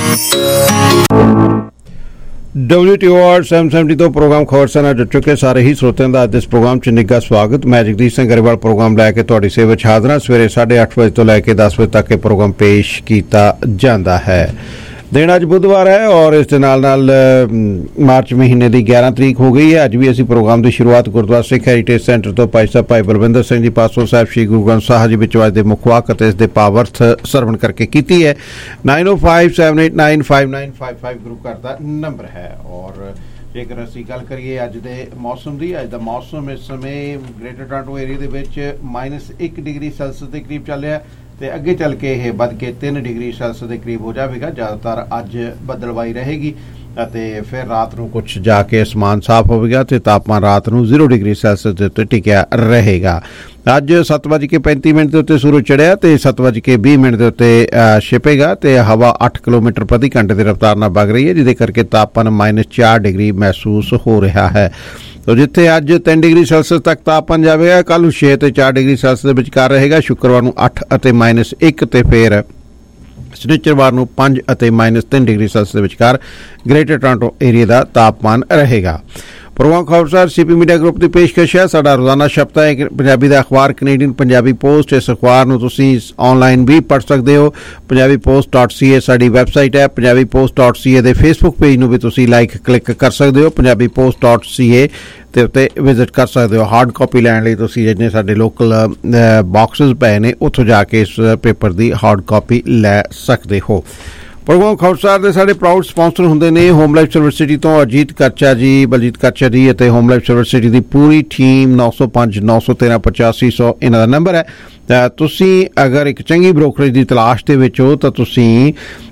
W T O R seven seventy ਤੋਂ ਪ੍ਰੋਗਰਾਮ ਖਬਰਸਾਨਾ ਜੁੜ ਚੁੱਕੇ ਸਾਰੇ ਹੀ ਸਰੋਤਿਆਂ ਦਾ ਅੱਜ ਇਸ ਪ੍ਰੋਗਰਾਮ 'ਚ ਨਿੱਘਾ ਸਵਾਗਤ। ਮੈਂ ਜਗਦੀਸ਼ ਸਿੰਘ ਗਰੇਵਾਲ ਪ੍ਰੋਗਰਾਮ ਲੈ ਕੇ ਤੁਹਾਡੀ ਸੇਵਾ 'ਚ ਹਾਜ਼ਰ ਹਾਂ। ਸਵੇਰੇ ਸਾਢੇ ਅੱਠ ਵਜੇ ਤੋਂ ਲੈ ਕੇ ਦਸ ਵਜੇ ਤੱਕ ਇਹ ਪ੍ਰੋਗਰਾਮ ਪੇਸ਼ ਕੀਤਾ ਜਾਂਦਾ ਹੈ। ਦਿਨ ਅੱਜ ਬੁੱਧਵਾਰ ਹੈ ਔਰ ਇਸ ਦੇ ਨਾਲ ਨਾਲ ਮਾਰਚ ਮਹੀਨੇ ਦੀ ਗਿਆਰਾਂ ਤਰੀਕ ਹੋ ਗਈ ਹੈ। ਅੱਜ ਵੀ ਅਸੀਂ ਪ੍ਰੋਗਰਾਮ ਦੀ ਸ਼ੁਰੂਆਤ ਗੁਰਦੁਆਰਾ ਸਿੱਖ ਹੈਰੀਟੇਜ ਸੈਂਟਰ ਤੋਂ ਭਾਈ ਸਾਹਿਬ ਭਾਈ ਬਲਵਿੰਦਰ ਸਿੰਘ ਜੀ ਪਾਸੋਂ ਸਾਹਿਬ ਸ਼੍ਰੀ ਗੁਰੂ ਗ੍ਰੰਥ ਸਾਹਿਬ ਜੀ ਵਿੱਚ ਅੱਜ ਦੇ ਮੁੱਖ ਵਾਕ ਅਤੇ ਇਸ ਦੇ ਭਾਵਅਰਥ ਸਰਵਣ ਕਰਕੇ ਕੀਤੀ ਹੈ। Nine O five seven eight nine five nine five five ਗੁਰੂ ਘਰ ਦਾ ਨੰਬਰ ਹੈ। ਔਰ ਜੇਕਰ ਅਸੀਂ ਗੱਲ ਕਰੀਏ ਅੱਜ ਦੇ ਮੌਸਮ ਦੀ, ਅੱਜ ਦਾ ਮੌਸਮ ਇਸ ਸਮੇਂ ਗ੍ਰੇਟਰ ਟੋਰਾਂਟੋ ਏਰੀਆ ਦੇ ਵਿੱਚ ਮਾਈਨਸ ਇੱਕ ਡਿਗਰੀ ਸੈਲਸੀਅਸ ਦੇ ਕਰੀਬ ਚੱਲ ਰਿਹਾ ਤੇ ਅੱਗੇ ਚੱਲ ਕੇ ਇਹ ਵੱਧ ਕੇ ਤਿੰਨ ਡਿਗਰੀ ਸੈਲਸੀਅਸ ਦੇ ਕਰੀਬ ਹੋ ਜਾਵੇਗਾ। ਜ਼ਿਆਦਾਤਰ ਅੱਜ ਬੱਦਲਵਾਈ ਰਹੇਗੀ ਅਤੇ ਫਿਰ ਰਾਤ ਨੂੰ ਕੁਝ ਜਾ ਕੇ ਅਸਮਾਨ ਸਾਫ਼ ਹੋਵੇਗਾ ਤੇ ਤਾਪਮਾਨ ਰਾਤ ਨੂੰ ਜ਼ੀਰੋ ਡਿਗਰੀ ਸੈਲਸੀਅਸ ਦੇ ਉੱਤੇ ਟਿਕਿਆ ਰਹੇਗਾ। ਅੱਜ ਸੱਤ ਵੱਜ ਕੇ ਪੈਂਤੀ ਮਿੰਟ ਦੇ ਉੱਤੇ ਸੂਰਜ ਚੜ੍ਹਿਆ ਤੇ ਸੱਤ ਵੱਜ ਕੇ ਵੀਹ ਮਿੰਟ ਦੇ ਉੱਤੇ ਛਿਪੇਗਾ ਤੇ ਹਵਾ ਅੱਠ ਕਿਲੋਮੀਟਰ ਪ੍ਰਤੀ ਘੰਟੇ ਦੀ ਰਫ਼ਤਾਰ ਨਾਲ ਵਗ ਰਹੀ ਹੈ, ਜਿਹਦੇ ਕਰਕੇ ਤਾਪਮਾਨ ਮਾਈਨਸ ਚਾਰ ਡਿਗਰੀ ਮਹਿਸੂਸ ਹੋ ਰਿਹਾ ਹੈ। ਤੋ ਜਿੱਥੇ ਅੱਜ ਤਿੰਨ ਡਿਗਰੀ ਸੈਲਸੀਅਸ ਤੱਕ ਤਾਪਮਾਨ ਜਾਵੇਗਾ, ਕੱਲ੍ਹ ਨੂੰ ਛੇ ਤੇ ਚਾਰ ਡਿਗਰੀ ਸੈਲਸੀਅਸ ਦੇ ਵਿਚਕਾਰ ਰਹੇਗਾ। ਸ਼ੁੱਕਰਵਾਰ ਨੂੰ ਅੱਠ ਅਤੇ ਮਾਈਨਸ ਇੱਕ ਤੇ ਫਿਰ ਸ਼ਨੀਚਰਵਾਰ ਨੂੰ ਪੰਜ ਅਤੇ ਮਾਈਨਸ ਤਿੰਨ ਡਿਗਰੀ ਸੈਲਸੀਅਸ ਦੇ ਵਿਚਕਾਰ ਗ੍ਰੇਟਰ ਟੋਰਾਂਟੋ ਏਰੀਆ ਦਾ ਤਾਪਮਾਨ ਰਹੇਗਾ। Programme Khabarsar CP media group ਦੀ ਪੇਸ਼ਕਸ਼ ਹੈ। ਸਾਡਾ ਰੋਜ਼ਾਨਾ ਛਪਦਾ ਹੈ ਪੰਜਾਬੀ ਦਾ ਅਖਬਾਰ ਕੈਨੇਡੀਅਨ ਪੰਜਾਬੀ ਪੋਸਟ। ਇਸ ਅਖਬਾਰ ਨੂੰ ਤੁਸੀਂ ਆਨਲਾਈਨ ਵੀ ਪੜ੍ਹ ਸਕਦੇ ਹੋ। Punjabi post dot C A ਸਾਡੀ ਵੈਬਸਾਈਟ ਹੈ। Punjabi post dot C A ਦੇ ਫੇਸਬੁੱਕ ਪੇਜ ਨੂੰ ਵੀ ਤੁਸੀਂ ਲਾਈਕ ਕਲਿੱਕ ਕਰ ਸਕਦੇ ਹੋ। Punjabi post dot C A ਦੇ ਉੱਤੇ ਵਿਜ਼ਿਟ ਕਰ ਸਕਦੇ ਹੋ। ਹਾਰਡ ਕਾਪੀ ਲੈਣ ਲਈ ਤੁਸੀਂ ਜਿੰਨੇ ਸਾਡੇ ਲੋਕਲ ਬਾਕਸਿਸ ਪਏ ਨੇ ਉੱਥੋਂ ਜਾ ਕੇ ਇਸ ਪੇਪਰ ਦੀ ਹਾਰਡ ਕਾਪੀ ਲੈ ਸਕਦੇ ਹੋ। ਪ੍ਰੋਗਰਾਮ ਖਬਰਸਾਰ ਦੇ ਸਾਡੇ ਪ੍ਰਾਊਡ ਸਪਾਂਸਰ ਹੁੰਦੇ ਨੇ ਹੋਮ ਲਾਈਫ ਯੂਨੀਵਰਸਿਟੀ ਤੋਂ ਅਜੀਤ ਕਰਚਾ ਜੀ, ਬਲਜੀਤ ਕਰਚਾ ਜੀ ਅਤੇ ਹੋਮ ਲਾਈਫ ਯੂਨੀਵਰਸਿਟੀ ਦੀ ਪੂਰੀ ਟੀਮ। ਨੌ ਸੌ ਪੰਜ ਨੌ ਸੌ ਤੇਰਾਂ ਪਚਾਸੀ ਸੌ ਇਹਨਾਂ ਦਾ ਨੰਬਰ ਹੈ। ਤੁਸੀਂ ਅਗਰ ਇੱਕ ਚੰਗੀ ਬ੍ਰੋਕਰੇਜ ਦੀ ਤਲਾਸ਼ ਦੇ ਵਿੱਚ ਹੋ ਤਾਂ ਤੁਸੀਂ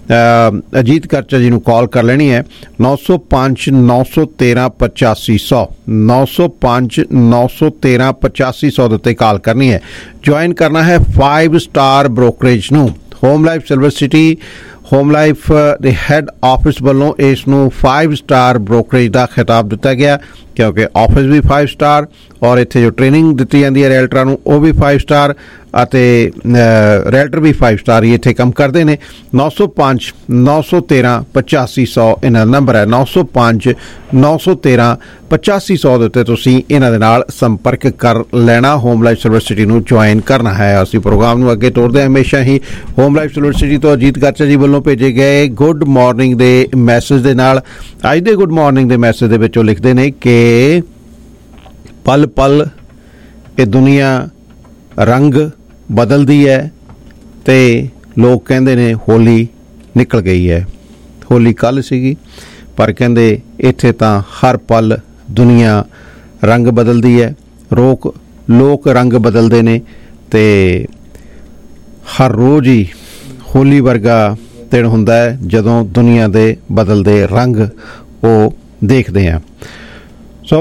ਅਜੀਤ ਕਰਚਾ ਜੀ ਨੂੰ ਕਾਲ ਕਰ ਲੈਣੀ ਹੈ। ਨੌ ਸੌ ਪੰਜ ਨੌ ਸੌ ਤੇਰਾਂ ਪਚਾਸੀ ਸੌ ਨੌ ਸੌ ਪੰਜ ਨੌ ਸੌ ਤੇਰਾਂ ਪਚਾਸੀ ਸੌ ਦੇ ਉੱਤੇ ਕਾਲ ਕਰਨੀ ਹੈ। ਜੁਆਇਨ ਕਰਨਾ ਹੈ ਫਾਈਵ ਸਟਾਰ ਬ੍ਰੋਕਰੇਜ ਨੂੰ। Home life university home life ਦੇ ਹੈੱਡ ਆਫਿਸ ਵੱਲੋਂ ਇਸ ਨੂੰ ਫਾਈਵ ਸਟਾਰ ਬ੍ਰੋਕਰੇਜ ਦਾ ਖਿਤਾਬ ਦਿੱਤਾ ਗਿਆ ਕਿਉਂਕਿ ਆਫਿਸ ਵੀ ਫਾਈਵ ਸਟਾਰ ਔਰ ਇੱਥੇ ਜੋ ਟ੍ਰੇਨਿੰਗ ਦਿੱਤੀ ਜਾਂਦੀ ਹੈ ਰੈਲਟਰਾਂ ਨੂੰ ਉਹ ਵੀ ਫਾਈਵ ਸਟਾਰ ਅਤੇ ਰੈਲਟਰ ਵੀ ਫਾਈਵ ਸਟਾਰ ਹੀ ਇੱਥੇ ਕੰਮ ਕਰਦੇ ਨੇ। ਨੌ ਸੌ ਪੰਜ ਨੌ ਸੌ ਤੇਰਾਂ ਪਚਾਸੀ ਸੌ ਇਹਨਾਂ ਦਾ ਨੰਬਰ ਹੈ। ਨੌ ਸੌ ਪੰਜ ਨੌ ਸੌ ਤੇਰਾਂ ਪਚਾਸੀ ਸੌ ਦੇ ਉੱਤੇ ਤੁਸੀਂ ਇਹਨਾਂ ਦੇ ਨਾਲ ਸੰਪਰਕ ਕਰ ਲੈਣਾ। ਹੋਮ ਲਾਈਫ ਯੂਨੀਵਰਸਿਟੀ ਨੂੰ ਜੁਆਇਨ ਕਰਨਾ ਹੈ। ਅਸੀਂ ਪ੍ਰੋਗਰਾਮ ਨੂੰ ਅੱਗੇ ਤੋਰਦੇ ਹਾਂ ਹਮੇਸ਼ਾ ਹੀ ਹੋਮ ਲਾਈਫ ਯੂਨੀਵਰਸਿਟੀ ਤੋਂ ਅਜੀਤ ਕਰਚਾ ਜੀ ਵੱਲੋਂ ਭੇਜੇ ਗਏ ਗੁੱਡ ਮਾਰਨਿੰਗ ਦੇ ਮੈਸੇਜ ਦੇ ਨਾਲ। ਅੱਜ ਦੇ ਗੁੱਡ ਮਾਰਨਿੰਗ ਦੇ ਮੈਸੇਜ ਦੇ ਵਿੱਚ ਉਹ ਲਿਖਦੇ ਨੇ ਕਿ ਪਲ ਪਲ ਇਹ ਦੁਨੀਆ ਰੰਗ ਬਦਲਦੀ ਹੈ ਤੇ ਲੋਕ ਕਹਿੰਦੇ ਨੇ ਹੋਲੀ ਨਿਕਲ ਗਈ ਹੈ। ਹੋਲੀ ਕੱਲ੍ਹ ਸੀਗੀ ਪਰ ਕਹਿੰਦੇ ਇੱਥੇ ਤਾਂ ਹਰ ਪਲ ਦੁਨੀਆ ਰੰਗ ਬਦਲਦੀ ਹੈ। ਰੋਕ ਲੋਕ ਰੰਗ ਬਦਲਦੇ ਨੇ ਤੇ ਹਰ ਰੋਜ਼ ਹੀ ਹੋਲੀ ਵਰਗਾ ਦਿਨ ਹੁੰਦਾ ਹੈ ਜਦੋਂ ਦੁਨੀਆ ਦੇ ਬਦਲਦੇ ਰੰਗ ਉਹ ਦੇਖਦੇ ਆ। ਸੋ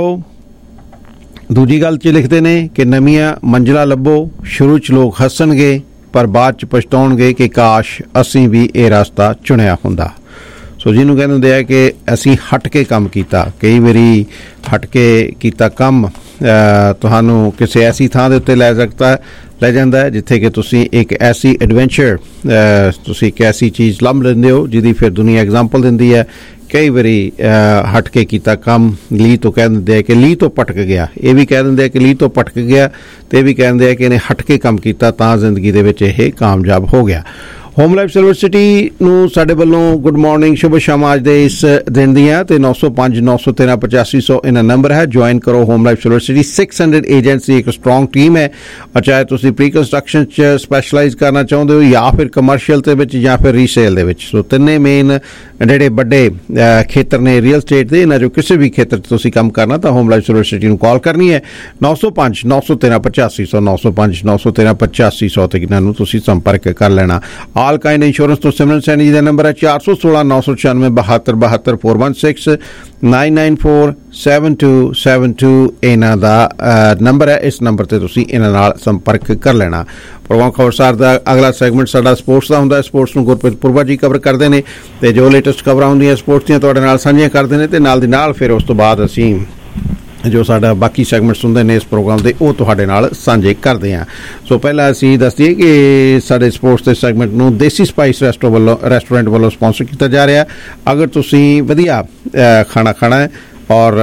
ਦੂਜੀ ਗੱਲ 'ਚ ਲਿਖਦੇ ਨੇ ਕਿ ਨਵੀਆਂ ਮੰਜ਼ਿਲਾਂ ਲੱਭੋ, ਸ਼ੁਰੂ 'ਚ ਲੋਕ ਹੱਸਣਗੇ ਪਰ ਬਾਅਦ 'ਚ ਪਛਤਾਉਣਗੇ ਕਿ ਕਾਸ਼ ਅਸੀਂ ਵੀ ਇਹ ਰਸਤਾ ਚੁਣਿਆ ਹੁੰਦਾ। ਸੋ ਜਿਹਨੂੰ ਕਹਿੰਦੇ ਹੁੰਦੇ ਆ ਕਿ ਅਸੀਂ ਹਟ ਕੇ ਕੰਮ ਕੀਤਾ। ਕਈ ਵਾਰੀ ਹਟ ਕੇ ਕੀਤਾ ਕੰਮ ਤੁਹਾਨੂੰ ਕਿਸੇ ਐਸੀ ਥਾਂ ਦੇ ਉੱਤੇ ਲੈ ਸਕਦਾ ਲੈ ਜਾਂਦਾ ਹੈ ਜਿੱਥੇ ਕਿ ਤੁਸੀਂ ਇੱਕ ਐਸੀ ਐਡਵੈਂਚਰ ਤੁਸੀਂ ਇੱਕ ਐਸੀ ਚੀਜ਼ ਲੱਭ ਲੈਂਦੇ ਹੋ ਜਿਹਦੀ ਫਿਰ ਦੁਨੀਆ ਐਗਜ਼ਾਮਪਲ ਦਿੰਦੀ ਹੈ। ਕਈ ਵਾਰੀ ਹਟ ਕੇ ਕੀਤਾ ਕੰਮ ਲੀਹ ਤੋਂ ਕਹਿ ਦਿੰਦੇ ਆ ਕਿ ਲੀਹ ਤੋਂ ਭਟਕ ਗਿਆ, ਇਹ ਵੀ ਕਹਿ ਦਿੰਦੇ ਆ ਕਿ ਲੀਹ ਤੋਂ ਭਟਕ ਗਿਆ, ਤੇ ਇਹ ਵੀ ਕਹਿੰਦੇ ਆ ਕਿ ਇਹਨੇ ਹਟ ਕੇ ਕੰਮ ਕੀਤਾ ਤਾਂ ਜ਼ਿੰਦਗੀ ਦੇ ਵਿੱਚ ਇਹ ਕਾਮਯਾਬ ਹੋ ਗਿਆ। ਹੋਮ ਲਾਈਫ ਸਿਲਵਰ ਸਿਟੀ ਨੂੰ ਸਾਡੇ ਵੱਲੋਂ ਗੁੱਡ ਮਾਰਨਿੰਗ, ਸ਼ੁਭ ਸ਼ਾਮਾਂ ਅੱਜ ਦੇ ਇਸ ਦਿਨ ਦੀਆਂ। ਤੇ ਨੌ ਸੌ ਪੰਜ ਨੌ ਸੌ ਤੇਰਾਂ ਪਚਾਸੀ ਸੌ ਇਹਨਾਂ ਨੰਬਰ ਹੈ। ਜੁਆਇਨ ਕਰੋ home life silver city. Six hundred agents ਦੀ ਇੱਕ ਸਟਰੋਂਗ ਟੀਮ ਹੈ। ਚਾਹੇ ਤੁਸੀਂ ਪ੍ਰੀ ਕੰਸਟਰਕਸ਼ਨ 'ਚ ਸਪੈਸ਼ਲਾਈਜ਼ ਕਰਨਾ ਚਾਹੁੰਦੇ ਹੋ ਜਾਂ ਫਿਰ ਕਮਰਸ਼ੀਅਲ ਦੇ ਵਿੱਚ ਜਾਂ ਫਿਰ ਰੀਸੇਲ ਦੇ ਵਿੱਚ। ਸੋ ਤਿੰਨੇ ਮੇਨ ਜਿਹੜੇ ਵੱਡੇ ਖੇਤਰ ਨੇ ਰੀਅਲ ਸਟੇਟ ਦੇ, ਇਹਨਾਂ 'ਚੋਂ ਕਿਸੇ ਵੀ ਖੇਤਰ 'ਚ ਤੁਸੀਂ ਕੰਮ ਕਰਨਾ ਤਾਂ ਹੋਮ ਲਾਈਫ ਸਿਲਵਰ ਸਿਟੀ ਨੂੰ ਕਾਲ ਕਰਨੀ ਹੈ। ਨੌ ਸੌ ਪੰਜ ਨੌ ਸੌ ਤੇਰਾਂ ਪਚਾਸੀ ਸੌ ਨੌ ਸੌ ਪੰਜ ਨੌ ਸੌ ਤੇਰਾਂ ਪਚਾਸੀ ਸੌ ਤੇ ਇਹਨਾਂ ਨੂੰ ਤੁਸੀਂ ਸੰਪਰਕ ਕਰ ਲੈਣਾ। ਆਲ ਕਾਇੰਡ ਇੰਸ਼ੋਰੈਂਸ ਤੋਂ ਸਿਮਰਨ ਸੈਣੀ ਜੀ ਦਾ ਨੰਬਰ ਹੈ ਚਾਰ ਸੌ ਸੋਲਾਂ ਨੌ ਸੌ ਛਿਆਨਵੇਂ ਬਹੱਤਰ ਬਹੱਤਰ four one six nine nine four seven two seven two ਇਹਨਾਂ ਦਾ ਨੰਬਰ ਹੈ। ਇਸ ਨੰਬਰ ਤੇ ਤੁਸੀਂ ਇਹਨਾਂ ਨਾਲ ਸੰਪਰਕ ਕਰ ਲੈਣਾ। ਪ੍ਰੋਗਰਾਮ ਖਬਰਸਾਰ ਦਾ ਅਗਲਾ ਸੈਗਮੈਂਟ ਸਾਡਾ ਸਪੋਰਟਸ ਦਾ ਹੁੰਦਾ ਹੈ। ਸਪੋਰਟਸ ਨੂੰ ਗੁਰਪ੍ਰੀਤ ਪੁਰਵਾ ਜੀ ਕਵਰ ਕਰਦੇ ਨੇ ਤੇ ਜੋ ਲੇਟੈਸਟ ਖਬਰਾਂ ਹੁੰਦੀਆਂ ਸਪੋਰਟਸ ਦੀਆਂ ਤੁਹਾਡੇ ਨਾਲ ਸਾਂਝੀਆਂ ਕਰਦੇ ਨੇ, ਤੇ ਨਾਲ ਦੀ ਨਾਲ ਫਿਰ ਉਸ ਤੋਂ ਬਾਅਦ ਅਸੀਂ ਜੋ ਸਾਡਾ ਬਾਕੀ ਸੈਗਮੈਂਟਸ ਹੁੰਦੇ ਨੇ ਇਸ ਪ੍ਰੋਗਰਾਮ ਦੇ ਉਹ ਤੁਹਾਡੇ ਨਾਲ ਸਾਂਝੇ ਕਰਦੇ ਹਾਂ। ਸੋ ਪਹਿਲਾਂ ਅਸੀਂ ਦੱਸ ਦਈਏ ਕਿ ਸਾਡੇ ਸਪੋਰਟਸ ਦੇ ਸੈਗਮੈਂਟ ਨੂੰ ਦੇਸੀ ਸਪਾਈਸ ਰੈਸਟੋ ਵੱਲੋਂ ਰੈਸਟੋਰੈਂਟ ਵੱਲੋਂ ਸਪਾਂਸਰ ਕੀਤਾ ਜਾ ਰਿਹਾ। ਅਗਰ ਤੁਸੀਂ ਵਧੀਆ ਖਾਣਾ ਖਾਣਾ ਹੈ ਔਰ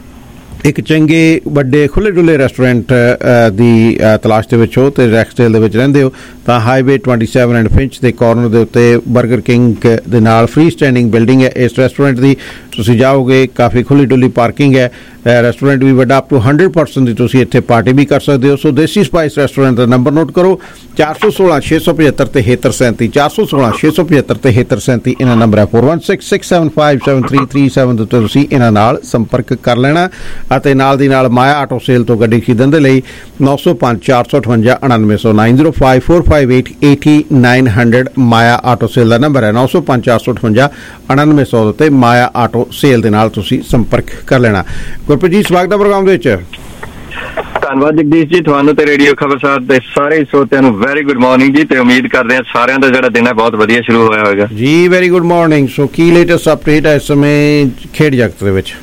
ਇੱਕ ਚੰਗੇ ਵੱਡੇ ਖੁੱਲ੍ਹੇ ਡੁੱਲੇ ਰੈਸਟੋਰੈਂਟ ਦੀ ਤਲਾਸ਼ ਦੇ ਵਿੱਚ ਹੋ ਤੇ ਰੈਕਸਟੇਲ ਦੇ ਵਿੱਚ ਰਹਿੰਦੇ ਹੋ ਤਾਂ highway twenty seven and Finch ਦੇ ਕਾਰਨਰ ਦੇ ਉੱਤੇ ਬਰਗਰ ਕਿੰਗ ਦੇ ਨਾਲ ਫ੍ਰੀ ਸਟੈਂਡਿੰਗ ਬਿਲਡਿੰਗ ਹੈ ਇਸ ਰੈਸਟੋਰੈਂਟ ਦੀ। ਤੁਸੀਂ ਜਾਓਗੇ, ਕਾਫੀ ਖੁੱਲ੍ਹੀ ਡੁੱਲੀ ਪਾਰਕਿੰਗ ਹੈ, ਰੈਸਟੋਰੈਂਟ ਵੀ ਵੱਡਾ, ਅਪ ਟੂ ਹੰਡਰਡ ਪਰਸੈਂਟ ਦੀ ਤੁਸੀਂ ਇੱਥੇ ਪਾਰਟੀ ਵੀ ਕਰ ਸਕਦੇ ਹੋ। ਸੋ ਦੇਸੀ ਸਪਾਈਸ ਰੈਸਟੋਰੈਂਟ ਦਾ ਨੰਬਰ ਨੋਟ ਕਰੋ ਚਾਰ ਸੌ ਸੋਲਾਂ ਛੇ ਸੌ ਪਝੱਤਰ ਤੇਹੱਤਰ ਸੈਂਤੀ ਚਾਰ ਸੌ ਸੋਲਾਂ ਛੇ ਸੌ ਪਝੱਤਰ ਤੇਹੱਤਰ ਸੈਂਤੀ ਇਹਨਾਂ ਨੰਬਰ ਹੈ। Four one six six seven five seven three three seven ਦੇ ਉੱਤੇ ਤੁਸੀਂ ਇਹਨਾਂ ਨਾਲ ਸੰਪਰਕ ਕਰ ਲੈਣਾ। ਅਤੇ ਨਾਲ ਦੀ ਨਾਲ ਮਾਇਆ ਆਟੋ ਸੇਲ ਤੋਂ ਗੱਡੀ ਖਰੀਦਣ ਦੇ ਲਈ ਨੌ ਸੌ ਪੰਜ ਚਾਰ ਸੌ ਅਠਵੰਜਾ ਉਣਾਨਵੇਂ ਸੌ nine zero five four five eight eighty nine hundred Maya auto sale ਦਾ ਨੰਬਰ ਹੈ। ਨੌ ਸੌ ਪੰਜ ਚਾਰ ਸੌ ਅਠਵੰਜਾ ਉਣਾਨਵੇਂ ਸੌ ਉੱਤੇ ਮਾਇਆ ਆਟੋ ਸੇਲ ਦੇ ਨਾਲ ਤੁਸੀਂ ਸੰਪਰਕ ਕਰ ਲੈਣਾ। ਗੁਰਪ੍ਰੀਤ ਜੀ ਸਵਾਗਤ ਹੈ ਪ੍ਰੋਗਰਾਮ ਦੇ ਵਿੱਚ। ਧੰਨਵਾਦ ਜਗਦੀਸ਼ ਜੀ, ਤੁਹਾਨੂੰ ਤੇ ਰੇਡੀਓ ਖਬਰਸਾਰ ਦੇ ਸਾਰੇ ਸਰੋਤਿਆਂ ਨੂੰ ਵੈਰੀ ਗੁੱਡ ਮਾਰਨਿੰਗ ਜੀ, ਤੇ ਉਮੀਦ ਕਰਦੇ ਹਾਂ ਸਾਰਿਆਂ ਦਾ ਜਿਹੜਾ ਦਿਨ ਹੈ ਬਹੁਤ ਵਧੀਆ ਸ਼ੁਰੂ ਹੋਇਆ ਹੋਵੇਗਾ ਜੀ। Very good morning. ਸੋ ਕੀ ਲੇਟੈਸਟ ਅਪਡੇਟ ਹੈ ਇਸ ਸਮੇਂ ਖੇਡ ਜਗਤ ਦੇ ਵਿੱਚ?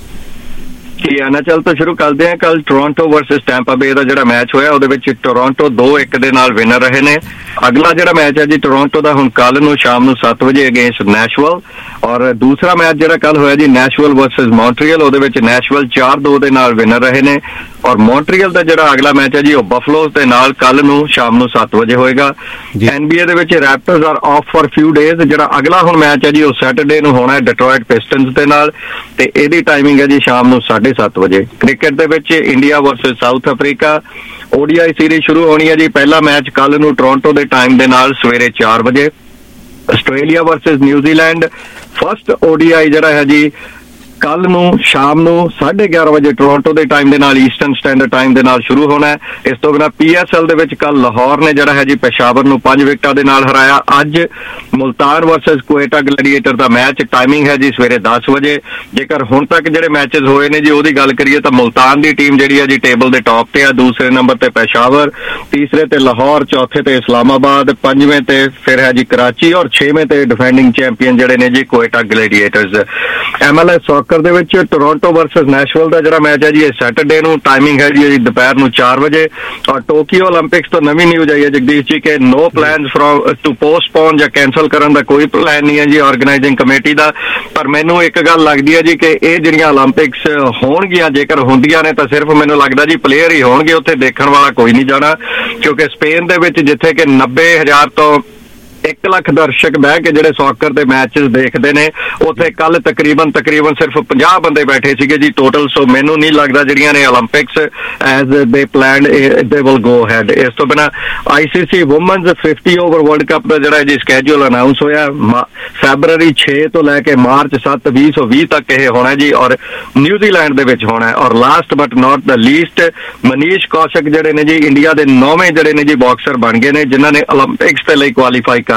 ਜੀ ਐਨ ਐਚ ਐਲ ਤੋਂ ਸ਼ੁਰੂ ਕਰਦੇ ਹਾਂ। ਕੱਲ ਟੋਰਾਂਟੋ ਵਰਸਸ ਟੈਂਪਾ ਬੇ ਦਾ ਜਿਹੜਾ ਮੈਚ ਹੋਇਆ ਉਹਦੇ ਵਿੱਚ ਟੋਰਾਂਟੋ ਦੋ ਇੱਕ ਦੇ ਨਾਲ ਵਿਨਰ ਰਹੇ ਨੇ। ਅਗਲਾ ਜਿਹੜਾ ਮੈਚ ਹੈ ਜੀ ਟੋਰਾਂਟੋ ਦਾ ਹੁਣ ਕੱਲ ਨੂੰ ਸ਼ਾਮ ਨੂੰ ਸੱਤ ਵਜੇ ਅਗੇਂਸਟ ਨੈਸ਼ਵਿਲ, ਔਰ ਦੂਸਰਾ ਮੈਚ ਜਿਹੜਾ ਕੱਲ ਹੋਇਆ ਜੀ ਨੈਸ਼ਵਿਲ ਵਰਸਸ ਮੌਂਟਰੀਅਲ, ਉਹਦੇ ਵਿੱਚ ਨੈਸ਼ਵਿਲ ਚਾਰ ਦੋ ਦੇ ਨਾਲ ਵਿਨਰ ਰਹੇ ਨੇ। ਔਰ ਮੌਂਟਰੀਅਲ ਦਾ ਜਿਹੜਾ ਅਗਲਾ ਮੈਚ ਹੈ ਜੀ ਉਹ ਬਫਲੋ ਦੇ ਨਾਲ ਕੱਲ ਨੂੰ ਸ਼ਾਮ ਨੂੰ ਸੱਤ ਵਜੇ ਹੋਏਗਾ। ਐਨ ਬੀ ਏ ਦੇ ਵਿੱਚ Raptors are off for few days. ਜਿਹੜਾ ਅਗਲਾ ਹੁਣ ਮੈਚ ਹੈ ਜੀ ਉਹ ਸੈਟਰਡੇ ਨੂੰ ਹੋਣਾ ਹੈ ਡਿਟਰੋਇਟ ਪਿਸਟਨਸ ਦੇ ਨਾਲ, ਤੇ ਇਹਦੀ ਟਾਈਮਿੰਗ ਹੈ ਜੀ ਸ਼ਾਮ ਨੂੰ ਸਾਢੇ ਸੱਤ ਵਜੇ। ਕ੍ਰਿਕਟ ਦੇ ਵਿੱਚ India versus South Africa ODI series ਸ਼ੁਰੂ ਹੋਣੀ ਹੈ ਜੀ। ਪਹਿਲਾ ਮੈਚ ਕੱਲ ਨੂੰ ਟੋਰਾਂਟੋ ਦੇ ਟਾਈਮ ਦੇ ਨਾਲ ਸਵੇਰੇ ਚਾਰ ਵਜੇ। Australia versus New Zealand first ODI ਜਿਹੜਾ ਹੈ ਜੀ ਕੱਲ ਨੂੰ ਸ਼ਾਮ ਨੂੰ ਸਾਢੇ ਗਿਆਰਾਂ ਵਜੇ ਟੋਰਾਂਟੋ ਦੇ ਟਾਈਮ ਦੇ ਨਾਲ ਈਸਟਰਨ ਸਟੈਂਡਰਡ ਟਾਈਮ ਦੇ ਨਾਲ ਸ਼ੁਰੂ ਹੋਣਾ ਹੈ। ਇਸ ਤੋਂ ਬਿਨਾਂ ਪੀ ਐਸ ਐਲ ਦੇ ਵਿੱਚ ਕੱਲ ਲਾਹੌਰ ਨੇ ਜਿਹੜਾ ਹੈ ਜੀ ਪੇਸ਼ਾਵਰ ਨੂੰ ਪੰਜ ਵਿਕਟਾਂ ਦੇ ਨਾਲ ਹਰਾਇਆ। ਅੱਜ ਮੁਲਤਾਨ ਵਰਸਸ ਕੁਵੇਟਾ ਗਲੈਡੀਏਟਰ ਦਾ ਮੈਚ, ਟਾਈਮਿੰਗ ਹੈ ਜੀ ਸਵੇਰੇ ਦਸ ਵਜੇ। ਜੇਕਰ ਹੁਣ ਤੱਕ ਜਿਹੜੇ ਮੈਚਸ ਹੋਏ ਨੇ ਜੀ ਉਹਦੀ ਗੱਲ ਕਰੀਏ ਤਾਂ ਮੁਲਤਾਨ ਦੀ ਟੀਮ ਜਿਹੜੀ ਹੈ ਜੀ ਟੇਬਲ ਦੇ ਟੌਪ ਤੇ ਆ, ਦੂਸਰੇ ਨੰਬਰ ਤੇ ਪੇਸ਼ਾਵਰ, ਤੀਸਰੇ ਤੇ ਲਾਹੌਰ, ਚੌਥੇ ਤੇ ਇਸਲਾਮਾਬਾਦ, ਪੰਜਵੇਂ ਤੇ ਫਿਰ ਹੈ ਜੀ ਕਰਾਚੀ, ਔਰ ਛੇਵੇਂ ਤੇ ਡਿਫੈਂਡਿੰਗ ਚੈਂਪੀਅਨ ਜਿਹੜੇ ਨੇ ਜੀ Quetta gladiators. M L S soccer ਦੇ ਵਿੱਚ ਟੋਰਾਂਟੋ ਵਰਸਸ ਨੈਸ਼ਵਿਲ ਦਾ ਜਿਹੜਾ ਮੈਚ ਹੈ ਜੀ ਇਹ ਸੈਟਰਡੇ ਨੂੰ, ਟਾਈਮਿੰਗ ਹੈ ਜੀ ਦੁਪਹਿਰ ਨੂੰ ਚਾਰ ਵਜੇ। ਔਰ ਟੋਕੀਓ ਓਲੰਪਿਕਸ ਤੋਂ ਨਵੀਂ ਨਿਊਜ਼ ਆਈ ਹੈ ਜਗਦੀਸ਼ ਜੀ ਕਿ no plans from to postpone ਜਾਂ ਕੈਂਸਲ ਕਰਨ ਦਾ ਕੋਈ ਪਲਾਨ ਨਹੀਂ ਹੈ ਜੀ ਆਰਗੇਨਾਈਜ਼ਿੰਗ ਕਮੇਟੀ ਦਾ। ਪਰ ਮੈਨੂੰ ਇੱਕ ਗੱਲ ਲੱਗਦੀ ਹੈ ਜੀ ਕਿ ਇਹ ਜਿਹੜੀਆਂ ਓਲੰਪਿਕਸ ਹੋਣਗੀਆਂ ਜੇਕਰ ਹੁੰਦੀਆਂ ਨੇ ਤਾਂ ਸਿਰਫ ਮੈਨੂੰ ਲੱਗਦਾ ਜੀ ਪਲੇਅਰ ਹੀ ਹੋਣਗੇ, ਉੱਥੇ ਦੇਖਣ ਵਾਲਾ ਕੋਈ ਨਹੀਂ ਜਾਣਾ, ਕਿਉਂਕਿ ਸਪੇਨ ਦੇ ਵਿੱਚ ਜਿੱਥੇ ਕਿ ਨੱਬੇ ਹਜ਼ਾਰ ਤੋਂ ਇੱਕ ਲੱਖ ਦਰਸ਼ਕ ਬਹਿ ਕੇ ਜਿਹੜੇ ਸੌਕਰ ਦੇ ਮੈਚਸ ਦੇਖਦੇ ਨੇ, ਉੱਥੇ ਕੱਲ ਤਕਰੀਬਨ ਤਕਰੀਬਨ ਸਿਰਫ ਪੰਜਾਹ ਬੰਦੇ ਬੈਠੇ ਸੀਗੇ ਜੀ ਟੋਟਲ। ਸੋ ਮੈਨੂੰ ਨਹੀਂ ਲੱਗਦਾ ਜਿਹੜੀਆਂ ਨੇ Olympics as they planned they will go ahead. ਇਸ ਤੋਂ ਬਿਨਾਂ ICC women's fifty over world cup ਦਾ ਜਿਹੜਾ ਜੀ ਸਕੈਜੂਲ ਅਨਾਉਂਸ ਹੋਇਆ, ਫੈਬਰਰੀ ਛੇ ਤੋਂ ਲੈ ਕੇ ਮਾਰਚ ਸੱਤ ਵੀਹ ਸੌ ਵੀਹ ਤੱਕ ਇਹ ਹੋਣਾ ਜੀ, ਔਰ ਨਿਊਜ਼ੀਲੈਂਡ ਦੇ ਵਿੱਚ ਹੋਣਾ। ਔਰ last but not the least Manish Kaushik ਜਿਹੜੇ ਨੇ ਜੀ ਇੰਡੀਆ ਦੇ ਨੌਵੇਂ ਜਿਹੜੇ ਨੇ ਜੀ ਬਾਕਸਰ ਬਣ ਗਏ ਨੇ ਜਿਨ੍ਹਾਂ ਨੇ ਓਲੰਪਿਕਸ ਦੇ ਲਈ ਕੁਆਲੀਫਾਈ ਕਰ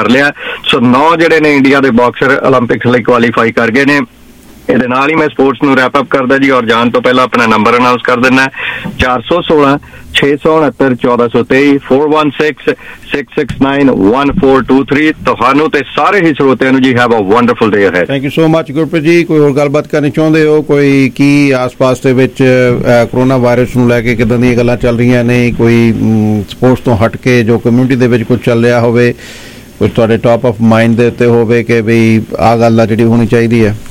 ਕਰ ਲਿਆ। ਸੋ ਨੌ ਜਿਹੜੇ ਨੇ ਇੰਡੀਆ ਦੇ ਬਾਕਸਰ ਓਲੰਪਿਕਸ ਲਈ ਕੁਆਲੀਫਾਈ ਕਰ ਗਏ ਨੇ। ਇਹਦੇ ਨਾਲ ਹੀ ਮੈਂ ਸਪੋਰਟਸ ਨੂੰ ਰੈਪ ਅਪ ਕਰਦਾ ਜੀ, ਔਰ ਜਾਣ ਤੋਂ ਪਹਿਲਾਂ ਆਪਣਾ ਨੰਬਰ ਅਨਾਉਂਸ ਕਰ ਦਿੰਦਾ ਚਾਰ ਸੌ ਸੋਲਾਂ ਛੇ ਸੌ ਉਣਹੱਤਰ ਚੌਦਾਂ ਸੌ ਤੇਈ four one six six six nine one four two three. ਤੁਹਾਨੂੰ ਤੇ ਸਾਰੇ ਹੀ ਸਰੋਤਿਆਂ ਨੂੰ ਜੀ have a wonderful day ahead. Thank you so much Gurpreet ji. ਕੋਈ ਹੋਰ ਗੱਲਬਾਤ ਕਰਨੀ ਚਾਹੁੰਦੇ ਹੋ? ਕੋਈ ਕੀ ਆਸ-ਪਾਸ ਦੇ ਵਿੱਚ ਕਰੋਨਾ ਵਾਇਰਸ ਨੂੰ ਲੈ ਕੇ ਕਿੱਦਾਂ ਦੀਆਂ ਗੱਲਾਂ ਚੱਲ ਰਹੀਆਂ ਨੇ? ਕੋਈ ਸਪੋਰਟਸ ਤੋਂ ਹਟ ਕੇ ਜੋ ਕਮਿਊਨਿਟੀ ਦੇ ਵਿੱਚ ਕੁਝ ਚੱਲ ਰਿਹਾ ਹੋਵੇ, ਕੁਝ ਤੁਹਾਡੇ ਟਾਪ ਆਫ ਮਾਈਂਡ ਦੇ ਉੱਤੇ ਹੋਵੇ ਕਿ ਵੀ ਆਹ ਗੱਲ ਆ ਜਿਹੜੀ ਹੋਣੀ ਚਾਹੀਦੀ ਹੈ?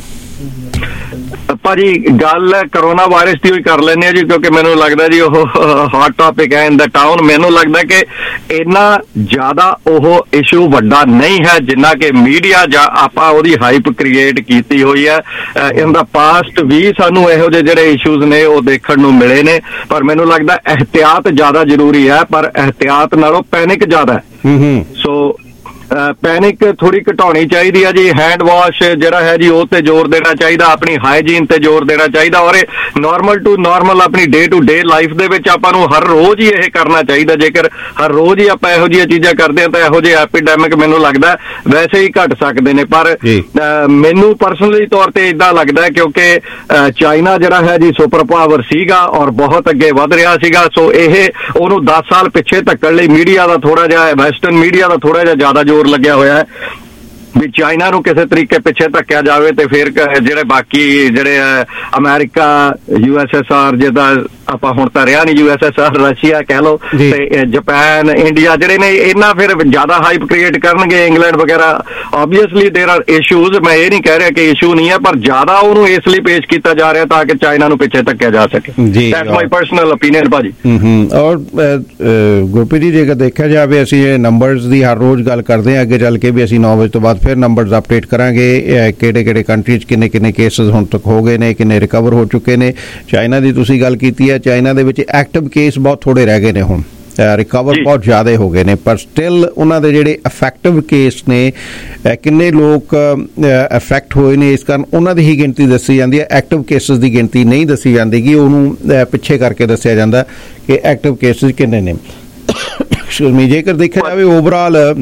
ਭਾਜੀ ਗੱਲ ਕਰੋਨਾ ਵਾਇਰਸ ਦੀ ਹੀ ਕਰ ਲੈਂਦੇ ਆ ਜੀ, ਕਿਉਂਕਿ ਮੈਨੂੰ ਲੱਗਦਾ ਜੀ ਉਹ ਹੌਟ ਟਾਪਿਕ ਹੈ ਇਨ ਦਾ ਟਾਊਨ। ਮੈਨੂੰ ਲੱਗਦਾ ਕਿ ਇੰਨਾ ਜ਼ਿਆਦਾ ਉਹ ਇਸ਼ੂ ਵੱਡਾ ਨਹੀਂ ਹੈ ਜਿੰਨਾ ਕਿ ਮੀਡੀਆ ਜਾਂ ਆਪਾਂ ਉਹਦੀ ਹਾਈਪ ਕ੍ਰੀਏਟ ਕੀਤੀ ਹੋਈ ਹੈ। ਇਨ ਦਾ ਪਾਸਟ ਵੀ ਸਾਨੂੰ ਇਹੋ ਜਿਹੇ ਜਿਹੜੇ ਇਸ਼ੂਜ਼ ਨੇ ਉਹ ਦੇਖਣ ਨੂੰ ਮਿਲੇ ਨੇ, ਪਰ ਮੈਨੂੰ ਲੱਗਦਾ ਇਹਤਿਆਤ ਜ਼ਿਆਦਾ ਜ਼ਰੂਰੀ ਹੈ, ਪਰ ਇਹਤਿਆਤ ਨਾਲੋਂ ਪੈਨਿਕ ਜ਼ਿਆਦਾ ਹੈ। ਸੋ ਪੈਨਿਕ ਥੋੜੀ ਘਟਾਉਣੀ ਚਾਹੀਦੀ ਹੈ ਜੀ। ਹੈਂਡ ਵਾਸ਼ ਜਿਹੜਾ ਹੈ ਜੀ ਉਹ ਤੇ ਜ਼ੋਰ ਦੇਣਾ ਚਾਹੀਦਾ, ਆਪਣੀ ਹਾਈਜੀਨ ਤੇ ਜ਼ੋਰ ਦੇਣਾ ਚਾਹੀਦਾ, ਔਰ ਇਹ ਨਾਰਮਲ ਟੂ ਨਾਰਮਲ ਆਪਣੀ ਡੇ ਟੂ ਡੇ ਲਾਈਫ ਦੇ ਵਿੱਚ ਆਪਾਂ ਨੂੰ ਹਰ ਰੋਜ਼ ਹੀ ਇਹ ਕਰਨਾ ਚਾਹੀਦਾ। ਜੇਕਰ ਹਰ ਰੋਜ਼ ਹੀ ਆਪਾਂ ਇਹੋ ਜਿਹੀਆਂ ਚੀਜ਼ਾਂ ਕਰਦੇ ਹਾਂ ਤਾਂ ਇਹੋ ਜਿਹੇ ਐਪੀਡੈਮਿਕ ਮੈਨੂੰ ਲੱਗਦਾ ਵੈਸੇ ਹੀ ਘਟ ਸਕਦੇ ਨੇ। ਪਰ ਮੈਨੂੰ ਪਰਸਨਲੀ ਤੌਰ ਤੇ ਇਦਾਂ ਲੱਗਦਾ ਕਿਉਂਕਿ ਚਾਈਨਾ ਜਿਹੜਾ ਹੈ ਜੀ ਸੁਪਰ ਪਾਵਰ ਸੀਗਾ ਔਰ ਬਹੁਤ ਅੱਗੇ ਵੱਧ ਰਿਹਾ ਸੀਗਾ, ਸੋ ਇਹ ਉਹਨੂੰ ਦਸ ਸਾਲ ਪਿੱਛੇ ਧੱਕਣ ਲਈ ਮੀਡੀਆ ਦਾ ਥੋੜਾ ਜਿਹਾ, ਵੈਸਟਰਨ ਮੀਡੀਆ ਦਾ ਥੋੜਾ ਜਿਹਾ ਜ਼ਿਆਦਾ ਜ਼ੋਰ ਲੱਗਿਆ ਹੋਇਆ ਹੈ ਵੀ ਚਾਈਨਾ ਨੂੰ ਕਿਸੇ ਤਰੀਕੇ ਪਿੱਛੇ ਧੱਕਿਆ ਜਾਵੇ ਤੇ ਫਿਰ ਜਿਹੜੇ ਬਾਕੀ ਜਿਹੜੇ America, U S S R, ਜਿੱਦਾਂ ਆਪਾਂ ਹੁਣ ਤਾਂ ਰਿਹਾ ਨਹੀਂ U S S R, Russia ਕਹਿ ਲਓ, ਤੇ ਜਾਪਾਨ, ਇੰਡੀਆ ਜਿਹੜੇ ਨੇ ਇਹਨਾਂ ਫਿਰ ਜ਼ਿਆਦਾ ਹਾਈਪ ਕ੍ਰੀਏਟ ਕਰਨਗੇ। ਇੰਗਲੈਂਡ ਵਗੈਰਾ ਓਬਵੀਅਸਲੀ ਦੇਰ ਆਰ ਇਸ਼ੂਜ਼, ਮੈਂ ਇਹ ਨਹੀਂ ਕਹਿ ਰਿਹਾ ਕਿ ਇਸ਼ੂ ਨਹੀਂ ਹੈ, ਪਰ ਜ਼ਿਆਦਾ ਉਹਨੂੰ ਇਸ ਲਈ ਪੇਸ਼ ਕੀਤਾ ਜਾ ਰਿਹਾ ਤਾਂ ਕਿ ਚਾਈਨਾ ਨੂੰ ਪਿੱਛੇ ਧੱਕਿਆ ਜਾ ਸਕੇ। ਦੈਟਸ ਮਾਈ ਪਰਸਨਲ ਓਪੀਨੀਅਨ ਭਾਜੀ। ਔਰ ਗੁਰਪ੍ਰੀਤ ਜੀ, ਜੇਕਰ ਦੇਖਿਆ ਜਾਵੇ ਅਸੀਂ ਇਹ ਨੰਬਰਸ ਦੀ ਹਰ ਰੋਜ਼ ਗੱਲ ਕਰਦੇ ਹਾਂ, ਅੱਗੇ ਚੱਲ ਕੇ ਵੀ ਅਸੀਂ ਨੌ ਵਜੇ ਤੋਂ ਬਾਅਦ ਫਿਰ ਨੰਬਰਸ ਅਪਡੇਟ ਕਰਾਂਗੇ ਕਿਹੜੇ ਕਿਹੜੇ ਕੰਟਰੀ 'ਚ ਕਿੰਨੇ ਕਿੰਨੇ ਕੇਸਿਸ ਹੁਣ ਤੱਕ ਹੋ ਗਏ ਨੇ, ਕਿੰਨੇ ਰਿਕਵਰ ਹੋ ਚੁੱਕੇ ਨੇ। ਚਾਈਨਾ ਦੀ ਤੁਸੀਂ ਗੱਲ ਕੀਤੀ ਹੈ, ਚਾਈਨਾ ਦੇ ਵਿੱਚ ਐਕਟਿਵ ਕੇਸ ਬਹੁਤ ਥੋੜੇ ਰਹਿ ਗਏ ਨੇ, ਹੁਣ ਰਿਕਵਰ ਬਹੁਤ ਜ਼ਿਆਦਾ ਹੋ ਗਏ ਨੇ, ਪਰ ਸਟਿਲ ਉਹਨਾਂ ਦੇ ਜਿਹੜੇ ਇਫੈਕਟਿਵ ਕੇਸ ਨੇ, ਕਿੰਨੇ ਲੋਕ ਇਫੈਕਟ ਹੋਏ ਨੇ, ਇਸ ਕਾਰਨ ਉਹਨਾਂ ਦੀ ਹੀ ਗਿਣਤੀ ਦੱਸੀ ਜਾਂਦੀ ਹੈ। ਐਕਟਿਵ ਕੇਸਿਸ ਦੀ ਗਿਣਤੀ ਨਹੀਂ ਦੱਸੀ ਜਾਂਦੀ ਕਿ ਉਹਨੂੰ ਪਿੱਛੇ ਕਰਕੇ ਦੱਸਿਆ ਜਾਂਦਾ ਕਿ ਐਕਟਿਵ ਕੇਸਿਸ ਕਿੰਨੇ ਨੇ। Excuse me. ਜੇਕਰ ਦੇਖਿਆ ਜਾਵੇ ਓਵਰਆਲ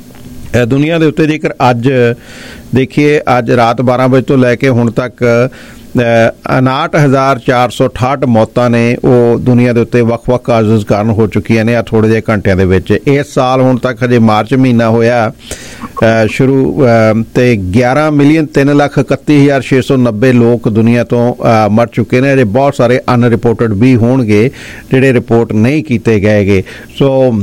ਦੁਨੀਆ ਦੇ ਉੱਤੇ, ਜੇਕਰ ਅੱਜ ਦੇਖੀਏ, ਅੱਜ ਰਾਤ ਬਾਰਾਂ ਵਜੇ ਤੋਂ ਲੈ ਕੇ ਹੁਣ ਤੱਕ ਉਨਾਹਠ ਹਜ਼ਾਰ ਚਾਰ ਸੌ ਅਠਾਹਠ ਮੌਤਾਂ ਨੇ ਉਹ ਦੁਨੀਆ ਦੇ ਉੱਤੇ ਵੱਖ-ਵੱਖ ਕਾਜ਼ਸ ਕਾਰਨ ਹੋ ਚੁੱਕੀਆਂ ਨੇ ਆ ਥੋੜ੍ਹੇ ਜਿਹੇ ਘੰਟਿਆਂ ਦੇ ਵਿੱਚ। ਇਸ ਸਾਲ ਹੁਣ ਤੱਕ ਹਜੇ ਮਾਰਚ ਮਹੀਨਾ ਹੋਇਆ ਸ਼ੁਰੂ ਤੇ ਗਿਆਰਾਂ ਮਿਲੀਅਨ ਤਿੰਨ ਲੱਖ ਇਕੱਤੀ ਹਜ਼ਾਰ ਛੇ ਸੌ ਨੱਬੇ ਲੋਕ ਦੁਨੀਆ ਤੋਂ ਮਰ ਚੁੱਕੇ ਨੇ। ਅਜੇ ਬਹੁਤ ਸਾਰੇ ਅਨਰਿਪੋਰਟਡ ਵੀ ਹੋਣਗੇ ਜਿਹੜੇ ਰਿਪੋਰਟ ਨਹੀਂ ਕੀਤੇ ਗਏਗੇ। ਸੋ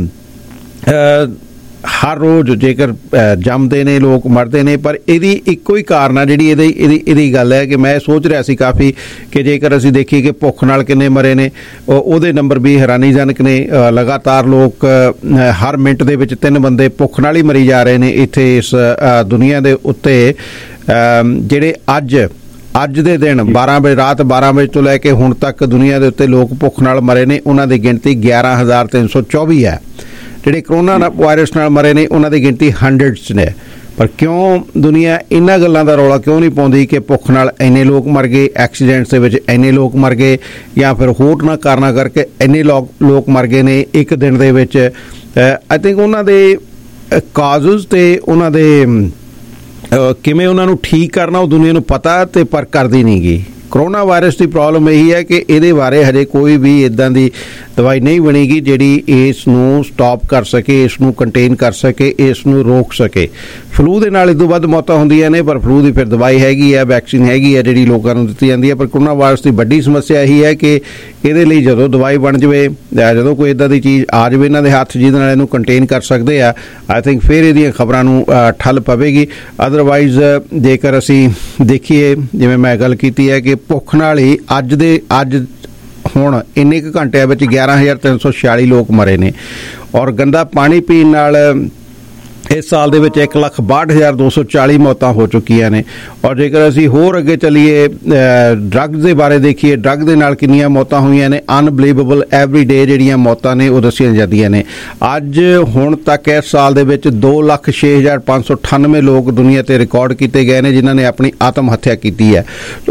ਹਰ ਰੋਜ਼ ਜੇਕਰ ਜੰਮਦੇ ਨੇ ਲੋਕ, ਮਰਦੇ ਨੇ, ਪਰ ਇਹਦੀ ਇੱਕੋ ਹੀ ਕਾਰਨ ਆ ਜਿਹੜੀ ਇਹਦੀ ਇਹਦੀ ਇਹਦੀ ਗੱਲ ਹੈ ਕਿ ਮੈਂ ਸੋਚ ਰਿਹਾ ਸੀ ਕਾਫੀ ਕਿ ਜੇਕਰ ਅਸੀਂ ਦੇਖੀਏ ਕਿ ਭੁੱਖ ਨਾਲ ਕਿੰਨੇ ਮਰੇ ਨੇ, ਉਹਦੇ ਨੰਬਰ ਵੀ ਹੈਰਾਨੀਜਨਕ ਨੇ। ਲਗਾਤਾਰ ਲੋਕ ਹਰ ਮਿੰਟ ਦੇ ਵਿੱਚ ਤਿੰਨ ਬੰਦੇ ਭੁੱਖ ਨਾਲ ਹੀ ਮਰੀ ਜਾ ਰਹੇ ਨੇ ਇੱਥੇ ਇਸ ਦੁਨੀਆ ਦੇ ਉੱਤੇ। ਜਿਹੜੇ ਅੱਜ ਅੱਜ ਦੇ ਦਿਨ ਬਾਰਾਂ ਵਜੇ ਰਾਤ ਬਾਰਾਂ ਵਜੇ ਤੋਂ ਲੈ ਕੇ ਹੁਣ ਤੱਕ ਦੁਨੀਆ ਦੇ ਉੱਤੇ ਲੋਕ ਭੁੱਖ ਨਾਲ ਮਰੇ ਨੇ, ਉਹਨਾਂ ਦੀ ਗਿਣਤੀ ਗਿਆਰਾਂ ਹਜ਼ਾਰ ਤਿੰਨ ਸੌ ਚੌਵੀ ਹੈ। ਜਿਹੜੇ ਕਰੋਨਾ ਵਾਇਰਸ ਨਾਲ ਮਰੇ ਨੇ ਉਹਨਾਂ ਦੀ ਗਿਣਤੀ ਹੰਡਰਡਸ ਨੇ। ਪਰ ਕਿਉਂ ਦੁਨੀਆ ਇਹਨਾਂ ਗੱਲਾਂ ਦਾ ਰੌਲਾ ਕਿਉਂ ਨਹੀਂ ਪਾਉਂਦੀ ਕਿ ਭੁੱਖ ਨਾਲ ਇੰਨੇ ਲੋਕ ਮਰ ਗਏ, ਐਕਸੀਡੈਂਟਸ ਦੇ ਵਿੱਚ ਇੰਨੇ ਲੋਕ ਮਰ ਗਏ, ਜਾਂ ਫਿਰ ਹੋਰ ਨਾ ਕਾਰਨਾਂ ਕਰਕੇ ਇੰਨੇ ਲੋਕ ਲੋਕ ਮਰ ਗਏ ਨੇ ਇੱਕ ਦਿਨ ਦੇ ਵਿੱਚ? ਆਈ ਥਿੰਕ ਉਹਨਾਂ ਦੇ ਕਾਜ਼ਸ ਤੇ ਉਹਨਾਂ ਦੇ ਕਿਵੇਂ ਉਹਨਾਂ ਨੂੰ ਠੀਕ ਕਰਨਾ ਉਹ ਦੁਨੀਆ ਨੂੰ ਪਤਾ, ਤੇ ਪਰ ਕਰਦੀ ਨਹੀਂ ਗੀ। ਕਰੋਨਾ ਵਾਇਰਸ ਦੀ ਪ੍ਰੋਬਲਮ ਇਹੀ ਹੈ ਕਿ ਇਹਦੇ ਬਾਰੇ ਹਜੇ ਕੋਈ ਵੀ ਇੱਦਾਂ ਦੀ ਦਵਾਈ ਨਹੀਂ ਬਣੇਗੀ ਜਿਹੜੀ ਇਸ ਨੂੰ ਸਟਾਪ ਕਰ ਸਕੇ, ਇਸ ਨੂੰ ਕੰਟੇਨ ਕਰ ਸਕੇ, ਇਸ ਨੂੰ ਰੋਕ ਸਕੇ। ਫਲੂ ਦੇ ਨਾਲ ਇਸ ਤੋਂ ਵੱਧ ਮੌਤਾਂ ਹੁੰਦੀਆਂ ਨੇ, ਪਰ ਫਲੂ ਦੀ ਫਿਰ ਦਵਾਈ ਹੈਗੀ ਹੈ, ਵੈਕਸੀਨ ਹੈਗੀ ਹੈ ਜਿਹੜੀ ਲੋਕਾਂ ਨੂੰ ਦਿੱਤੀ ਜਾਂਦੀ ਹੈ। ਪਰ ਕਰੋਨਾ ਵਾਇਰਸ ਦੀ ਵੱਡੀ ਸਮੱਸਿਆ ਇਹੀ ਹੈ ਕਿ ਇਹਦੇ ਲਈ ਜਦੋਂ ਦਵਾਈ ਬਣ ਜਾਵੇ, ਜਦੋਂ ਕੋਈ ਇੱਦਾਂ ਦੀ ਚੀਜ਼ ਆ ਜਾਵੇ ਇਹਨਾਂ ਦੇ ਹੱਥ ਜਿਹਦੇ ਨਾਲ ਇਹਨੂੰ ਕੰਟੇਨ ਕਰ ਸਕਦੇ ਆ, ਆਈ ਥਿੰਕ ਫਿਰ ਇਹਦੀਆਂ ਖਬਰਾਂ ਨੂੰ ਠੱਲ ਪਵੇਗੀ। ਅਦਰਵਾਈਜ਼ ਜੇਕਰ ਅਸੀਂ ਦੇਖੀਏ, ਜਿਵੇਂ ਮੈਂ ਗੱਲ ਕੀਤੀ ਹੈ ਕਿ ਭੁੱਖ ਨਾਲ ਹੀ ਅੱਜ ਦੇ ਅੱਜ ਹੁਣ ਇੰਨੇ ਕੁ ਘੰਟਿਆਂ ਵਿੱਚ ਗਿਆਰਾਂ ਹਜ਼ਾਰ ਤਿੰਨ ਸੌ ਛਿਆਲੀ ਲੋਕ ਮਰੇ ਨੇ, ਔਰ ਗੰਦਾ ਪਾਣੀ ਪੀਣ ਨਾਲ ਇਸ ਸਾਲ ਦੇ ਵਿੱਚ ਇੱਕ ਲੱਖ ਬਾਹਠ ਹਜ਼ਾਰ ਦੋ ਸੌ ਚਾਲੀ ਮੌਤਾਂ ਹੋ ਚੁੱਕੀਆਂ ਨੇ। ਔਰ ਜੇਕਰ ਅਸੀਂ ਹੋਰ ਅੱਗੇ ਚੱਲੀਏ, ਡਰੱਗਸ ਦੇ ਬਾਰੇ ਦੇਖੀਏ, ਡਰੱਗ ਦੇ ਨਾਲ ਕਿੰਨੀਆਂ ਮੌਤਾਂ ਹੋਈਆਂ ਨੇ, ਅਨਬਲੀਵੇਬਲ ਐਵਰੀ ਡੇ ਜਿਹੜੀਆਂ ਮੌਤਾਂ ਨੇ ਉਹ ਦੱਸੀਆਂ ਜਾਂਦੀਆਂ ਨੇ। ਅੱਜ ਹੁਣ ਤੱਕ ਇਸ ਸਾਲ ਦੇ ਵਿੱਚ ਦੋ ਲੱਖ ਛੇ ਹਜ਼ਾਰ ਪੰਜ ਸੌ ਅਠਾਨਵੇਂ ਲੋਕ ਦੁਨੀਆ ਤੇ ਰਿਕਾਰਡ ਕੀਤੇ ਗਏ ਨੇ ਜਿਨ੍ਹਾਂ ਨੇ ਆਪਣੀ ਆਤਮ ਹੱਤਿਆ ਕੀਤੀ ਹੈ। ਤੋ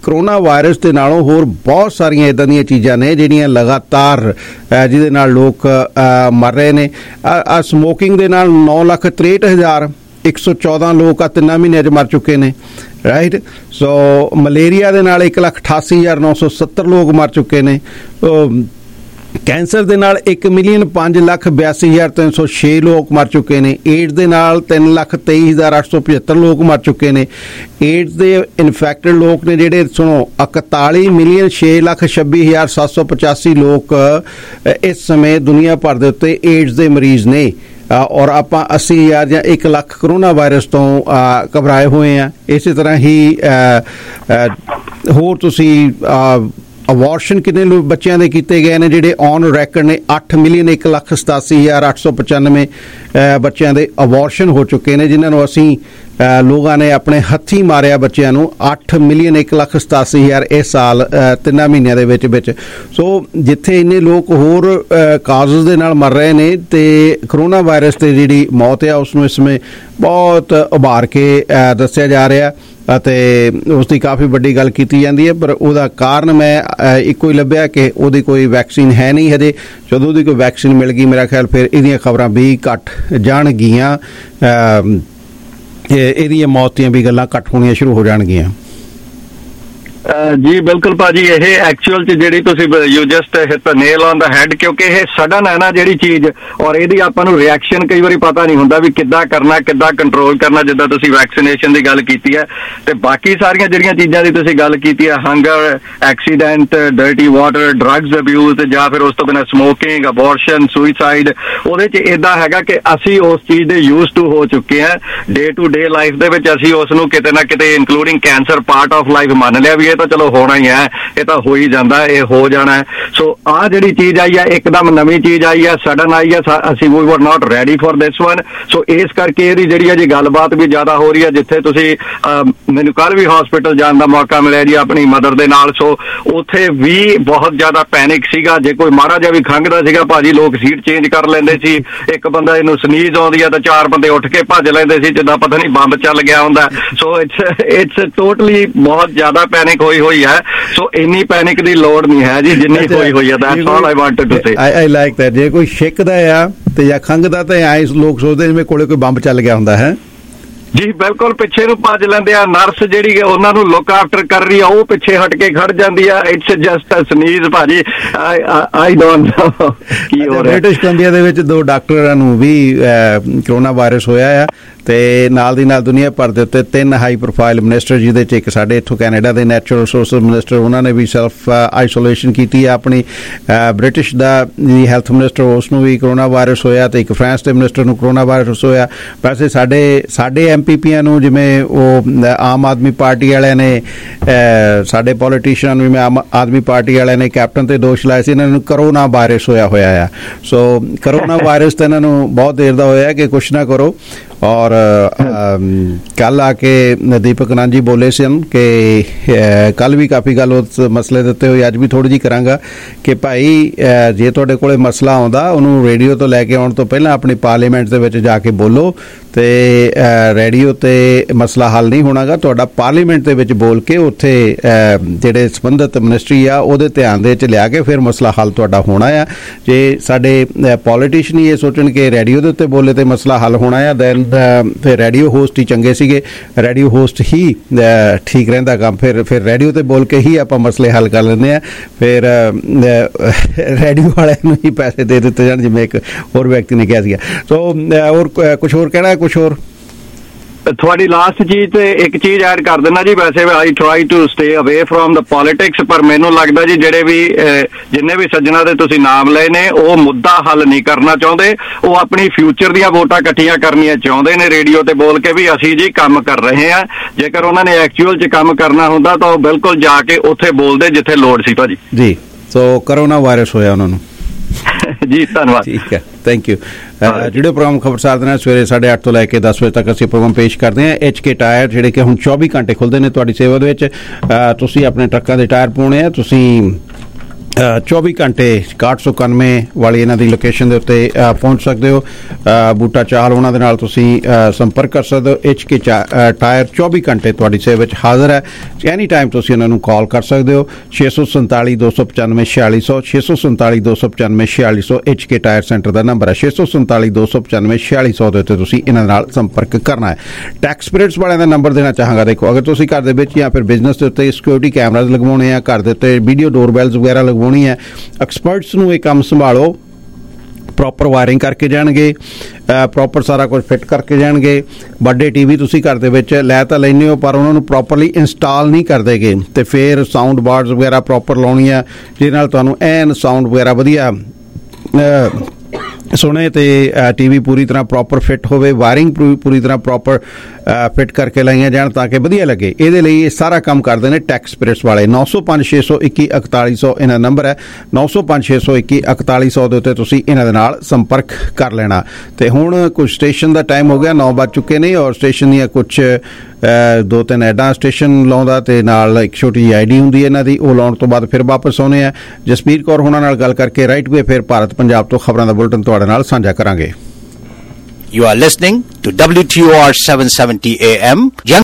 ਕਰੋਨਾ ਵਾਇਰਸ ਦੇ ਨਾਲੋਂ ਹੋਰ ਬਹੁਤ ਸਾਰੀਆਂ ਇਦਾਂ ਦੀਆਂ ਚੀਜ਼ਾਂ ਨੇ ਜਿਹੜੀਆਂ ਲਗਾਤਾਰ ਜਿਹਦੇ ਨਾਲ ਲੋਕ ਮਰ ਰਹੇ ਨੇ। ਆ ਸਮੋਕਿੰਗ ਦੇ ਨਾਲ ਨੌ ਲੱਖ ਤਰੇਹਠ ਹਜ਼ਾਰ ਇੱਕ ਸੌ ਚੌਦਾਂ ਲੋਕ ਆ ਤਿੰਨਾਂ ਮਹੀਨਿਆਂ 'ਚ ਮਰ ਚੁੱਕੇ ਨੇ, ਰਾਈਟ। ਸੋ ਮਲੇਰੀਆ ਦੇ ਨਾਲ ਇੱਕ ਲੱਖ ਅਠਾਸੀ ਹਜ਼ਾਰ ਨੌ ਸੌ ਸੱਤਰ ਲੋਕ ਮਰ ਚੁੱਕੇ ਨੇ। ਕੈਂਸਰ ਦੇ ਨਾਲ ਇੱਕ ਮਿਲੀਅਨ ਪੰਜ ਲੱਖ ਬਿਆਸੀ ਹਜ਼ਾਰ ਤਿੰਨ ਸੌ ਛੇ ਲੋਕ ਮਰ ਚੁੱਕੇ ਨੇ। ਏਡਸ ਦੇ ਨਾਲ ਤਿੰਨ ਲੱਖ ਤੇਈ ਹਜ਼ਾਰ ਅੱਠ ਸੌ ਪਝੱਤਰ ਲੋਕ ਮਰ ਚੁੱਕੇ ਨੇ। ਏਡਸ ਦੇ ਇਨਫੈਕਟਡ ਲੋਕ ਨੇ ਜਿਹੜੇ, ਸੁਣੋ, ਇਕਤਾਲੀ ਮਿਲੀਅਨ ਛੇ ਲੱਖ ਛੱਬੀ ਹਜ਼ਾਰ ਸੱਤ ਸੌ ਪਚਾਸੀ ਲੋਕ ਇਸ ਸਮੇਂ ਦੁਨੀਆ ਭਰ ਦੇ ਉੱਤੇ ਏਡਸ ਦੇ ਮਰੀਜ਼ ਨੇ। ਔਰ ਆਪਾਂ ਅੱਸੀ ਹਜ਼ਾਰ ਜਾਂ ਇੱਕ ਲੱਖ ਕਰੋਨਾ ਵਾਇਰਸ ਤੋਂ ਘਬਰਾਏ ਹੋਏ ਆ। ਇਸੇ ਤਰ੍ਹਾਂ ਹੀ ਹੋਰ ਤੁਸੀਂ ਅਬੋਰਸ਼ਨ ਕਿੰਨੇ ਲੋਕ ਬੱਚਿਆਂ ਦੇ ਕੀਤੇ ਗਏ ਨੇ ਜਿਹੜੇ ਔਨ ਰੈਕਡ ਨੇ, ਅੱਠ ਮਿਲੀਅਨ ਇੱਕ ਲੱਖ ਸਤਾਸੀ ਹਜ਼ਾਰ ਅੱਠ ਸੌ ਪਚਾਨਵੇਂ ਬੱਚਿਆਂ ਦੇ ਅਬੋਰਸ਼ਨ ਹੋ ਚੁੱਕੇ ਨੇ, ਜਿਨ੍ਹਾਂ ਨੂੰ ਅਸੀਂ ਲੋਕਾਂ ਨੇ ਆਪਣੇ ਹੱਥੀਂ ਮਾਰਿਆ ਬੱਚਿਆਂ ਨੂੰ। ਅੱਠ ਮਿਲੀਅਨ ਇੱਕ ਲੱਖ ਸਤਾਸੀ ਹਜ਼ਾਰ ਇਸ ਸਾਲ ਤਿੰਨਾਂ ਮਹੀਨਿਆਂ ਦੇ ਵਿੱਚ ਵਿੱਚ। ਸੋ ਜਿੱਥੇ ਇੰਨੇ ਲੋਕ ਹੋਰ ਕਾਜ਼ਸ ਦੇ ਨਾਲ ਮਰ ਰਹੇ ਨੇ ਤੇ ਕਰੋਨਾ ਵਾਇਰਸ ਤੇ ਜਿਹੜੀ ਮੌਤ ਆ ਉਸ ਨੂੰ ਇਸ ਸਮੇਂ ਬਹੁਤ ਉਭਾਰ ਕੇ ਦੱਸਿਆ ਜਾ ਰਿਹਾ ਅਤੇ ਉਸ ਦੀ ਕਾਫੀ ਵੱਡੀ ਗੱਲ ਕੀਤੀ ਜਾਂਦੀ ਹੈ। ਪਰ ਉਹਦਾ ਕਾਰਨ ਮੈਂ ਇੱਕੋ ਹੀ ਲੱਭਿਆ ਕਿ ਉਹਦੀ ਕੋਈ ਵੈਕਸੀਨ ਹੈ ਨਹੀਂ ਹਜੇ। ਜਦੋਂ ਉਹਦੀ ਕੋਈ ਵੈਕਸੀਨ ਮਿਲ ਗਈ ਮੇਰਾ ਖਿਆਲ ਫਿਰ ਇਹਦੀਆਂ ਖਬਰਾਂ ਵੀ ਘੱਟ ਜਾਣਗੀਆਂ, ਇਹਦੀਆਂ ਮੌਤ ਦੀਆਂ ਵੀ ਗੱਲਾਂ ਘੱਟ ਹੋਣੀਆਂ ਸ਼ੁਰੂ ਹੋ ਜਾਣਗੀਆਂ। ਜੀ ਬਿਲਕੁਲ ਭਾਜੀ, ਇਹ ਐਕਚੁਅਲ ਚ ਜਿਹੜੀ ਤੁਸੀਂ you just hit nail on the head, ਕਿਉਂਕਿ ਇਹ ਸਡਨ ਹੈ ਨਾ ਜਿਹੜੀ ਚੀਜ਼, ਔਰ ਇਹਦੀ ਆਪਾਂ ਨੂੰ ਰਿਐਕਸ਼ਨ ਕਈ ਵਾਰੀ ਪਤਾ ਨਹੀਂ ਹੁੰਦਾ ਵੀ ਕਿੱਦਾਂ ਕਰਨਾ, ਕਿੱਦਾਂ ਕੰਟਰੋਲ ਕਰਨਾ। ਜਿੱਦਾਂ ਤੁਸੀਂ ਵੈਕਸੀਨੇਸ਼ਨ ਦੀ ਗੱਲ ਕੀਤੀ ਹੈ ਤੇ ਬਾਕੀ ਸਾਰੀਆਂ ਜਿਹੜੀਆਂ ਚੀਜ਼ਾਂ ਦੀ ਤੁਸੀਂ ਗੱਲ ਕੀਤੀ ਹੈ, hunger, accident, dirty water, drugs abuse, ਜਾਂ ਫਿਰ ਉਸ ਤੋਂ ਬਿਨਾਂ ਸਮੋਕਿੰਗ, ਅਬੋਰਸ਼ਨ, ਸੁਈਸਾਈਡ, ਉਹਦੇ ਚ ਏਦਾਂ ਹੈਗਾ ਕਿ ਅਸੀਂ ਉਸ ਚੀਜ਼ ਦੇ ਯੂਜ਼ ਟੂ ਹੋ ਚੁੱਕੇ ਹਾਂ। ਡੇ ਟੂ ਡੇ ਲਾਈਫ ਦੇ ਵਿੱਚ ਅਸੀਂ ਉਸ ਨੂੰ ਕਿਤੇ ਨਾ ਕਿਤੇ including cancer part of life ਮੰਨ ਲਿਆ ਵੀ ਇਹ ਤਾਂ ਚਲੋ ਹੋਣਾ ਹੀ ਹੈ, ਇਹ ਤਾਂ ਹੋ ਹੀ ਜਾਂਦਾ, ਇਹ ਹੋ ਜਾਣਾ। ਸੋ ਆਹ ਜਿਹੜੀ ਚੀਜ਼ ਆਈ ਹੈ ਇੱਕਦਮ ਨਵੀਂ ਚੀਜ਼ ਆਈ ਹੈ, ਸਡਨ ਆਈ ਹੈ, ਅਸੀਂ ਵੀ were not ready for this one. So ਇਸ ਕਰਕੇ ਇਹਦੀ ਜਿਹੜੀ ਹੈ ਜੀ ਗੱਲਬਾਤ ਵੀ ਜ਼ਿਆਦਾ ਹੋ ਰਹੀ ਹੈ। ਜਿੱਥੇ ਤੁਸੀਂ ਮੈਨੂੰ ਕੱਲ ਵੀ ਹਸਪੀਟਲ ਜਾਣ ਦਾ ਮੌਕਾ ਮਿਲਿਆ ਜੀ ਆਪਣੀ ਮਦਰ ਦੇ ਨਾਲ, ਸੋ ਉੱਥੇ ਵੀ ਬਹੁਤ ਜ਼ਿਆਦਾ ਪੈਨਿਕ ਸੀਗਾ। ਜੇ ਕੋਈ ਮਾੜਾ ਜਿਹਾ ਵੀ ਖੰਘਦਾ ਸੀਗਾ ਭਾਜੀ, ਲੋਕ ਸੀਟ ਚੇਂਜ ਕਰ ਲੈਂਦੇ ਸੀ। ਇੱਕ ਬੰਦਾ ਇਹਨੂੰ ਸਨੀਜ਼ ਆਉਂਦੀ ਆ ਤਾਂ ਚਾਰ ਬੰਦੇ ਉੱਠ ਕੇ ਭੱਜ ਲੈਂਦੇ ਸੀ ਜਿੱਦਾਂ ਪਤਾ ਨਹੀਂ ਬੰਬ ਚੱਲ ਗਿਆ ਹੁੰਦਾ। ਸੋ ਇਟਸ ਇਟਸ ਟੋਟਲੀ ਬਹੁਤ ਜ਼ਿਆਦਾ ਪੈਨਿਕ ਹੋਈ ਹੋਈ ਹੈ। ਸੋ ਇੰਨੀ ਪੈਨਿਕ ਦੀ ਲੋੜ ਨਹੀਂ ਹੈ ਜੀ ਜਿੰਨੀ ਹੋਈ ਹੋਈ ਹੈ। That's all I wanted to say. I like that. ਜੇ ਕੋਈ ਛਿੱਕਦਾ ਆ ਤੇ ਜਾਂ ਖੰਘਦਾ ਤੇ ਆਏ ਲੋਕ ਸੋਚਦੇ ਜਿਵੇਂ ਕੋਲੇ ਕੋਈ ਬੰਬ ਚੱਲ ਗਿਆ ਹੁੰਦਾ ਹੈ। ਜੀ ਬਿਲਕੁਲ, ਪਿੱਛੇ ਨੂੰ ਭੱਜ ਲੈਂਦੇ ਆ। ਨਰਸ ਜਿਹੜੀ ਉਹਨਾਂ ਨੂੰ ਲੁੱਕ ਆਫਟਰ ਕਰ ਰਹੀ ਆ ਉਹ ਪਿੱਛੇ ਹਟ ਕੇ ਖੜ ਜਾਂਦੀ ਆ। ਇਟਸ ਜਸਟ ਅ ਸਨੀਜ਼ ਭਾਜੀ। ਆਈ ਡੋਨਟ ਨੋ ਕੀ ਹੋ ਰਿਹਾ। ਬ੍ਰਿਟਿਸ਼ ਕੋਲੰਬੀਆ ਦੇ ਵਿੱਚ ਦੋ ਡਾਕਟਰਾਂ ਨੂੰ ਵੀ ਕਰੋਨਾ ਵਾਇਰਸ ਹੋਇਆ ਆ ਤੇ ਨਾਲ ਦੀ ਨਾਲ ਦੁਨੀਆ ਭਰ ਦੇ ਉੱਤੇ ਤਿੰਨ ਹਾਈ ਪ੍ਰੋਫਾਈਲ ਮਿਨਿਸਟਰ, ਜਿਹਦੇ ਚ ਇੱਕ ਸਾਡੇ ਇੱਥੋਂ ਕੈਨੇਡਾ ਦੇ ਨੈਚੁਰਲ ਰਿਸੋਰਸਿਸ ਮਿਨਿਸਟਰ, ਉਹਨਾਂ ਨੇ ਵੀ ਸੈਲਫ ਆਈਸੋਲੇਸ਼ਨ ਕੀਤੀ ਆ ਆਪਣੀ। ਬ੍ਰਿਟਿਸ਼ ਦਾ ਜੀ ਹੈਲਥ ਮਿਨਿਸਟਰ, ਉਸ ਨੂੰ ਵੀ ਕਰੋਨਾ ਵਾਇਰਸ ਹੋਇਆ ਤੇ ਇੱਕ ਫਰਾਂਸ ਦੇ ਮਿਨਿਸਟਰ ਨੂੰ ਕਰੋਨਾ ਵਾਇਰਸ ਹੋਇਆ। ਵੈਸੇ ਸਾਡੇ ਸਾਡੇ ਐਮ ਪੀ ਪੀਆਂ ਨੂੰ, ਜਿਵੇਂ ਉਹ ਆਮ ਆਦਮੀ ਪਾਰਟੀ ਵਾਲਿਆਂ ਨੇ, ਸਾਡੇ ਪੋਲੀਟੀਸ਼ੀਅਨਾਂ ਨੂੰ, ਜਿਵੇਂ ਆਮ ਆਦਮੀ ਪਾਰਟੀ ਵਾਲਿਆਂ ਨੇ ਕੈਪਟਨ ਤੇ ਦੋਸ਼ ਲਾਏ ਸੀ ਇਹਨਾਂ ਨੂੰ ਕਰੋਨਾ ਵਾਇਰਸ ਹੋਇਆ ਹੋਇਆ ਆ। ਸੋ ਕਰੋਨਾ ਵਾਇਰਸ ਤਾਂ ਇਹਨਾਂ ਨੂੰ ਬਹੁਤ ਦੇਰ ਦਾ ਹੋਇਆ ਕਿ ਕੁਛ ਨਾ ਕਰੋ। ਔਰ ਕੱਲ ਆ ਕੇ ਦੀਪਕ ਆਨੰਦ ਜੀ ਬੋਲੇ ਸਨ ਕਿ ਕੱਲ ਵੀ ਕਾਫੀ ਗੱਲ ਉਸ ਮਸਲੇ ਦੇ ਉੱਤੇ ਹੋਈ, ਅੱਜ ਵੀ ਥੋੜ੍ਹੀ ਜਿਹੀ ਕਰਾਂਗਾ ਕਿ ਭਾਈ ਜੇ ਤੁਹਾਡੇ ਕੋਲੇ ਮਸਲਾ ਆਉਂਦਾ ਉਹਨੂੰ ਰੇਡੀਓ ਤੋਂ ਲੈ ਕੇ ਆਉਣ ਤੋਂ ਪਹਿਲਾਂ ਆਪਣੀ ਪਾਰਲੀਮੈਂਟ ਦੇ ਵਿੱਚ ਜਾ ਕੇ ਬੋਲੋ ਤੇ ਰੇਡੀਓ ਤੇ ਮਸਲਾ ਹੱਲ ਨਹੀਂ ਹੋਣਾਗਾ। ਤੁਹਾਡਾ ਪਾਰਲੀਮੈਂਟ ਦੇ ਵਿੱਚ ਬੋਲ ਕੇ ਉੱਥੇ ਜਿਹੜੇ ਸੰਬੰਧਿਤ ਮਿਨਿਸਟਰੀ ਆ ਉਹਦੇ ਧਿਆਨ ਦੇ ਵਿੱਚ ਲਿਆ ਕੇ ਫਿਰ ਮਸਲਾ ਹੱਲ ਤੁਹਾਡਾ ਹੋਣਾ ਆ। ਜੇ ਸਾਡੇ ਪੋਲੀਟੀਸ਼ੀਅਨ ਇਹ ਸੋਚਣ ਕਿ ਰੇਡੀਓ ਦੇ ਉੱਤੇ ਬੋਲੇ ਤੇ ਮਸਲਾ ਹੱਲ ਹੋਣਾ ਆ, ਦੈਨ ਫਿਰ ਰੇਡੀਓ ਹੋਸਟ ਹੀ ਚੰਗੇ ਸੀਗੇ। ਰੇਡੀਓ ਹੋਸਟ ਹੀ ਠੀਕ ਰਹਿੰਦਾ ਕੰਮ। ਫਿਰ ਫਿਰ ਰੇਡੀਓ ਤੇ ਬੋਲ ਕੇ ਹੀ ਆਪਾਂ ਮਸਲੇ ਹੱਲ ਕਰ ਲੈਂਦੇ ਆ। ਫਿਰ ਰੇਡੀਓ ਵਾਲਿਆਂ ਨੂੰ ਹੀ ਪੈਸੇ ਦੇ ਦਿੱਤੇ ਜਾਣ, ਜਿਵੇਂ ਇੱਕ ਹੋਰ ਵਿਅਕਤੀ ਨੇ ਕਿਹਾ ਸੀਗਾ। ਸੋ ਹੋਰ ਕੁਛ ਹੋਰ ਕਹਿਣਾ, ਕੁਛ ਹੋਰ ਤੁਹਾਡੀ ਲਾਸਟ ਚੀਜ਼ ਤੇ ਇੱਕ ਚੀਜ਼ ਐਡ ਕਰ ਦੇਣਾ ਜੀ। ਵੈਸੇ I try to stay away from the politics, ਪਰ ਮੈਨੂੰ ਲੱਗਦਾ ਜੀ ਜਿਹੜੇ ਵੀ ਜਿੰਨੇ ਵੀ ਸੱਜਣਾ ਦੇ ਤੁਸੀਂ ਨਾਮ ਲਏ ਨੇ ਉਹ ਮੁੱਦਾ ਹੱਲ ਨਹੀਂ ਕਰਨਾ ਚਾਹੁੰਦੇ, ਉਹ ਆਪਣੀ ਫਿਊਚਰ ਦੀਆਂ ਵੋਟਾਂ ਇਕੱਠੀਆਂ ਕਰਨੀਆਂ ਚਾਹੁੰਦੇ ਨੇ ਰੇਡੀਓ ਤੇ ਬੋਲ ਕੇ ਵੀ ਅਸੀਂ ਜੀ ਕੰਮ ਕਰ ਰਹੇ ਹਾਂ। ਜੇਕਰ ਉਹਨਾਂ ਨੇ ਐਕਚੁਅਲ 'ਚ ਕੰਮ ਕਰਨਾ ਹੁੰਦਾ ਤਾਂ ਉਹ ਬਿਲਕੁਲ ਜਾ ਕੇ ਉੱਥੇ ਬੋਲਦੇ ਜਿੱਥੇ ਲੋੜ ਸੀ ਭਾਜੀ। ਜੀ ਸੋ ਕਰੋਨਾ ਵਾਇਰਸ ਹੋਇਆ ਉਹਨਾਂ ਨੂੰ। ਜੀ ਧੰਨਵਾਦ। ਠੀਕ ਹੈ, ਥੈਂਕ ਯੂ। ਜਿਹੜੇ ਪ੍ਰੋਗਰਾਮ ਖਬਰਸਾਰ ਦੇ ਨਾਲ ਸਵੇਰੇ ਸਾਢੇ ਅੱਠ ਤੋਂ ਲੈ ਕੇ ਦਸ ਵਜੇ ਤੱਕ ਅਸੀਂ ਪ੍ਰੋਗਰਾਮ ਪੇਸ਼ ਕਰਦੇ ਹਾਂ। ਐਚ ਕੇ ਟਾਇਰ ਜਿਹੜੇ ਕਿ ਹੁਣ ਚੌਵੀ ਘੰਟੇ ਖੁੱਲ੍ਹਦੇ ਨੇ ਤੁਹਾਡੀ ਸੇਵਾ ਦੇ ਵਿੱਚ। ਤੁਸੀਂ ਆਪਣੇ ਟਰੱਕਾਂ ਦੇ ਟਾਇਰ ਪਾਉਣੇ ਆ, ਤੁਸੀਂ ਚੌਵੀ ਘੰਟੇ ਇਕਾਹਠ ਸੌ ਇਕਾਨਵੇਂ ਵਾਲੀ ਇਹਨਾਂ ਦੀ ਲੋਕੇਸ਼ਨ ਦੇ ਉੱਤੇ ਪਹੁੰਚ ਸਕਦੇ ਹੋ। ਬੂਟਾ ਚਾਹਲ ਉਹਨਾਂ ਦੇ ਨਾਲ ਤੁਸੀਂ ਸੰਪਰਕ ਕਰ ਸਕਦੇ ਹੋ। ਐਚ ਕੇ ਟਾਇਰ ਚੌਵੀ ਘੰਟੇ ਤੁਹਾਡੀ ਸੇਵਾ ਵਿੱਚ ਹਾਜ਼ਰ ਹੈ। ਐਨੀ ਟਾਈਮ ਤੁਸੀਂ ਉਹਨਾਂ ਨੂੰ ਕਾਲ ਕਰ ਸਕਦੇ ਹੋ। ਛੇ ਸੌ ਸੰਤਾਲੀ ਦੋ ਸੌ ਪਚਾਨਵੇਂ ਛਿਆਲੀ ਸੌ ਛੇ ਸੌ ਸੰਤਾਲੀ ਦੋ ਸੌ ਪਚਾਨਵੇਂ ਛਿਆਲੀ ਸੌ ਐਚ ਕੇ ਟਾਇਰ ਸੈਂਟਰ ਦਾ ਨੰਬਰ ਹੈ। ਛੇ ਸੌ ਸੰਤਾਲੀ ਦੋ ਸੌ ਪਚਾਨਵੇਂ ਛਿਆਲੀ ਸੌ ਦੇ ਉੱਤੇ ਤੁਸੀਂ ਇਹਨਾਂ ਨਾਲ ਸੰਪਰਕ ਕਰਨਾ ਹੈ। ਟੈਕਸ ਪੀਰੀਅਡਸ ਵਾਲਿਆਂ ਦਾ ਨੰਬਰ ਦੇਣਾ ਚਾਹਾਂਗਾ। ਦੇਖੋ, ਅਗਰ ਤੁਸੀਂ ਘਰ ਦੇ ਵਿੱਚ ਜਾਂ ਫਿਰ ਬਿਜ਼ਨਸ ਦੇ ਉੱਤੇ ਸਿਕਿਉਰਿਟੀ ਕੈਮਰਾਜ਼ ਲਗਵਾਉਣੇ ਆ, ਘਰ ਦੇ ਉੱਤੇ ਵੀਡੀਓ ਡੋਰਬੈਲਸ ਵਗੈਰਾ ਲਗਵਾਉਣੀ ਹੈ, ਐਕਸਪਰਟਸ ਨੂੰ ਇਹ ਕੰਮ ਸੰਭਾਲੋ। ਪ੍ਰੋਪਰ ਵਾਇਰਿੰਗ ਕਰਕੇ ਜਾਣਗੇ, ਪ੍ਰੋਪਰ ਸਾਰਾ ਕੁਝ ਫਿੱਟ ਕਰਕੇ ਜਾਣਗੇ। ਵੱਡੇ ਟੀ ਵੀ ਤੁਸੀਂ ਘਰ ਦੇ ਵਿੱਚ ਲੈ ਤਾਂ ਲੈਂਦੇ ਹੋ, ਪਰ ਉਹਨਾਂ ਨੂੰ ਪ੍ਰੋਪਰਲੀ ਇੰਸਟਾਲ ਨਹੀਂ ਕਰਦੇਗੇ। ਅਤੇ ਫਿਰ ਸਾਊਂਡ ਬਾਰਡਸ ਵਗੈਰਾ ਪ੍ਰੋਪਰ ਲਾਉਣੀ ਆ, ਜਿਹਦੇ ਨਾਲ ਤੁਹਾਨੂੰ ਐਨ ਸਾਊਂਡ ਵਗੈਰਾ ਵਧੀਆ ਸੁਣੇ ਤੇ ਟੀ ਵੀ ਪੂਰੀ ਤਰ੍ਹਾਂ ਪ੍ਰੋਪਰ ਫਿੱਟ ਹੋਵੇ। ਵਾਇਰਿੰਗ ਪੂਰੀ ਤਰ੍ਹਾਂ ਪ੍ਰੋਪਰ ਫਿੱਟ ਕਰਕੇ ਲਾਈਆਂ ਜਾਣ ਤਾਂ ਕਿ ਵਧੀਆ ਲੱਗੇ। ਇਹਦੇ ਲਈ ਇਹ ਸਾਰਾ ਕੰਮ ਕਰਦੇ ਨੇ ਟੈਕਸ ਸਪਿਰਿਟਸ ਵਾਲੇ। ਨੌ ਸੌ ਪੰਜ ਛੇ ਸੌ ਇੱਕੀ ਇਕਤਾਲੀ ਸੌ ਇਹਨਾਂ ਨੰਬਰ ਹੈ। ਨੌ ਸੌ ਪੰਜ ਛੇ ਸੌ ਇੱਕੀ ਇਕਤਾਲੀ ਸੌ ਦੇ ਉੱਤੇ ਤੁਸੀਂ ਇਹਨਾਂ ਦੇ ਨਾਲ ਸੰਪਰਕ ਕਰ ਲੈਣਾ। ਤੇ ਹੁਣ ਕੁਝ ਸਟੇਸ਼ਨ ਦਾ ਟਾਈਮ ਹੋ ਗਿਆ, ਨੌ ਵੱਜ ਚੁੱਕੇ ਨੇ, ਔਰ ਸਟੇਸ਼ਨ ਦੀਆਂ ਕੁਛ ਦੋ ਤਿੰਨ ਐਡਾਂ ਸਟੇਸ਼ਨ ਲਾਉਂਦਾ ਤੇ ਨਾਲ ਇੱਕ ਛੋਟੀ ਜਿਹੀ ਆਈ ਡੀ ਹੁੰਦੀ ਹੈ ਇਹਨਾਂ ਦੀ, ਉਹ ਲਾਉਣ ਤੋਂ ਬਾਅਦ ਫਿਰ ਵਾਪਸ ਆਉਣੇ ਆ। ਜਸਪੀਰ ਕੌਰ ਹੋਣਾ ਨਾਲ ਗੱਲ ਕਰਕੇ ਰਾਈਟ ਵੇ ਫਿਰ ਭਾਰਤ ਪੰਜਾਬ ਤੋਂ ਖਬਰਾਂ ਦਾ ਬੁਲਟਨ ਤੁਹਾਡੇ ਨਾਲ ਸਾਂਝਾ ਕਰਾਂਗੇ। You are listening to W T O R seven seventy A M.